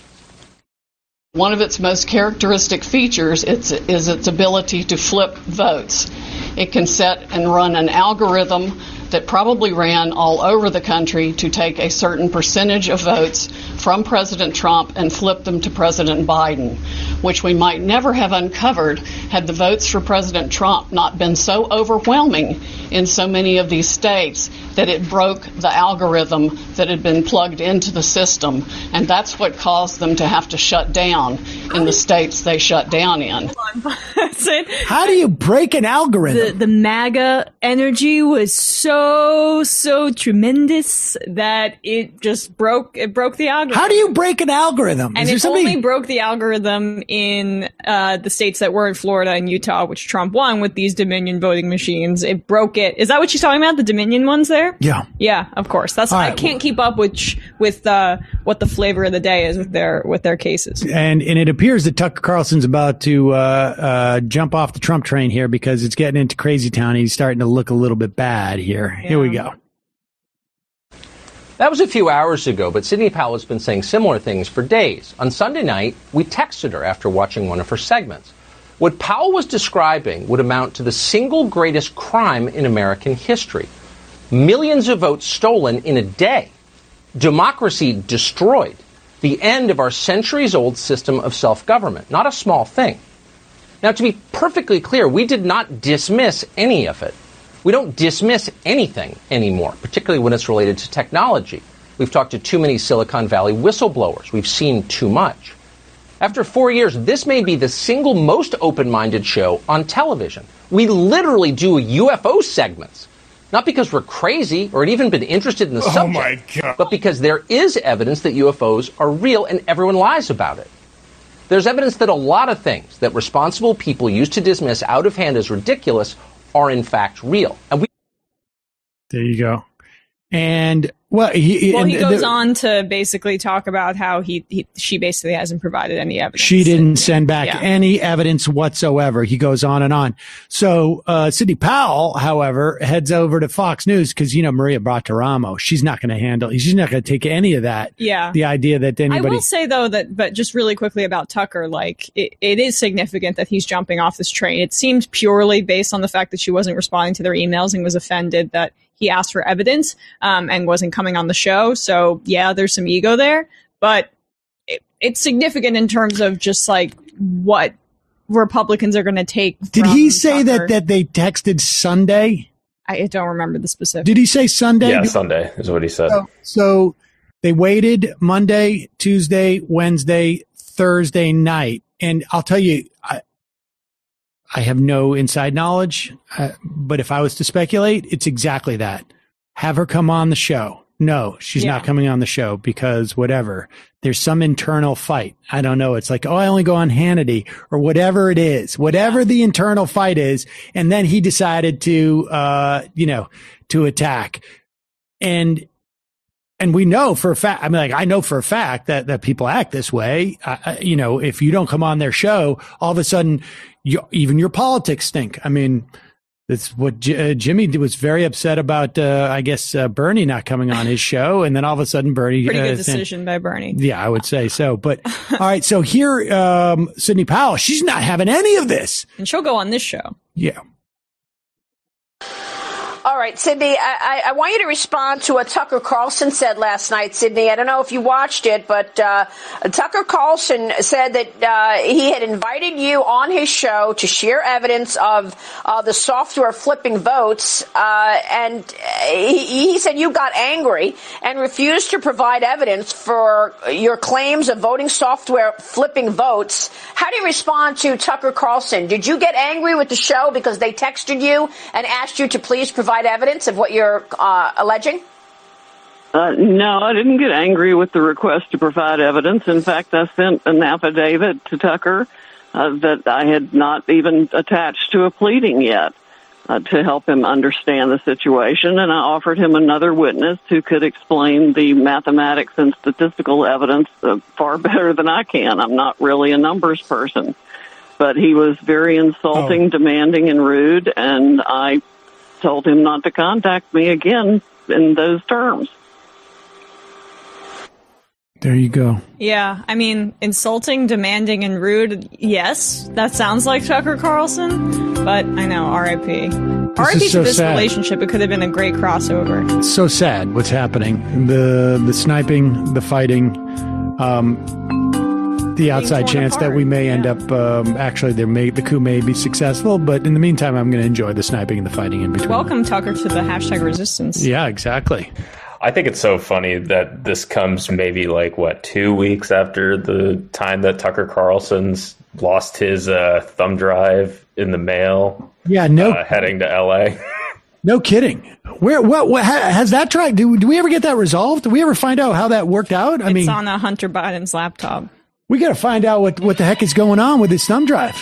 One of its most characteristic features is its ability to flip votes. It can set and run an algorithm that probably ran all over the country to take a certain percentage of votes from President Trump and flip them to President Biden, which we might never have uncovered had the votes for President Trump not been so overwhelming in so many of these states that it broke the algorithm that had been plugged into the system. And that's what caused them to have to shut down in the states they shut down in. How do you break an algorithm? The MAGA energy was so tremendous that it just broke the algorithm. How do you break an algorithm? And it only broke the algorithm in the states that were in Florida and Utah, which Trump won with these Dominion voting machines. It broke it. Is that what she's talking about? The Dominion ones there? Yeah. Yeah, of course. That's I can't keep up with what the flavor of the day is with their cases. And it appears that Tucker Carlson's about to jump off the Trump train here because it's getting into crazy town. He's starting to look a little bit bad here. Yeah. Here we go. That was a few hours ago, but Sidney Powell has been saying similar things for days. On Sunday night, we texted her after watching one of her segments. What Powell was describing would amount to the single greatest crime in American history. Millions of votes stolen in a day. Democracy destroyed. The end of our centuries-old system of self-government. Not a small thing. Now, to be perfectly clear, we did not dismiss any of it. We don't dismiss anything anymore, particularly when it's related to technology. We've talked to too many Silicon Valley whistleblowers. We've seen too much. After 4 years, this may be the single most open-minded show on television. We literally do UFO segments. Not because we're crazy or had even been interested in the subject, but because there is evidence that UFOs are real and everyone lies about it. There's evidence that a lot of things that responsible people used to dismiss out of hand as ridiculous are in fact real. And there you go. And he goes on to basically talk about how she basically hasn't provided any evidence. She didn't send back any evidence whatsoever. He goes on and on. So Sidney Powell, however, heads over to Fox News because Maria Bartiromo. She's not going to take any of that. Yeah. The idea that anybody. I will say though but just really quickly about Tucker, like it is significant that he's jumping off this train. It seems purely based on the fact that she wasn't responding to their emails and was offended that he asked for evidence and wasn't coming on the show. So, yeah, there's some ego there. But it's significant in terms of just like what Republicans are going to take. Did he say that they texted Sunday? I don't remember the specifics. Did he say Sunday? Yeah, Sunday is what he said. So they waited Monday, Tuesday, Wednesday, Thursday night. And I'll tell you, I have no inside knowledge, but if I was to speculate, it's exactly that. Have her come on the show. No, she's not coming on the show because whatever. There's some internal fight. I don't know. It's like, I only go on Hannity or whatever it is, whatever the internal fight is. And then he decided to attack. And we know for a fact, I know for a fact that people act this way. If you don't come on their show, all of a sudden, even your politics stink. That's what Jimmy was very upset about, Bernie not coming on his show. And then all of a sudden, Bernie. Pretty good decision by Bernie. Yeah, I would say so. But all right. So here, Sidney Powell, she's not having any of this. And she'll go on this show. Yeah. right, Sydney, I want you to respond to what Tucker Carlson said last night, Sydney. I don't know if you watched it, but Tucker Carlson said that he had invited you on his show to share evidence of the software flipping votes, and he said you got angry and refused to provide evidence for your claims of voting software flipping votes. How do you respond to Tucker Carlson? Did you get angry with the show because they texted you and asked you to please provide evidence of what you're alleging? No, I didn't get angry with the request to provide evidence. In fact, I sent an affidavit to Tucker that I had not even attached to a pleading yet to help him understand the situation, and I offered him another witness who could explain the mathematics and statistical evidence far better than I can. I'm not really a numbers person. But he was very insulting, demanding, and rude, and I told him not to contact me again in those terms. There you go. Yeah, I mean, insulting, demanding, and rude, yes, that sounds like Tucker Carlson, but I know, R.I.P. R.I.P. to this relationship. It could have been a great crossover. It's so sad what's happening. The sniping, the fighting, the outside chance that we may end up, actually, the coup may be successful, but in the meantime, I'm going to enjoy the sniping and the fighting in between. Welcome, Tucker, to the hashtag resistance. Yeah, exactly. I think it's so funny that this comes maybe 2 weeks after the time that Tucker Carlson's lost his thumb drive in the mail. Yeah, heading to LA. No kidding. What has that tried? Do we ever get that resolved? Do we ever find out how that worked out? It's on Hunter Biden's laptop. We got to find out what the heck is going on with his thumb drive.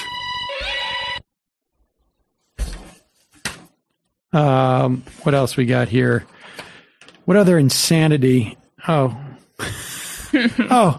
What else we got here? What other insanity? Oh. Oh.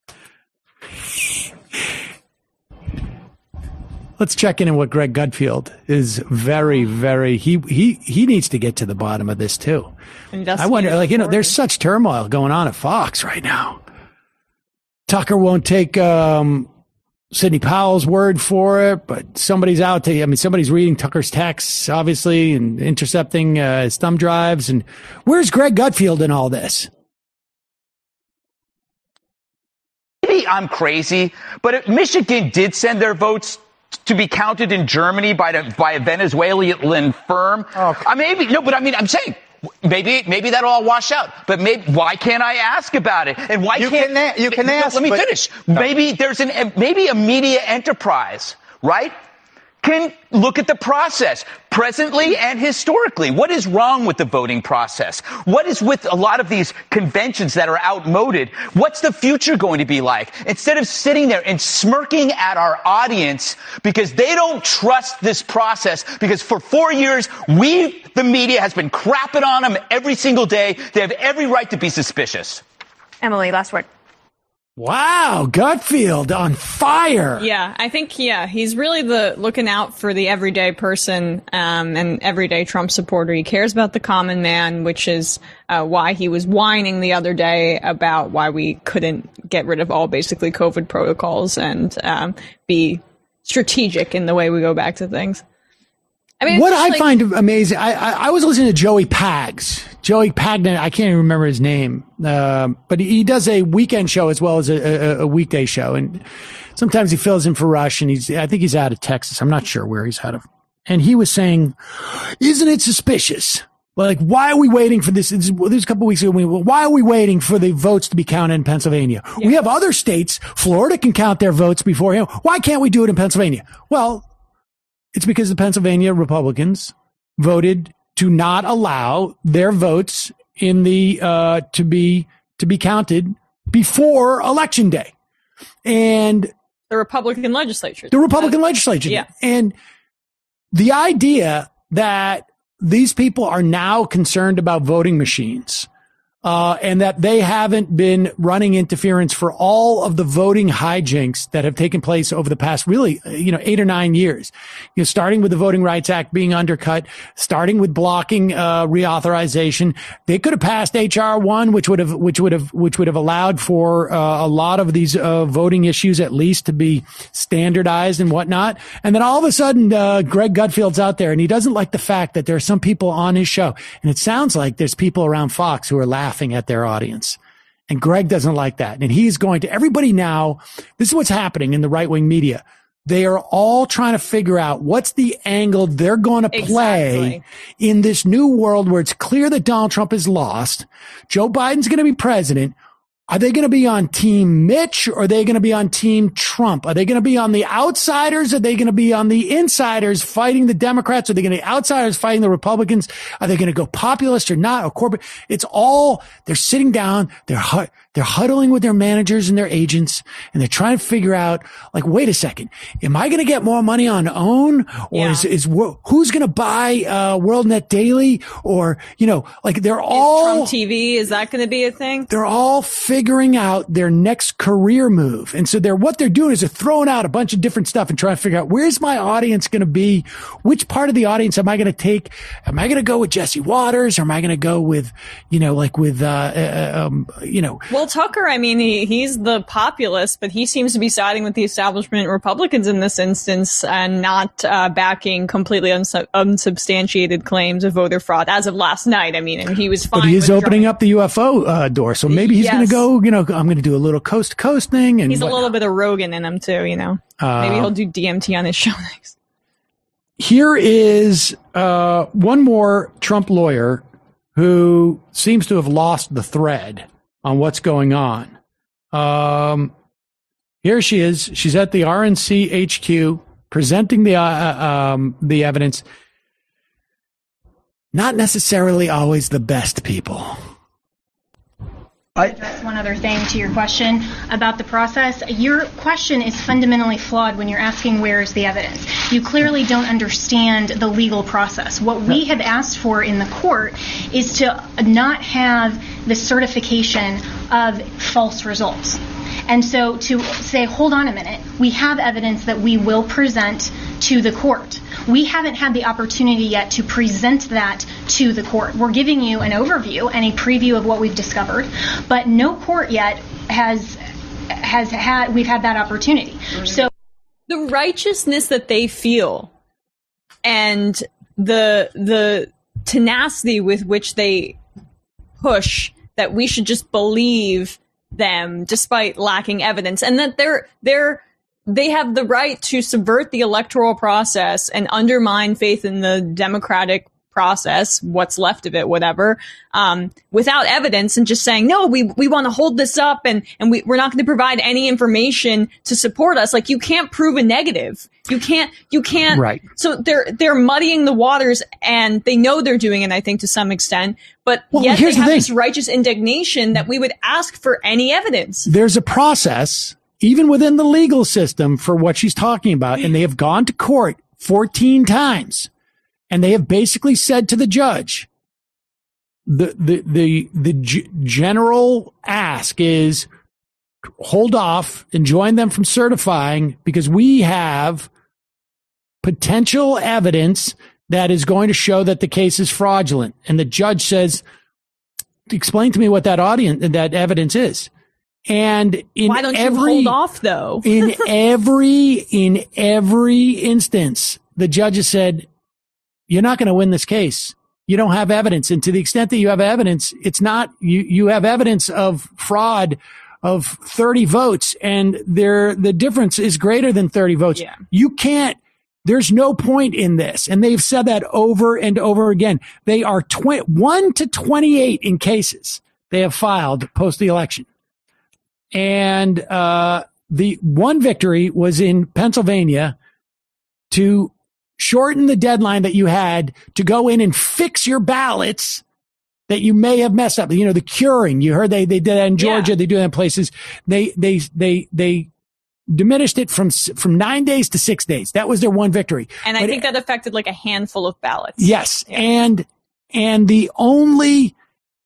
Let's check in on what Greg Gutfeld is very, very, he needs to get to the bottom of this too. I wonder, there's such turmoil going on at Fox right now. Tucker won't take Sidney Powell's word for it, but somebody's somebody's reading Tucker's texts, obviously, and intercepting his thumb drives. And where's Greg Gutfeld in all this? Maybe I'm crazy, but if Michigan did send their votes to be counted in Germany by a Venezuelan firm. Oh. I'm saying maybe that'll all wash out. But why can't I ask about it? And why you can ask? Let me finish. No. Maybe there's a media enterprise, right? Can look at the process presently and historically. What is wrong with the voting process? What is with a lot of these conventions that are outmoded? What's the future going to be like? Instead of sitting there and smirking at our audience because they don't trust this process, because for 4 years, the media, has been crapping on them every single day. They have every right to be suspicious. Emily, last word. Wow, Gutfeld on fire. Yeah, I think, he's really looking out for the everyday person and everyday Trump supporter. He cares about the common man, which is why he was whining the other day about why we couldn't get rid of all basically COVID protocols and be strategic in the way we go back to things. I mean, what I find amazing, I was listening to Joey Pags. Joey Pagnan, I can't even remember his name, but he does a weekend show as well as a weekday show, and sometimes he fills in for Rush, and I think he's out of Texas. I'm not sure where he's out of. And he was saying, isn't it suspicious? Why are we waiting for this? This was a couple weeks ago. Why are we waiting for the votes to be counted in Pennsylvania? Yeah. We have other states. Florida can count their votes beforehand. Why can't we do it in Pennsylvania? Well, it's because the Pennsylvania Republicans voted to not allow their votes in the to be counted before Election Day, and the Republican legislature. Yeah, and the idea that these people are now concerned about voting machines and that they haven't been running interference for all of the voting hijinks that have taken place over the past really, 8 or 9 years. Starting with the Voting Rights Act being undercut, starting with blocking reauthorization. They could have passed H.R. 1, which would have allowed for a lot of these voting issues at least to be standardized and whatnot. And then all of a sudden, Greg Gutfeld's out there, and he doesn't like the fact that there are some people on his show, and it sounds like there's people around Fox who are laughing at their audience. And Greg doesn't like that. And he's going to, everybody now, this is what's happening in the right-wing media. They are all trying to figure out what's the angle they're going to play in this new world where it's clear that Donald Trump is lost. Joe Biden's going to be president. Are they going to be on Team Mitch, or are they going to be on Team Trump? Are they going to be on the outsiders? Are they going to be on the insiders fighting the Democrats? Are they going to be outsiders fighting the Republicans? Are they going to go populist or not, or corporate? It's all, they're sitting down, they're huddling with their managers and their agents, and they're trying to figure out, like, wait a second, am I going to get more money on OWN? Or is who's going to buy WorldNet Daily? Or, they're all... Trump TV, is that going to be a thing? They're all figuring out their next career move. And so what they're doing is they're throwing out a bunch of different stuff and trying to figure out, where's my audience going to be? Which part of the audience am I going to take? Am I going to go with Jesse Waters? Or am I going to go with, Well, Tucker, I mean, he's the populist, but he seems to be siding with the establishment Republicans in this instance and not backing completely unsubstantiated claims of voter fraud as of last night. I mean, and he was fine. But he is opening up the UFO door, so maybe he's going to go, I'm going to do a little coast to coast thing. And he's a little bit of Rogan in him too, Maybe he'll do DMT on his show next. Here is one more Trump lawyer who seems to have lost the thread on what's going on. Here she is. She's at the RNC HQ presenting the evidence. Not necessarily always the best people. Address one other thing to your question about the process. Your question is fundamentally flawed when you're asking where is the evidence. You clearly don't understand the legal process. What we have asked for in the court is to not have the certification of false results. And so to say, hold on a minute, we have evidence that we will present to the court. We haven't had the opportunity yet to present that to the court. We're giving you an overview and a preview of what we've discovered, but no court yet has had, we've had that opportunity. So the righteousness that they feel and the tenacity with which they push that we should just believe them despite lacking evidence, and that they have the right to subvert the electoral process and undermine faith in the democratic process, what's left of it, whatever, without evidence, and just saying, no, we want to hold this up and we're not going to provide any information to support us. Like, you can't prove a negative. You can't. Right. So they're muddying the waters, and they know they're doing it, I think, to some extent, but yet they have this righteous indignation that we would ask for any evidence. There's a process, even within the legal system, for what she's talking about, and they have gone to court 14 times. And they have basically said to the judge, the general ask is hold off and join them from certifying, because we have potential evidence that is going to show that the case is fraudulent. And the judge says, explain to me what that evidence is. And why don't you hold off though? in every instance, the judge has said, you're not going to win this case. You don't have evidence. And to the extent that you have evidence, it's not, you have evidence of fraud of 30 votes, and the difference is greater than 30 votes. Yeah. You can't, there's no point in this. And they've said that over and over again. They are 1 to 28 in cases they have filed post the election. And the one victory was in Pennsylvania to shorten the deadline that you had to go in and fix your ballots that you may have messed up. You know, the curing. You heard they did that in Georgia. Yeah. They do that in places. They diminished it from 9 days to 6 days. That was their one victory. And I think that affected like a handful of ballots. Yes. Yeah. And the only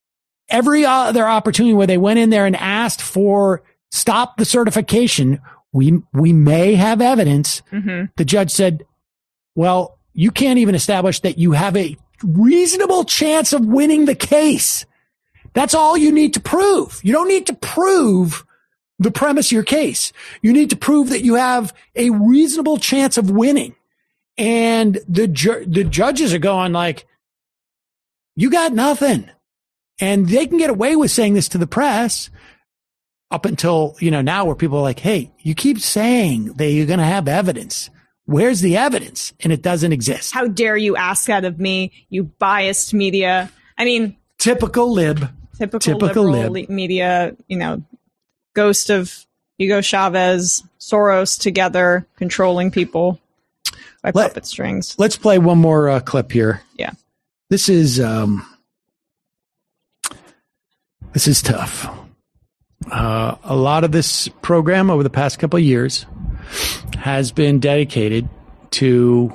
every other opportunity where they went in there and asked for stop the certification, we may have evidence. Mm-hmm. The judge said, well, you can't even establish that you have a reasonable chance of winning the case. That's all you need to prove. You don't need to prove the premise of your case. You need to prove that you have a reasonable chance of winning. And the judges are going like, you got nothing. And they can get away with saying this to the press up until, now where people are like, hey, you keep saying that you're going to have evidence. Where's the evidence? And it doesn't exist. How dare you ask that of me, you biased media? I mean, typical lib. Typical liberal media, ghost of Hugo Chavez, Soros together controlling people by puppet strings. Let's play one more clip here. Yeah. This is tough. A lot of this program over the past couple of years has been dedicated to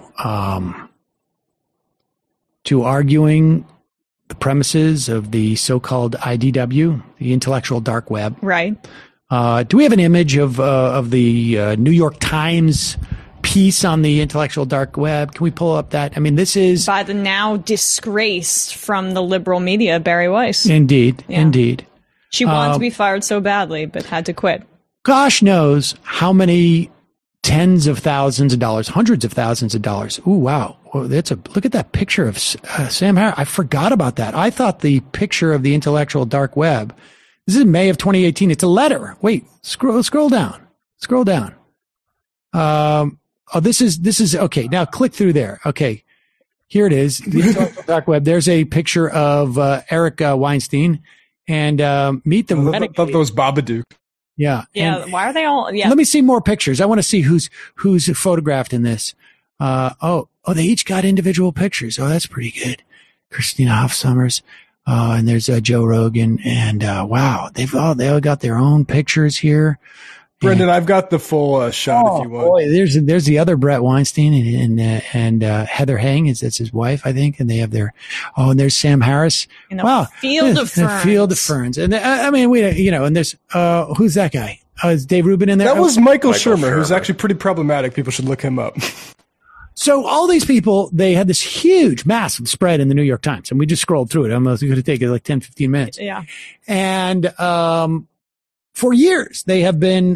arguing the premises of the so-called IDW, the intellectual dark web. Right. Do we have an image of the New York Times piece on the intellectual dark web? Can we pull up that? I mean, this is by the now disgraced from the liberal media, Bari Weiss. Indeed. She wanted to be fired so badly, but had to quit. Gosh knows how many tens of thousands of dollars, hundreds of thousands of dollars. Ooh, wow. Well, look at that picture of Sam Harris. I forgot about that. I thought the picture of the intellectual dark web, this is May of 2018. It's a letter. Wait, scroll down. This is okay. Now click through there. Okay. Here it is. The intellectual dark web. There's a picture of Eric Weinstein and meet the renegade. Love those Babadook. Yeah. Yeah. Why are they all? Yeah. Let me see more pictures. I want to see who's photographed in this. They each got individual pictures. Oh, that's pretty good. Christina Hoff Sommers. And there's Joe Rogan. And wow, they all got their own pictures here. Brendan, I've got the full shot if you want. Boy, there's the other Brett Weinstein and Heather Heng that's his wife, I think, and they have their. Oh, and there's Sam Harris. Field of Ferns. Field of Ferns, and and there's who's that guy? Is Dave Rubin in there? That was Michael Shermer, who's actually pretty problematic. People should look him up. So all these people, they had this huge, massive spread in the New York Times, and we just scrolled through it. I'm going to take it like 10, 15 minutes. Yeah, and for years, they have been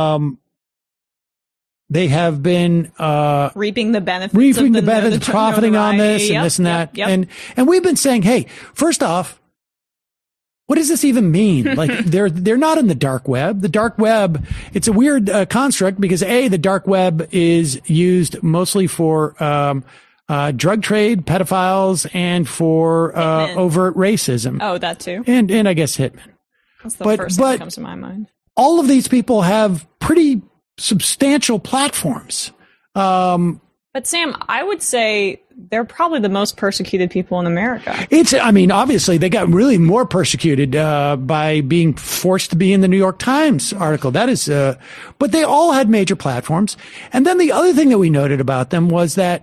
reaping the benefits, profiting on this and this and that. Yep. And we've been saying, hey, first off, what does this even mean? Like they're not in the dark web. The dark web, it's a weird construct because the dark web is used mostly for drug trade, pedophiles, and for overt racism. Oh, that too. And I guess hitmen. That's the first thing that comes to my mind. All of these people have pretty substantial platforms. But Sam, I would say they're probably the most persecuted people in America. Obviously they got really more persecuted by being forced to be in the New York Times article. That is, but they all had major platforms. And then the other thing that we noted about them was that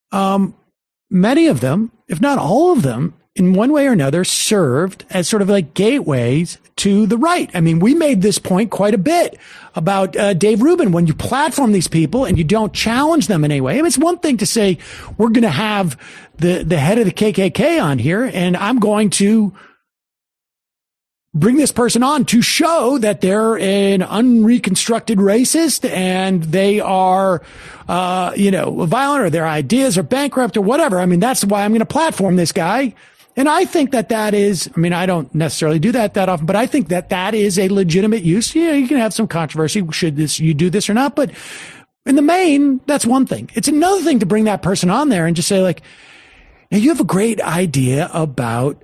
many of them, if not all of them, in one way or another, served as sort of like gateways to the right. I mean, we made this point quite a bit about Dave Rubin. When you platform these people and you don't challenge them in any way, I mean, it's one thing to say, we're going to have the head of the KKK on here, and I'm going to bring this person on to show that they're an unreconstructed racist and they are, violent, or their ideas are bankrupt or whatever. I mean, that's why I'm going to platform this guy. And I think that is, I don't necessarily do that often, but I think that is a legitimate use. Yeah, you can have some controversy. Should you do this or not? But in the main, that's one thing. It's another thing to bring that person on there and just say like, now you have a great idea about,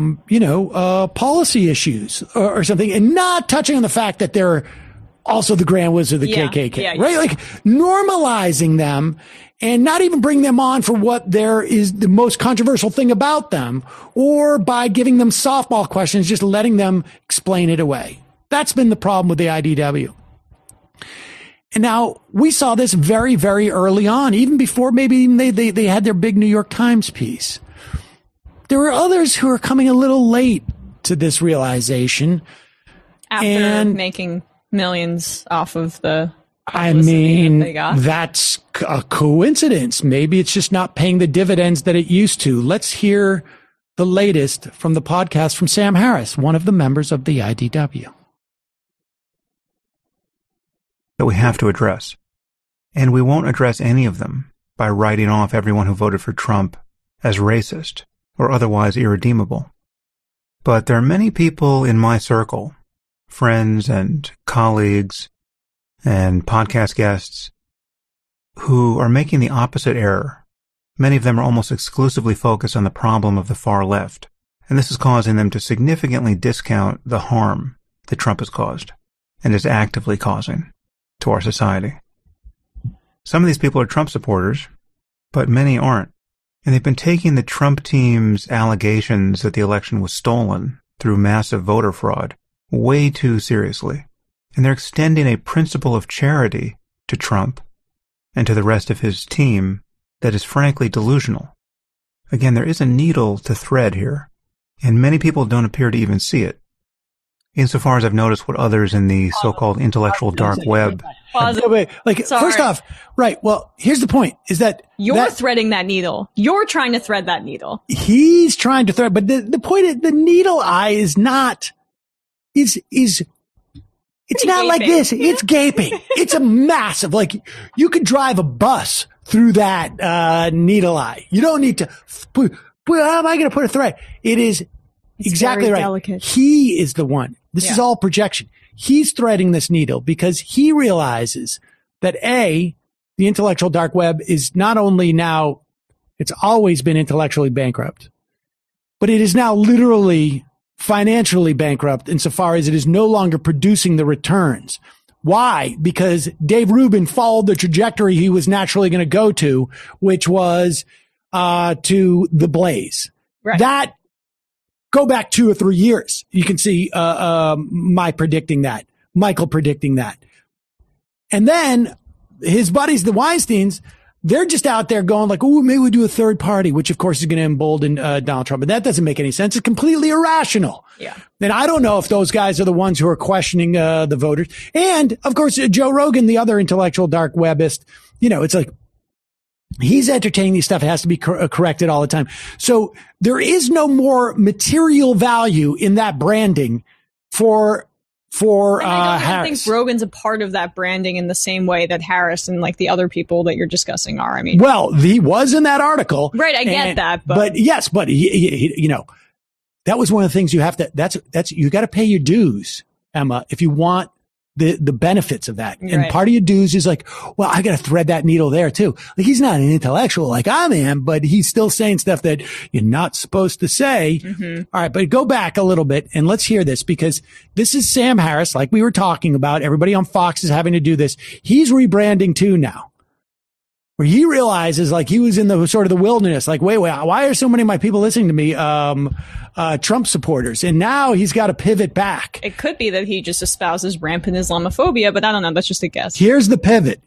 policy issues or something, and not touching on the fact that they're also the Grand Wizard of the KKK, right? Like normalizing them and not even bring them on for what there is the most controversial thing about them, or by giving them softball questions, just letting them explain it away. That's been the problem with the IDW. And now we saw this very, very early on, even before maybe they had their big New York Times piece. There were others who are coming a little late to this realization. After making millions off of the I mean, they got. That's a coincidence. Maybe it's just not paying the dividends that it used to. Let's hear the latest from the podcast from Sam Harris, one of the members of the IDW. That we have to address. And we won't address any of them by writing off everyone who voted for Trump as racist or otherwise irredeemable. But there are many people in my circle, friends and colleagues and podcast guests, who are making the opposite error. Many of them are almost exclusively focused on the problem of the far left, and this is causing them to significantly discount the harm that Trump has caused and is actively causing to our society. Some of these people are Trump supporters, but many aren't. And they've been taking the Trump team's allegations that the election was stolen through massive voter fraud way too seriously. And they're extending a principle of charity to Trump and to the rest of his team that is frankly delusional. Again, there is a needle to thread here, and many people don't appear to even see it. Insofar as I've noticed what others in the so-called intellectual dark web... First off, right, well, here's the point, is that... You're threading that needle. You're trying to thread that needle. He's trying to thread, but the point is, the needle eye is not... It's not like this. It's gaping. It's a massive, you could drive a bus through that needle eye. You don't need to... How am I going to put a thread? It is... It's exactly right. Delicate. He is the one. This is all projection. He's threading this needle because he realizes that the intellectual dark web is not only now, it's always been intellectually bankrupt, but it is now literally financially bankrupt insofar as it is no longer producing the returns. Why? Because Dave Rubin followed the trajectory he was naturally going to go to, which was to the Blaze. Right. That go back 2 or 3 years. You can see Michael predicting that. And then his buddies, the Weinsteins, they're just out there going like, oh, maybe we do a third party, which of course is going to embolden Donald Trump. But that doesn't make any sense. It's completely irrational. Yeah. And I don't know if those guys are the ones who are questioning the voters. And of course, Joe Rogan, the other intellectual dark webist, it's like, he's entertaining these stuff. It has to be corrected all the time. So there is no more material value in that branding for I Harris. think Rogan's a part of that branding in the same way that Harris and the other people that you're discussing are. I mean, well, he was in that article. Right. I get that. But yes, but he, that was one of the things you have to, you got to pay your dues, Emma, if you want the benefits of that. And part of your dues is like, well, I got to thread that needle there too. Like, he's not an intellectual like I am, but he's still saying stuff that you're not supposed to say. Mm-hmm. All right. But go back a little bit and let's hear this, because this is Sam Harris, like we were talking about. Everybody on Fox is having to do this. He's rebranding too now, where he realizes like he was in the sort of the wilderness, like, wait, why are so many of my people listening to me? Trump supporters. And now he's got to pivot back. It could be that he just espouses rampant Islamophobia, but I don't know. That's just a guess. Here's the pivot.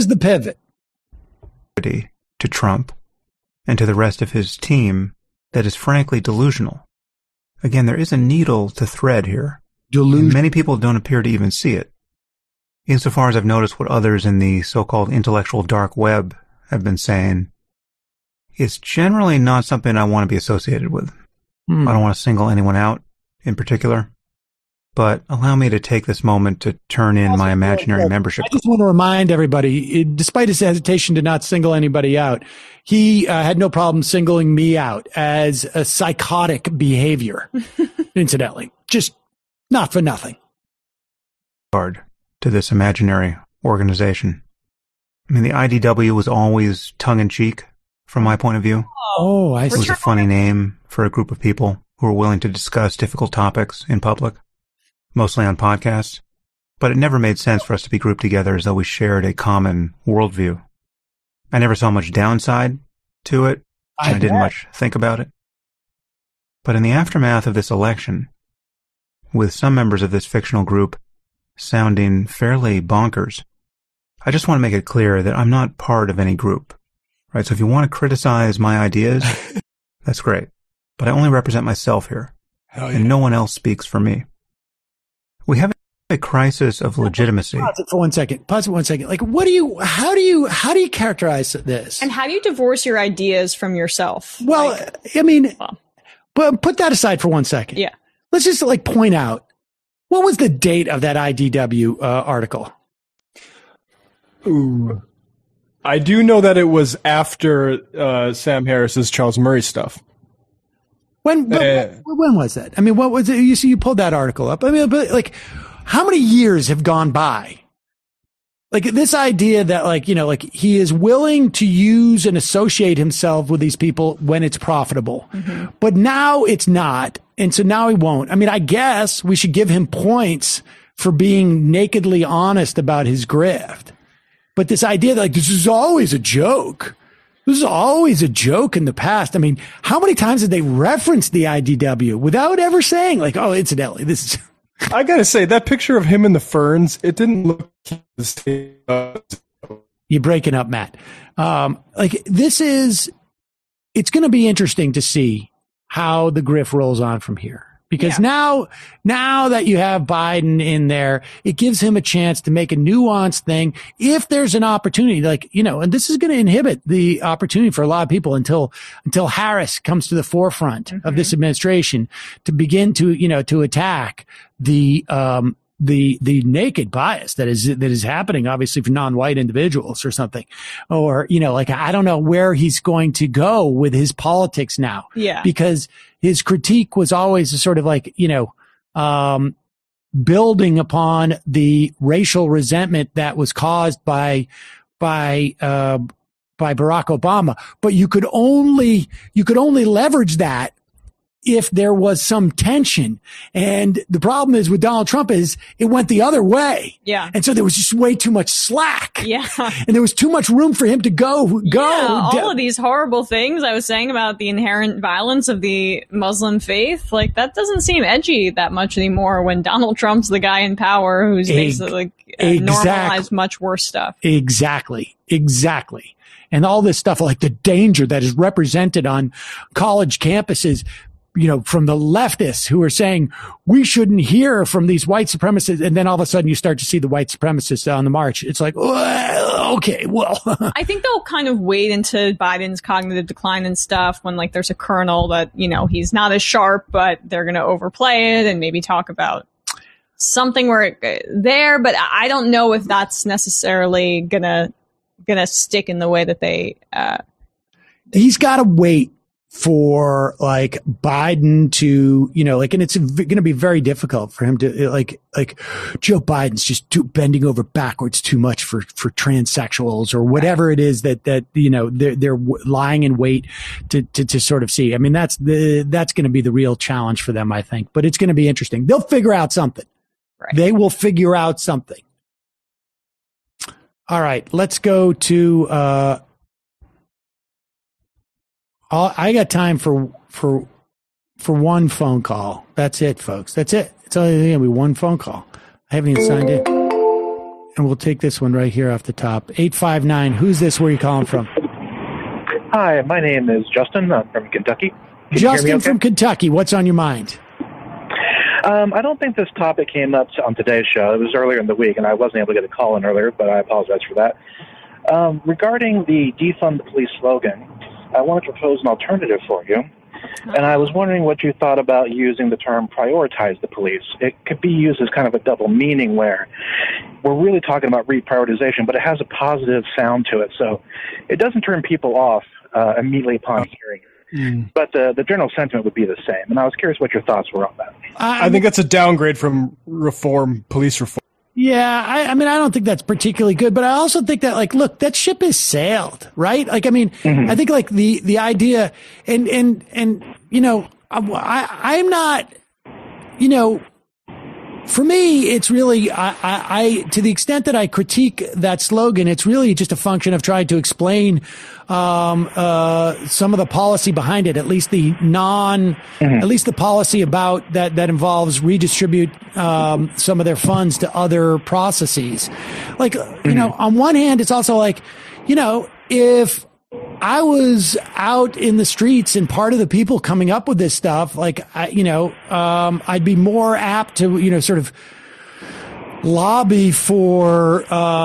To Trump and to the rest of his team that is frankly delusional. Again, there is a needle to thread here. Many people don't appear to even see it. Insofar as I've noticed what others in the so-called intellectual dark web have been saying, it's generally not something I want to be associated with. I don't want to single anyone out in particular, but allow me to take this moment to turn in my imaginary membership. I just want to remind everybody, despite his hesitation to not single anybody out, he had no problem singling me out as a psychotic behavior, incidentally. Just not for nothing. To this imaginary organization. I mean, the IDW was always tongue-in-cheek from my point of view. Oh, I see. It was a funny name for a group of people who were willing to discuss difficult topics in public, mostly on podcasts, but it never made sense for us to be grouped together as though we shared a common worldview. I never saw much downside to it, and I didn't much think about it. But in the aftermath of this election, with some members of this fictional group sounding fairly bonkers, I just want to make it clear that I'm not part of any group. Right, so if you want to criticize my ideas, that's great. But I only represent myself here. and no one else speaks for me. We have a crisis of legitimacy. Pause it for 1 second. Pause it 1 second. Like, how do you characterize this? And how do you divorce your ideas from yourself? Well, but put that aside for 1 second. Yeah. Let's just point out, what was the date of that IDW article? Ooh. I do know that it was after Sam Harris's Charles Murray stuff. When was that? I mean, what was it? You pulled that article up. I mean, but how many years have gone by? Like this idea that he is willing to use and associate himself with these people when it's profitable, but now it's not. And so now he won't. I mean, I guess we should give him points for being nakedly honest about his grift. But this idea that this is always a joke. This is always a joke in the past. I mean, how many times did they reference the IDW without ever saying incidentally, this is... I gotta say, that picture of him in the ferns, it didn't look the same. You're breaking up, Matt. It's going to be interesting to see how the grift rolls on from here. Because now that you have Biden in there, it gives him a chance to make a nuanced thing. If there's an opportunity, and this is going to inhibit the opportunity for a lot of people until Harris comes to the forefront of this administration to begin to attack the naked bias that is happening, obviously, for non-white individuals or something. Or, I don't know where he's going to go with his politics now. Yeah. Because his critique was always a sort of building upon the racial resentment that was caused by Barack Obama. But you could only leverage that if there was some tension. And the problem is with Donald Trump is it went the other way. Yeah. And so there was just way too much slack. Yeah. And there was too much room for him to go. Yeah, all of these horrible things I was saying about the inherent violence of the Muslim faith, that doesn't seem edgy that much anymore when Donald Trump's the guy in power who's basically normalized much worse stuff. Exactly. And all this stuff, like the danger that is represented on college campuses, from the leftists who are saying we shouldn't hear from these white supremacists. And then all of a sudden you start to see the white supremacists on the march. It's like, okay, well. I think they'll kind of wait into Biden's cognitive decline and stuff when there's a kernel that, he's not as sharp, but they're going to overplay it and maybe talk about something there. But I don't know if that's necessarily going to stick in the way that they, he's got to wait for Biden to, and it's going to be very difficult for him to Joe Biden's just bending over backwards too much for transsexuals or whatever it is that they're lying in wait to sort of see. I mean, that's going to be the real challenge for them, I think, but it's going to be interesting. They'll figure out something. Right. They will figure out something. All right, let's go to, I got time for one phone call. That's it, folks. That's it. It's only going to be one phone call. I haven't even signed in. And we'll take this one right here off the top. 859. Who's this? Where are you calling from? Hi, my name is Justin. I'm from Kentucky. Justin from Kentucky. What's on your mind? I don't think this topic came up on today's show. It was earlier in the week, and I wasn't able to get a call in earlier, but I apologize for that. Regarding the defund the police slogan, I want to propose an alternative for you. And I was wondering what you thought about using the term prioritize the police. It could be used as kind of a double meaning where we're really talking about reprioritization, but it has a positive sound to it. So it doesn't turn people off immediately upon hearing it. But the general sentiment would be the same. And I was curious what your thoughts were on that. I think that's a downgrade from police reform. Yeah, I mean, I don't think that's particularly good, but I also think that, look, that ship has sailed, right? I think the idea, and I'm not, for me, it's really, I to the extent that I critique that slogan, it's really just a function of trying to explain some of the policy behind it, at least the policy about that involves redistribute some of their funds to other processes. On one hand, it's also if I was out in the streets and part of the people coming up with this stuff, like, I'd be more apt to, sort of lobby for,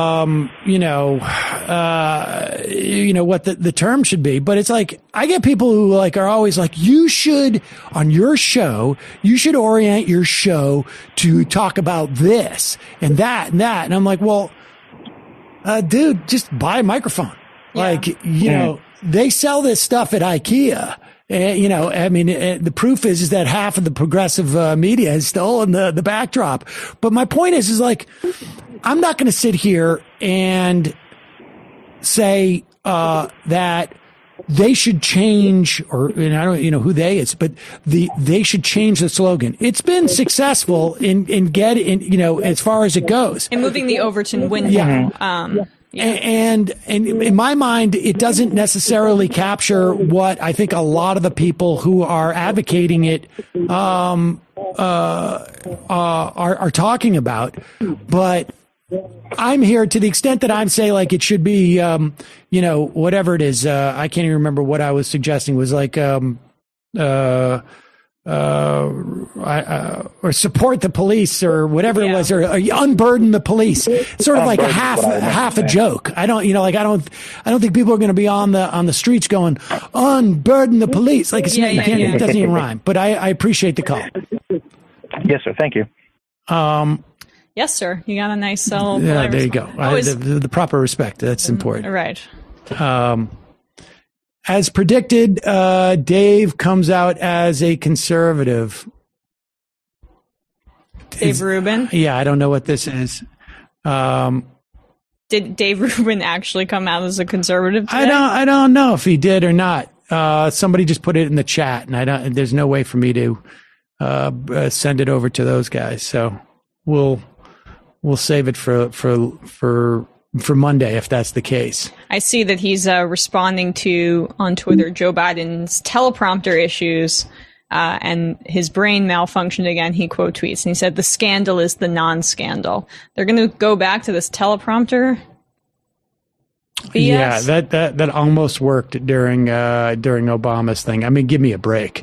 what the term should be. But it's like, I get people who are always like, on your show, you should orient your show to talk about this and that and that. And I'm like, well, dude, just buy a microphone. Yeah. They sell this stuff at IKEA. The proof is that half of the progressive media has stolen the backdrop. But my point is I'm not going to sit here and say that they should change, and I don't who they is, but they should change the slogan. It's been successful in as far as it goes. In moving the Overton window. Yeah. And in my mind, it doesn't necessarily capture what I think a lot of the people who are advocating it are talking about. But I'm here to the extent that I'm saying it should be, whatever it is. I can't even remember what I was suggesting was or support the police or whatever it was, or unburden the police. It's sort of like a half a joke. I don't think people are going to be on the streets going, unburden the police. It doesn't even rhyme, but I appreciate the call. Yes, sir. Thank you. Yes, sir. You got a nice little. Yeah, there you go. The proper respect. That's important. Right. As predicted, Dave comes out as a conservative. Dave Rubin? Yeah, I don't know what this is. Did Dave Rubin actually come out as a conservative today? I don't know if he did or not. Somebody just put it in the chat, and there's no way for me to send it over to those guys. So we'll save it for Monday, if that's the case. I see that he's responding to, on Twitter, Joe Biden's teleprompter issues, and his brain malfunctioned again. He quote tweets, and he said, the scandal is the non-scandal. They're going to go back to this teleprompter BS? Yeah, that almost worked during Obama's thing. I mean, give me a break.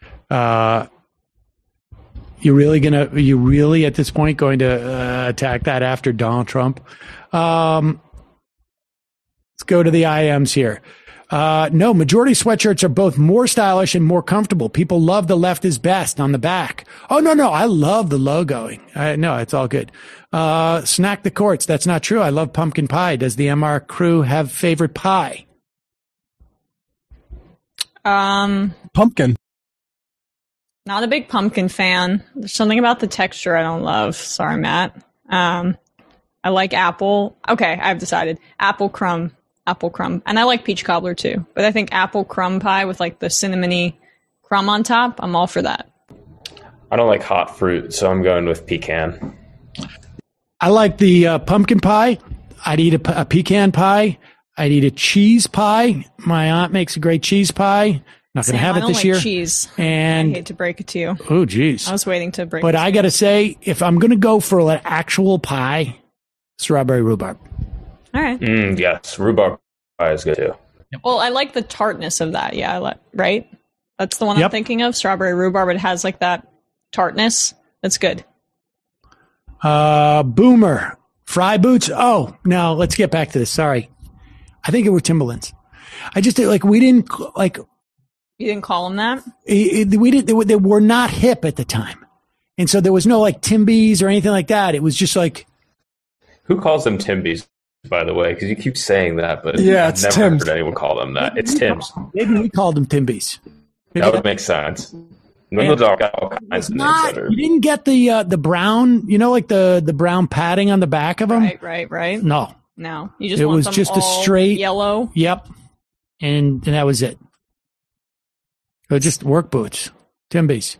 You really at this point going to attack that after Donald Trump? Let's go to the IMs here. No, majority sweatshirts are both more stylish and more comfortable. People love the left is best on the back. Oh, no, I love the logoing. No, it's all good. Snack the courts. That's not true. I love pumpkin pie. Does the MR crew have favorite pie? Pumpkin. Not a big pumpkin fan. There's something about the texture I don't love. Sorry, Matt. I like apple. Okay, I've decided. Apple crumb. And I like peach cobbler too. But I think apple crumb pie with the cinnamony crumb on top, I'm all for that. I don't like hot fruit, so I'm going with pecan. I like the pumpkin pie. I'd eat a pecan pie. I'd eat a cheese pie. My aunt makes a great cheese pie. Not going to have it this year. Cheese. And I hate to break it to you. Oh, geez. I was waiting to break it. But I got to say, if I'm going to go for an actual pie, strawberry rhubarb. All right. Yes, rhubarb pie is good too. Well, I like the tartness of that. Yeah, right? That's the one I'm thinking of. Strawberry rhubarb. It has that tartness. That's good. Boomer. Fry boots. Oh, no, let's get back to this. Sorry. I think it were Timberlands. I just we didn't You didn't call them that? We did. They were not hip at the time. And so there was no Timbies or anything like that. It was just Who calls them Timbies, by the way? Because you keep saying that, but yeah, I've never heard anyone call them that. It's Tim's. Maybe we called them Timbies. That would make sense. All kinds of names. You didn't get the brown, the brown padding on the back of them? Right. No. You just it want was them just all a straight yellow. Yep. And that was it. So just work boots, Timbies.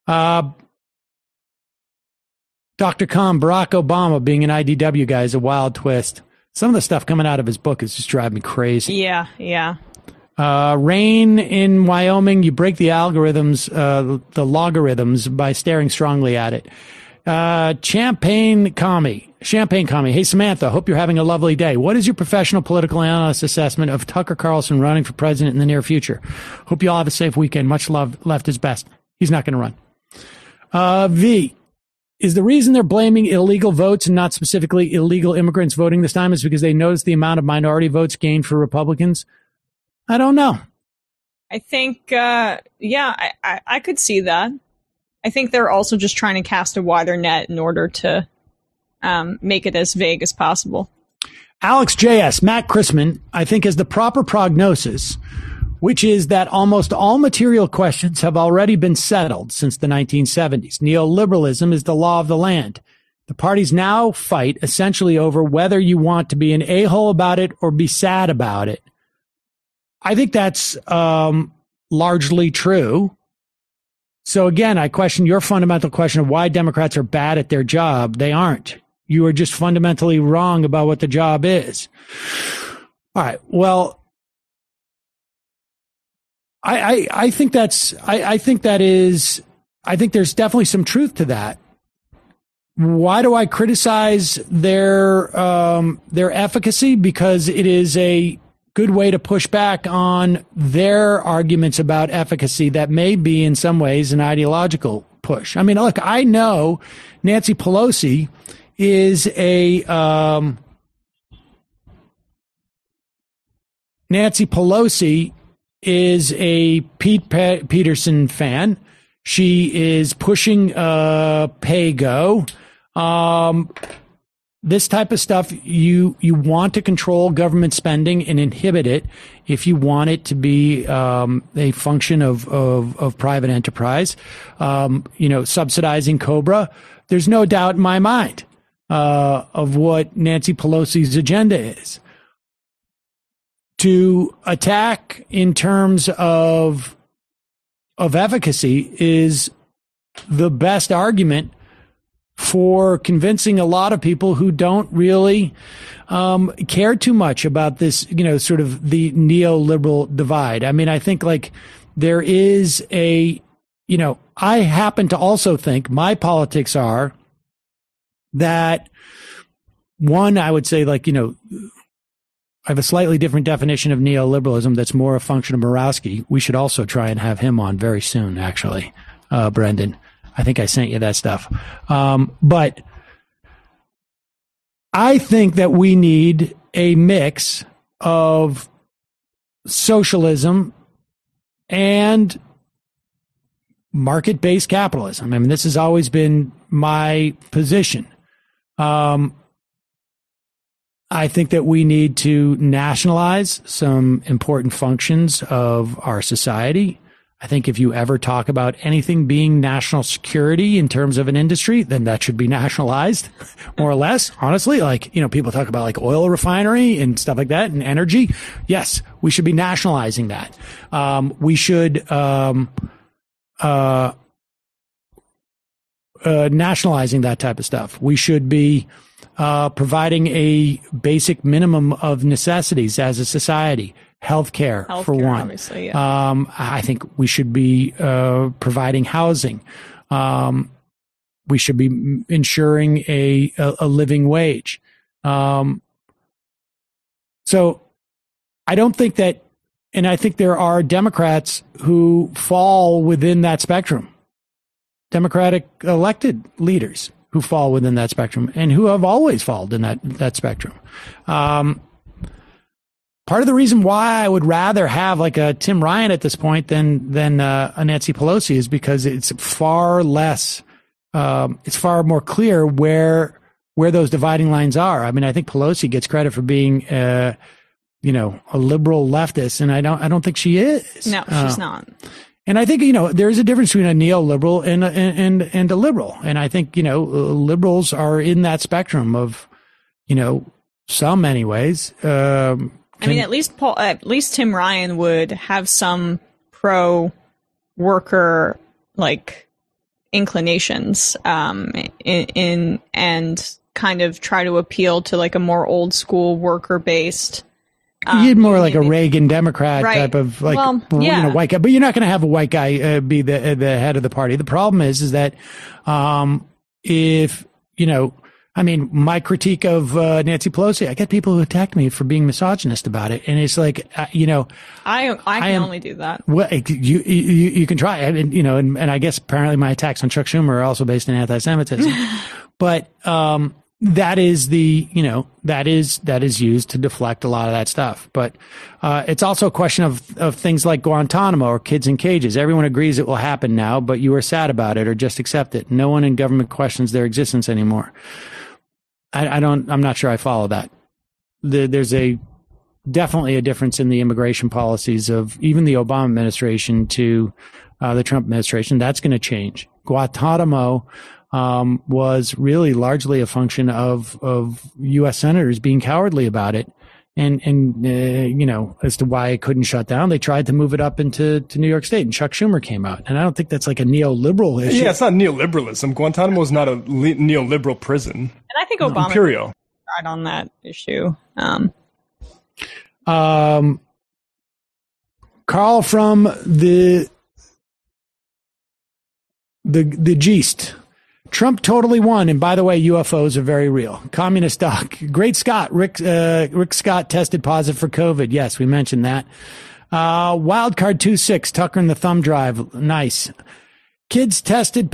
Dr. Khan, Barack Obama being an IDW guy is a wild twist. Some of the stuff coming out of his book is just driving me crazy. Yeah. Rain in Wyoming, you break the logarithms by staring strongly at it. Champagne Commie. Hey, Samantha, hope you're having a lovely day. What is your professional political analyst assessment of Tucker Carlson running for president in the near future? Hope you all have a safe weekend. Much love. Left is best. He's not going to run. V. Is the reason they're blaming illegal votes and not specifically illegal immigrants voting this time is because they noticed the amount of minority votes gained for Republicans? I don't know. I think, I could see that. I think they're also just trying to cast a wider net in order to make it as vague as possible. Alex JS, Matt Chrisman, I think, has the proper prognosis, which is that almost all material questions have already been settled since the 1970s. Neoliberalism is the law of the land. The parties now fight essentially over whether you want to be an a-hole about it or be sad about it. I think that's largely true. So again, I question your fundamental question of why Democrats are bad at their job. They aren't. You are just fundamentally wrong about what the job is. All right. Well, I think there's definitely some truth to that. Why do I criticize their efficacy? Because it is a good way to push back on their arguments about efficacy that may be in some ways an ideological push. I mean, look, I know Nancy Pelosi is a Pete Peterson fan. She is pushing pay-go. This type of stuff, you want to control government spending and inhibit it if you want it to be a function of private enterprise. Subsidizing Cobra. There's no doubt in my mind of what Nancy Pelosi's agenda is. To attack in terms of efficacy is the best argument for convincing a lot of people who don't really care too much about this, sort of the neoliberal divide. I mean, I think there is I happen to also think my politics are that one, I would say I have a slightly different definition of neoliberalism that's more a function of Murawski. We should also try and have him on very soon, actually, Brendan. I think I sent you that stuff. But I think that we need a mix of socialism and market-based capitalism. I mean, this has always been my position. I think that we need to nationalize some important functions of our society. I think if you ever talk about anything being national security in terms of an industry, then that should be nationalized, more or less. Honestly, people talk about oil refinery and stuff like that and energy. Yes, we should be nationalizing that. We should nationalizing that type of stuff. We should be providing a basic minimum of necessities as a society. Healthcare, for one. Obviously, yeah. I think we should be providing housing. We should be ensuring a living wage. So I don't think that, and I think there are Democrats who fall within that spectrum. Democratic elected leaders who fall within that spectrum and who have always fallen in that spectrum. Part of the reason why I would rather have a Tim Ryan at this point than a Nancy Pelosi is because it's far less, it's far more clear where those dividing lines are. I mean, I think Pelosi gets credit for being, a liberal leftist, and I don't think she is. No, she's not. And I think, there is a difference between a neoliberal and a liberal. And I think, liberals are in that spectrum of, some anyways. I mean, at least Tim Ryan would have some pro-worker inclinations in and kind of try to appeal to a more old school worker based. You'd more like a Reagan Democrat type of white guy, but you're not going to have a white guy be the head of the party. The problem is that if, I mean, my critique of Nancy Pelosi, I get people who attack me for being misogynist about it. And it's like, I can only do that. Well, you can try. And I guess apparently my attacks on Chuck Schumer are also based in anti-Semitism. But that is that is used to deflect a lot of that stuff. But it's also a question of things like Guantanamo or kids in cages. Everyone agrees it will happen now, but you are sad about it or just accept it. No one in government questions their existence anymore. I'm not sure I follow that. There's definitely a difference in the immigration policies of even the Obama administration to the Trump administration. That's going to change. Guantanamo was really largely a function of U.S. senators being cowardly about it. And as to why it couldn't shut down, they tried to move it up into New York State, and Chuck Schumer came out. And I don't think that's like a neoliberal issue. Yeah, it's not neoliberalism. Guantanamo is not a neoliberal prison. And I think Obama Imperial. tried on that issue. Carl from the Geest. Trump totally won, and by the way, UFOs are very real. Communist doc. Great Scott. Rick Scott tested positive for COVID. Yes, we mentioned that. Wildcard 26, Tucker and the thumb drive. Nice. Kids tested,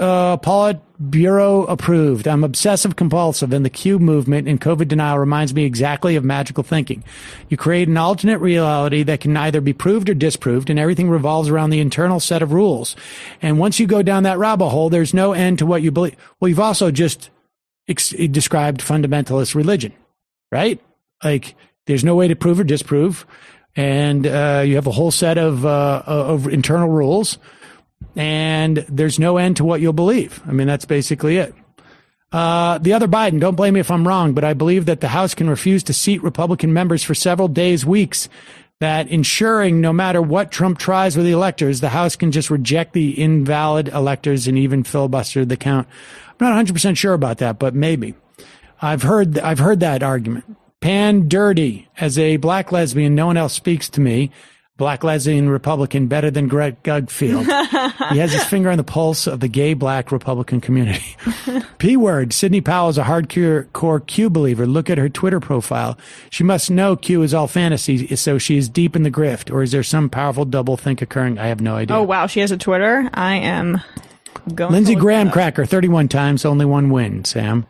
Politburo approved. I'm obsessive compulsive, and the Q movement in COVID denial reminds me exactly of magical thinking. You create an alternate reality that can neither be proved or disproved, and everything revolves around the internal set of rules. And once you go down that rabbit hole, there's no end to what you believe. Well, you've also just described fundamentalist religion, right? Like, there's no way to prove or disprove, and you have a whole set of internal rules. And there's no end to what you'll believe. I mean, that's basically it. The other Biden, don't blame me if I'm wrong, but I believe that the House can refuse to seat Republican members for several days, weeks, that ensuring no matter what Trump tries with the electors, the House can just reject the invalid electors and even filibuster the count. I'm not 100% sure about that, but maybe. I've heard that argument. Pan Dirty, as a black lesbian, no one else speaks to me. Black lesbian Republican better than Greg Gugfield. He has his finger on the pulse of the gay black Republican community. P-word, Sidney Powell is a hardcore Q believer. Look at her Twitter profile. She must know Q is all fantasy, so she is deep in the grift. Or is there some powerful double think occurring? I have no idea. Oh, wow. She has a Twitter? I am going Lindsey Graham cracker, 31 times, only one win, Sam.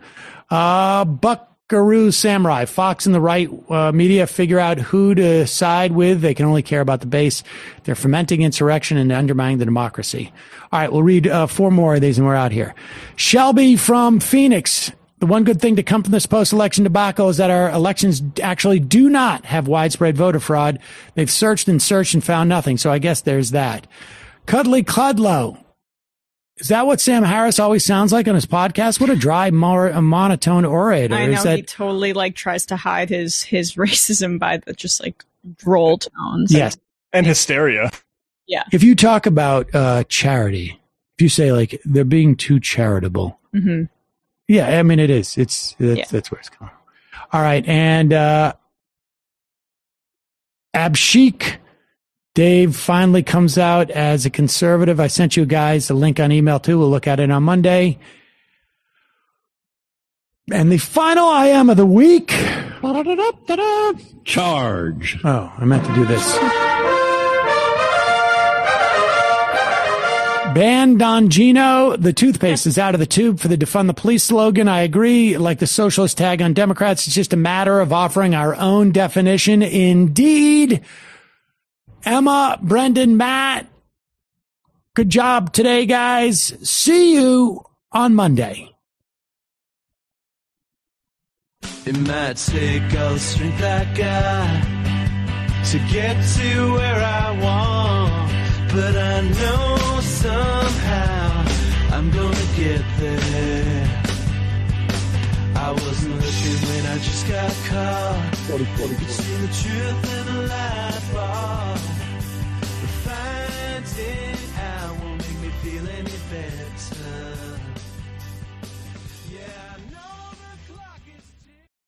Buckaroo Samurai, Fox and the right media figure out who to side with. They can only care about the base. They're fomenting insurrection and undermining the democracy. All right, we'll read 4 more of these and we're out here. Shelby from Phoenix. The one good thing to come from this post-election debacle is that our elections actually do not have widespread voter fraud. They've searched and found nothing, so I guess there's that. Cuddly Cudlow. Is that what Sam Harris always sounds like on his podcast? What a dry, monotone orator. I know, he totally tries to hide his racism by the just droll tones. Yes. And hysteria. Yeah. If you talk about charity, if you say they're being too charitable. Mm-hmm. Yeah, I mean it is. That's where it's going. All right, and Abshik Dave finally comes out as a conservative. I sent you guys the link on email too. We'll look at it on Monday. And the final I am of the week. Charge. Oh, I meant to do this. Ban Dongino. The toothpaste is out of the tube for the Defund the Police slogan. I agree. Like the socialist tag on Democrats, it's just a matter of offering our own definition. Indeed. Emma, Brendan, Matt, good job today, guys. See you on Monday. It might take all the strength I got to get to where I want, but I know somehow I'm gonna get there. I wasn't looking when I just got caught. You could see the truth.